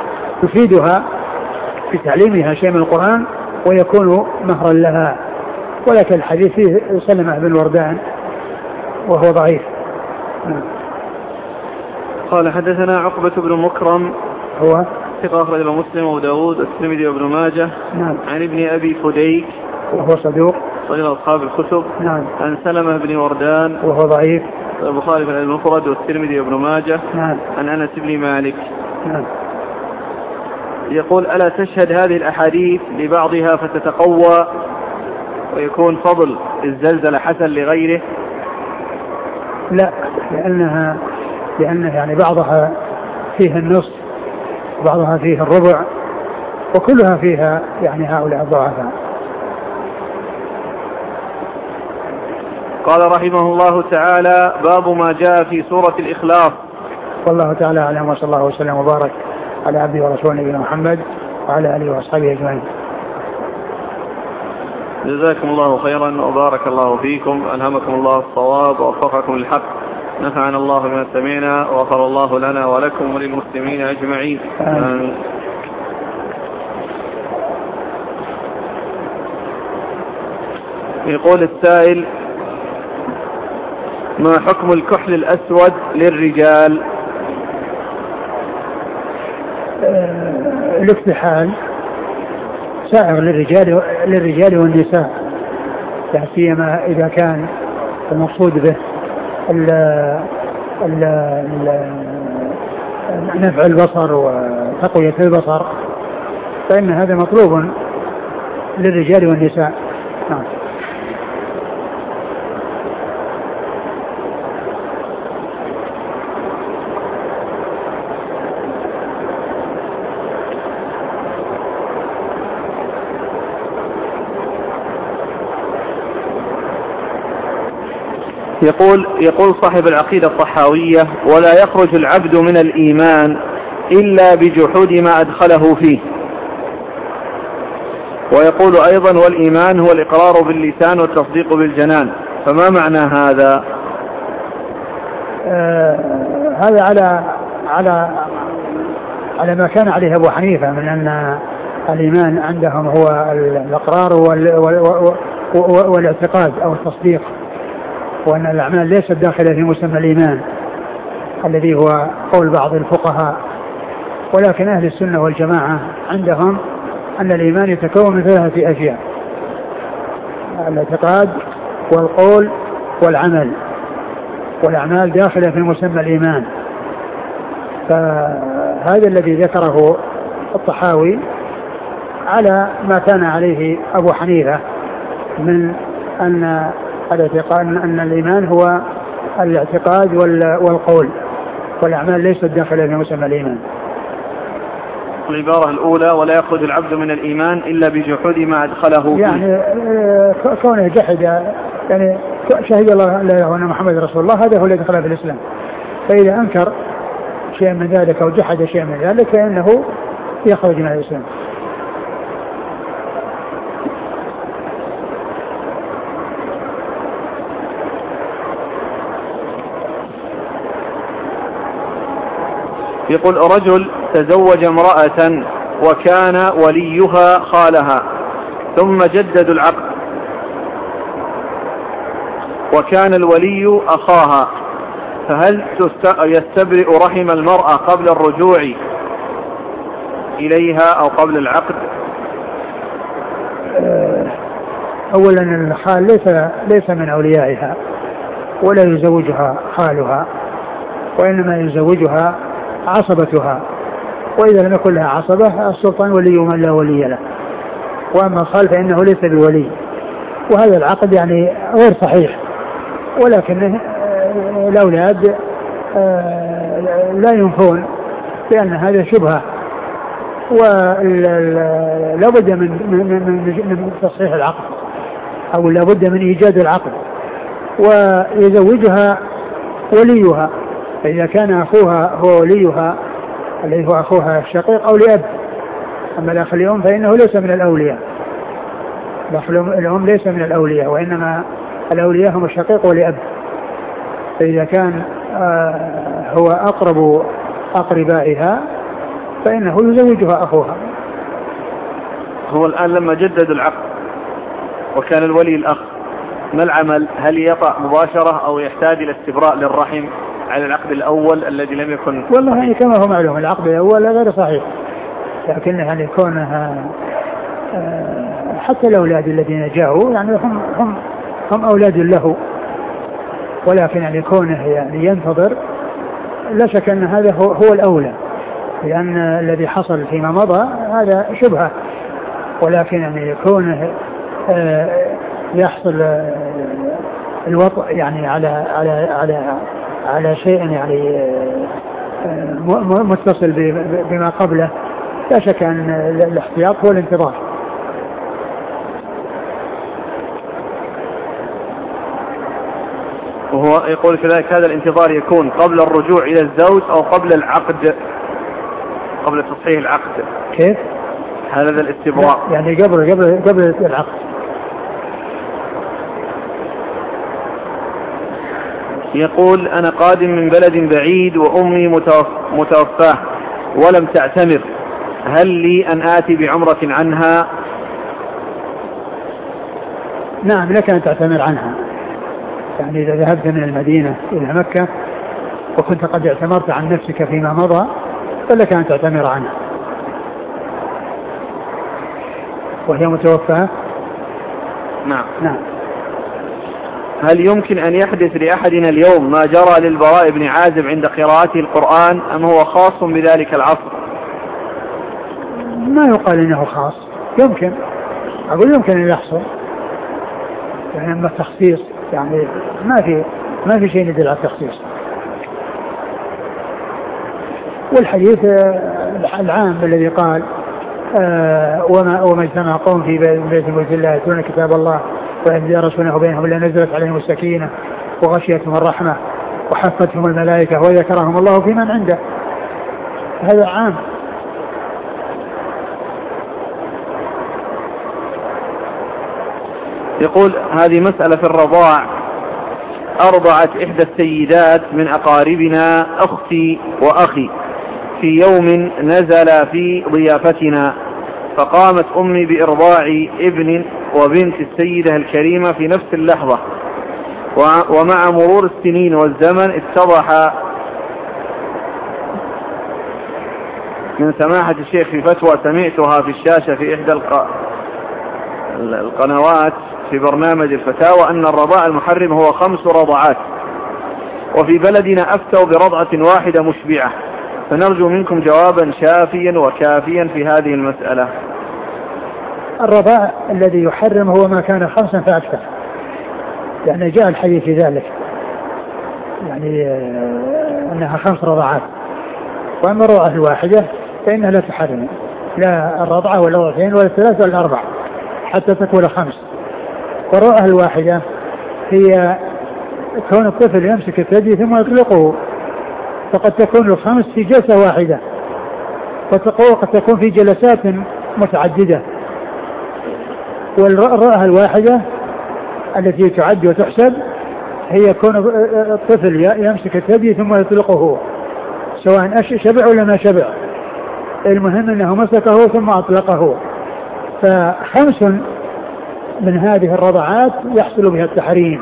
يفيدها في تعليمها شيئا من القرآن ويكون مهرا لها. ولكن الحديث فيه سلمة بن وردان وهو ضعيف. نعم. قال حدثنا عقبة بن مكرم هو ثقة أخرج له مسلم وأبو داود والترمذي وابن ماجه. نعم. عن ابن أبي فديك وهو صدوق صحيح أصحاب الكتب. نعم. عن سلمة بن وردان وهو ضعيف البخاري في المفرد والترمذي وابن ماجه. نعم. عن أنس بن مالك. نعم. يقول ألا تشهد هذه الأحاديث لبعضها فتتقوى ويكون فضل الزلزلة حسن لغيره؟ لا، لأنها لأنها يعني بعضها فيه النصف وبعضها فيه الربع وكلها فيها يعني هؤلاء الضعفاء. قال رحمه الله تعالى باب ما جاء في سورة الإخلاص. والله تعالى أعلم، وصلى الله وسلم وبارك على عبده ورسوله نبينا محمد وعلى آله وأصحابه أجمعين. جزاكم الله خيرا وبارك الله فيكم، ألهمكم الله الصواب ووفقكم للحق، نفعنا الله بما سمعنا وغفر الله لنا ولكم وللمسلمين أجمعين. آمين. يقول السائل ما حكم الكحل الأسود للرجال؟ الاكتحال سائغ للرجال للرجال والنساء، لا سيما إذا كان المقصود به ال ال ال نفع البصر وتقوية البصر، فإن هذا مطلوب للرجال والنساء. نعم. يقول يقول صاحب العقيدة الطحاوية ولا يخرج العبد من الإيمان إلا بجحود ما أدخله فيه، ويقول أيضا والإيمان هو الإقرار باللسان والتصديق بالجنان، فما معنى هذا؟ آه هذا على على على ما كان عليه أبو حنيفة من أن الإيمان عندهم هو الإقرار والاعتقاد أو التصديق، وأن الأعمال ليست داخلة في مسمى الإيمان الذي هو قول بعض الفقهاء. ولكن أهل السنة والجماعة عندهم أن الإيمان يتكون من ثلاثة أشياء: الاعتقاد والقول والعمل، والأعمال داخلة في مسمى الإيمان. فهذا الذي ذكره الطحاوي على ما كان عليه أبو حنيفة من أن الاعتقاد أن الإيمان هو الاعتقاد والقول، والأعمال ليست داخلة في مسمى الإيمان. العبارة الأولى ولا يخرج العبد من الإيمان إلا بجحود ما أدخله فيه، يعني كونه جحد، يعني شهد الله لا وأن محمد رسول الله، هذا هو الذي دخل في الإسلام. فإذا أنكر شيء من ذلك أو جحد شيء من ذلك فإنه يخرج من الإسلام. يقول رجل تزوج امرأة وكان وليها خالها ثم جددوا العقد وكان الولي أخاها، فهل يستبرئ رحم المرأة قبل الرجوع إليها أو قبل العقد؟ أولا الخال ليس, ليس من أوليائها ولا يزوجها خالها، وإنما يزوجها عصبتها، وإذا لم يكن لها عصبة السلطان ولي من لا ولي له، وأما الخال فإنه ليس بولي. وهذا العقد يعني غير صحيح، ولكن الأولاد لا ينفون لأن هذا شبهة، ولا بد من, من, من, من تصحيح العقد أو لا بد من إيجاد العقد، ويزوجها وليها. فإذا كان أخوها هو وليها الذي هو أخوها الشقيق أو لأب، أما الأخ الأم فإنه ليس من الأولياء، الأخ الأم ليس من الأولياء، وإنما الأولياء هم الشقيق ولأب. فإذا كان هو أقرب أقربائها فإنه يزوجها أخوها. هو الآن لما جدد العقد وكان الولي الأخ، ما العمل؟ هل يطأ مباشرة أو يحتاج إلى استبراء للرحم على العقد الأول الذي لم يكن؟ والله يعني كما هو معلوم العقد الأول غير صحيح، لكن يعني كونها حتى الأولاد الذين جاءوا يعني هم هم هم أولاد له، ولكن يعني كونه يعني ينتظر لا شك أن هذا هو, هو الأولى، لأن الذي حصل فيما مضى هذا شبهة، ولكن يعني كونه يحصل الوطء يعني على على على على شيء يعني متصل بما قبله، لا شك أن الاحتياط هو الانتظار. وهو يقول كذلك هذا الانتظار يكون قبل الرجوع إلى الزوج أو قبل العقد، قبل تصحيح العقد؟ كيف؟ هذا الاستبراء يعني قبل قبل قبل العقد. يقول أنا قادم من بلد بعيد وأمي متوفاة ولم تعتمر، هل لي أن آتي بعمرة عنها؟ نعم لك أن تعتمر عنها، يعني إذا ذهبت من المدينة إلى مكة وكنت قد اعتمرت عن نفسك فيما مضى فلك أن تعتمر عنها وهي متوفاة. نعم. نعم. هل يمكن أن يحدث لأحدنا اليوم ما جرى للبراء بن عازب عند قراءته القرآن أم هو خاص بذلك العصر؟ ما يقال إنه خاص، يمكن أقول يمكن أن يحصل، يعني أما التخصيص يعني ما في ما في شيء يدل على التخصيص. والحديث العام الذي قال آه وما وما اجتمع قوم في بيت ملك الله يتلون كتاب الله ويدارسونه بينهم الا نزلت عليهم السكينه وغشيتهم الرحمه وحفتهم الملائكه وذكرهم الله في من عنده، هذا عام. يقول هذه مسألة في الرضاع، أرضعت إحدى السيدات من أقاربنا أختي وأخي في يوم نزل في ضيافتنا، فقامت أمي بإرضاع ابن وبنت السيدة الكريمة في نفس اللحظة، ومع مرور السنين والزمن اتضح من سماحة الشيخ في فتوى سمعتها في الشاشة في إحدى القنوات في برنامج الفتاوى أن الرضاع المحرم هو خمس رضعات، وفي بلدنا أفتوا برضعة واحدة مشبعة، فنرجو منكم جوابا شافيا وكافيا في هذه المسألة. الرضاع الذي يحرم هو ما كان خمسا فأكثر، يعني جاء الحديث في ذلك، يعني أنها خمس رضعات، وأما الرضعة الواحدة فإنها لا تحرم، لا الرضعة ولا الرضعتين ولا الثلاث ولا الأربع حتى تكون خمس. والرضعة الواحدة هي كون الطفل يمسك الثدي ثم يطلقه، فقد تكون الخمس في جلسة واحدة، وقد تكون في جلسات متعددة. والرضعة الواحدة التي تعد وتحسب هي كون الطفل يمسك الثدي ثم يطلقه سواء شبع ولا ما شبع، المهم أنه مسكه ثم أطلقه. فخمس من هذه الرضعات يحصل بها التحريم،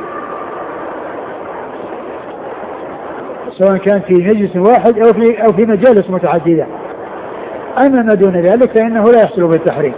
سواء كان في مجلس واحد أو في أو في مجالس متعددة. أما ما دون ذلك فإنه لا يحصل بالتحريم.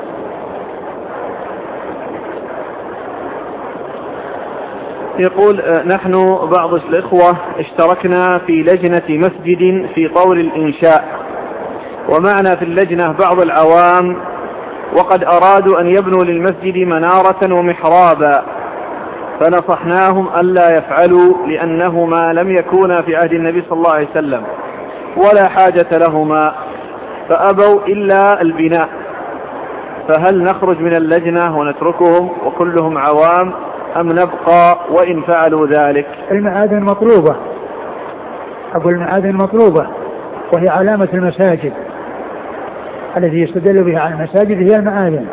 يقول نحن بعض الإخوة اشتركنا في لجنة مسجد في طور الإنشاء، ومعنا في اللجنة بعض العوام، وقد أرادوا أن يبنوا للمسجد منارة ومحرابا، فنصحناهم ألا يفعلوا لأنهما لم يكونا في عهد النبي صلى الله عليه وسلم ولا حاجة لهما، فأبوا إلا البناء، فهل نخرج من اللجنة ونتركهم وكلهم عوام أم نبقى وإن فعلوا ذلك؟ المعادن مطلوبة، أقول المعادن مطلوبة، وهي علامة المساجد، الذي يستدل بها على المساجد هي المآذن،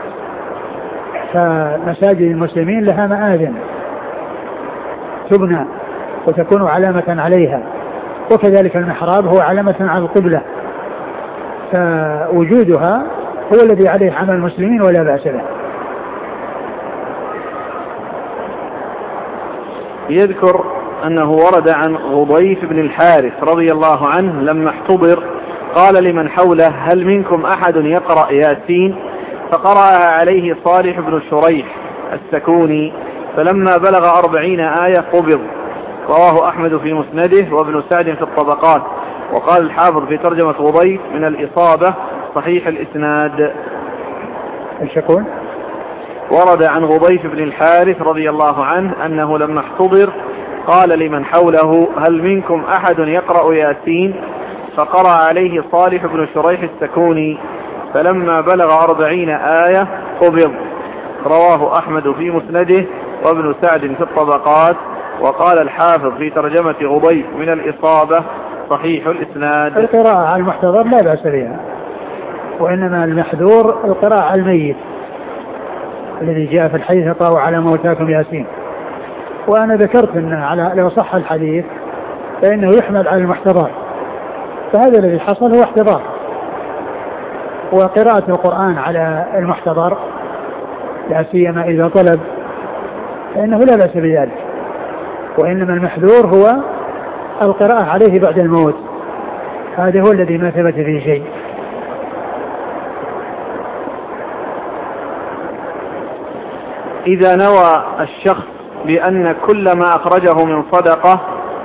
فمساجد المسلمين لها مآذن تبنى وتكون علامة عليها، وكذلك المحراب هو علامة على القبلة، فوجودها هو الذي عليه عمل المسلمين ولا بأس به. يذكر أنه ورد عن غضيف بن الحارث رضي الله عنه لما احتضر قال لمن حوله: هل منكم أحد يقرأ ياسين؟ فقرأها عليه صالح بن شريح السكوني، فلما بلغ أربعين آية قبض. رواه أحمد في مسنده وابن سعد في الطبقات. وقال الحافظ في ترجمة غضيف: من الإصابة صحيح الإسناد. ايش يقول؟ ورد عن غضيف بن الحارث رضي الله عنه أنه لما احتضر قال لمن حوله: هل منكم أحد يقرأ ياسين؟ فقرأ عليه صالح بن شريح السكوني، فلما بلغ أربعين آية قبض. رواه أحمد في مسنده وابن سعد في الطبقات. وقال الحافظ في ترجمة غضيف: من الإصابة صحيح الإسناد. القراءة على المحتضر لا بأس بها، وإنما المحذور القراءة على الميت الذي جاء في الحديث: طاووا على موتاكم ياسين. وأنا ذكرت أنه على لو صح الحديث فإنه يحمل على المحتضر، فهذا الذي حصل هو احتضار. وقراءة القرآن على المحتضر لا سيما إذا طلب فإنه لا بأس بذلك، وإنما المحذور هو القراءة عليه بعد الموت، هذا هو الذي ما ثبت فيه شيء. إذا نوى الشخص بأن كل ما أخرجه من صدقة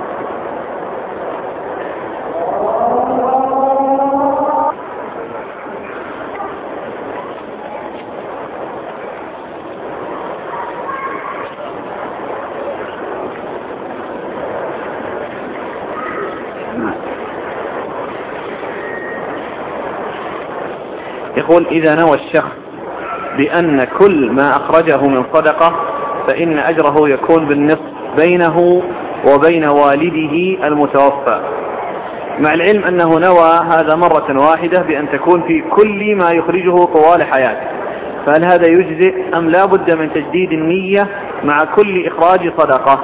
يقول: إذا نوى الشخص بأن كل ما أخرجه من صدقة فإن أجره يكون بالنصف بينه وبين والده المتوفى، مع العلم أنه نوى هذا مرة واحدة بأن تكون في كل ما يخرجه طوال حياته، فهل هذا يجزئ أم لا بد من تجديد النية مع كل إخراج صدقة؟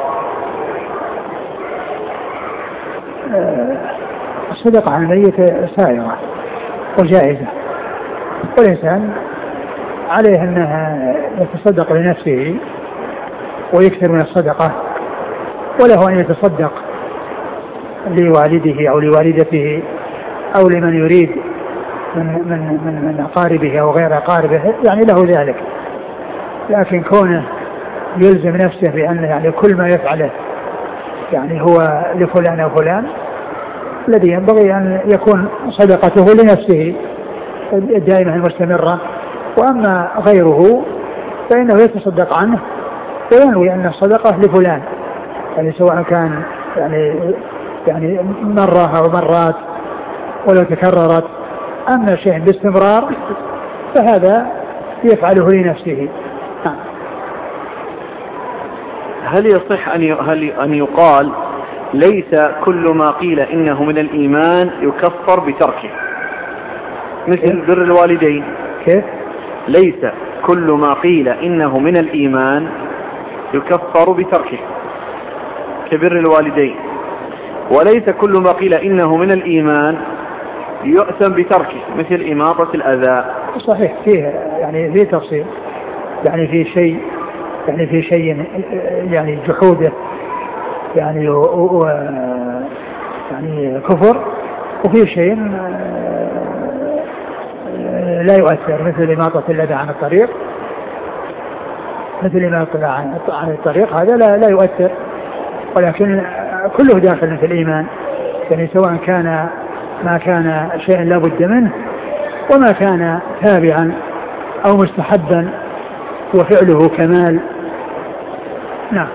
الصدقة على الميت سائرة وجائزة، والإنسان عليه أنها يتصدق لنفسه ويكثر من الصدقة، وله أن يتصدق لوالده أو لوالدته أو لمن يريد من من من, من أقاربه أو غير أقاربه، يعني له ذلك. لكن كونه يلزم نفسه بأن يعني كل ما يفعله يعني هو لفلان أو فلان، الذي ينبغي أن يكون صدقته لنفسه الدائمة المستمرة، وأما غيره فإنه يتصدق عنه وينوي أن الصدقة لفلان، يعني سواء كان يعني يعني مرة أو مرات ولو تكررت. أما شيء باستمرار فهذا يفعله لنفسه. هل يصح أن يقال ليس كل ما قيل إنه من الإيمان يكفر بتركه، مثل بر الوالدين؟ كيف؟ ليس كل ما قيل إنه من الإيمان يكفر بتركه كبر الوالدين، وليس كل ما قيل إنه من الإيمان يؤثم بتركه مثل إماطة الأذى. صحيح، فيه يعني فيه تفصيل، يعني في شيء يعني في شيء يعني جحوده يعني و و يعني كفر، وفي شيء لا يؤثر مثل إماطة الأذى عن الطريق، مثل إماطة عن الطريق هذا لا لا يؤثر، ولكن كله داخل في الإيمان، يعني سواء كان ما كان شيئا لا بد منه وما كان تابعا أو مستحبا وفعله كمال. نعم.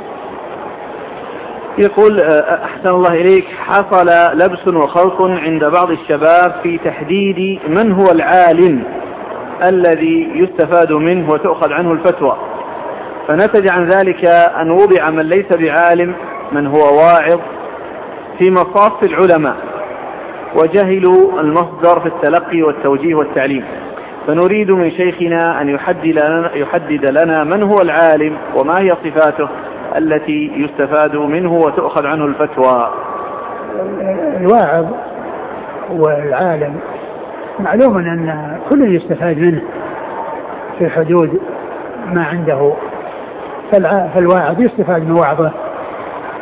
يقول: أحسن الله إليك، حصل لبس وخلط عند بعض الشباب في تحديد من هو العالم الذي يستفاد منه وتؤخذ عنه الفتوى، فنتج عن ذلك أن وضع من ليس بعالم، من هو واعظ، في مصاف العلماء، وجهلوا المصدر في التلقي والتوجيه والتعليم، فنريد من شيخنا أن يحدد لنا, يحدد لنا من هو العالم وما هي صفاته التي يستفاد منه وتؤخذ عنه الفتوى. الواعظ والعالم معلوم أن كل يستفاد منه في حدود ما عنده، فالواعظ يستفاد من وعظه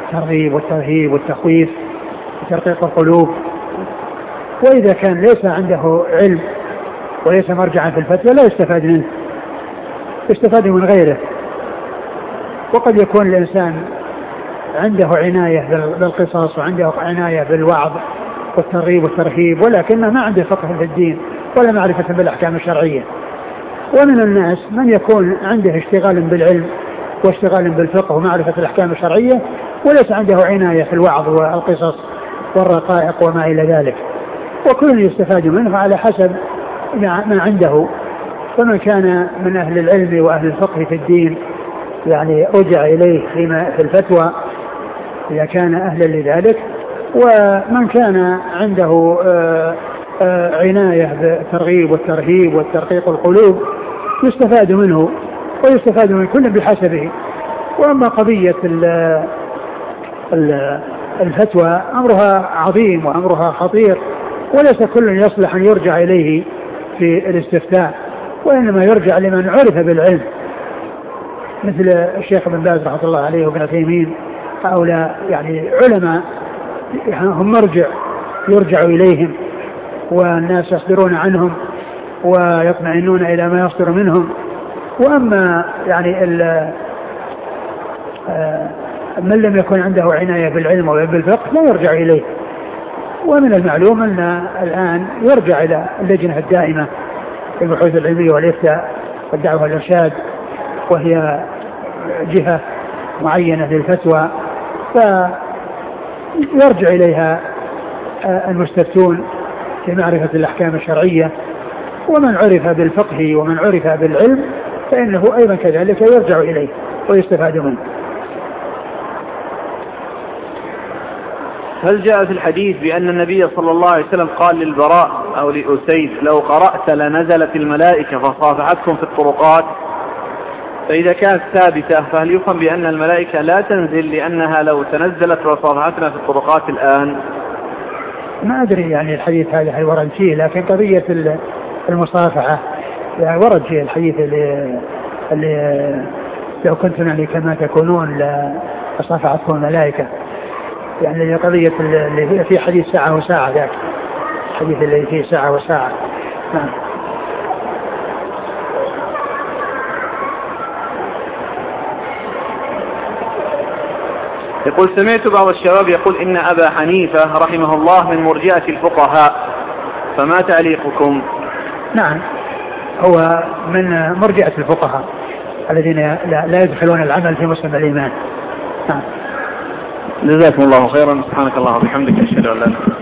الترغيب والترهيب والتخويف وترقيق القلوب. وإذا كان ليس عنده علم وليس مرجعا في الفتوى لا يستفاد منه، يستفاد من غيره. وقد يكون الإنسان عنده عناية بالقصص وعنده عناية بالوعظ والترغيب والترهيب، ولكنه ما عنده فقه في الدين ولا معرفة بالأحكام الشرعية. ومن الناس من يكون عنده اشتغال بالعلم واشتغال بالفقه ومعرفة الأحكام الشرعية وليس عنده عناية في الوعظ والقصص والرقائق وما إلى ذلك، وكل يستفاد منه على حسب ما عنده. فمن كان من أهل العلم وأهل الفقه في الدين يعني رجع إليه فيما في الفتوى إذا كان أهلا لذلك، ومن كان عنده آآ آآ عناية بالترغيب والترهيب والترقيق القلوب يستفاد منه ويستفاد من كل بحسبه. وأما قضية الفتوى أمرها عظيم وأمرها خطير، وليس كل يصلح أن يرجع إليه في الاستفتاء، وإنما يرجع لمن عرف بالعلم مثل الشيخ بن باز رحمه الله عليه وابن عثيمين، هؤلاء يعني علماء هم مرجع يرجع إليهم، والناس يصدرون عنهم ويطمئنون إلى ما يصدر منهم. وأما يعني من لم يكن عنده عناية بالعلم وبالفقه لا يرجع إليه. ومن المعلوم أن الآن يرجع إلى اللجنة الدائمة للبحوث العلمية والإفتاء والدعوة والإرشاد، وهي جهة معينة للفتوى، فيرجع إليها المستفتون في معرفة الأحكام الشرعية. ومن عرف بالفقه ومن عرف بالعلم فإنه أيضا كذلك يرجع إليه ويستفاد منه. هل جاء في الحديث بأن النبي صلى الله عليه وسلم قال للبراء أو لأسيد لو قرأت لنزلت الملائكة فصافحتكم في الطرقات؟ فإذا كانت ثابتة فهل يفهم بأن الملائكة لا تنزل لأنها لو تنزلت وصافحتنا في الطرقات الآن؟ ما أدري يعني الحديث هذا هل ورد فيه، لكن قضية المصافحة يعني ورد فيه الحديث اللي, اللي لو كنتم يعني كما تكونون لصافحتكم الملائكة، يعني قضية اللي في حديث ساعة وساعة، ذاك الحديث اللي فيه ساعة وساعة. نعم. يقول سمعت بعض الشباب يقول إن أبا حنيفة رحمه الله من مرجئة الفقهاء، فما تعليقكم؟ نعم، هو من مرجئة الفقهاء الذين لا يدخلون العمل في مسلم الإيمان. نعم. جزاكم الله خيرا، سبحانك الله وبحمدك، أشهد أن لا إله إلا أنت.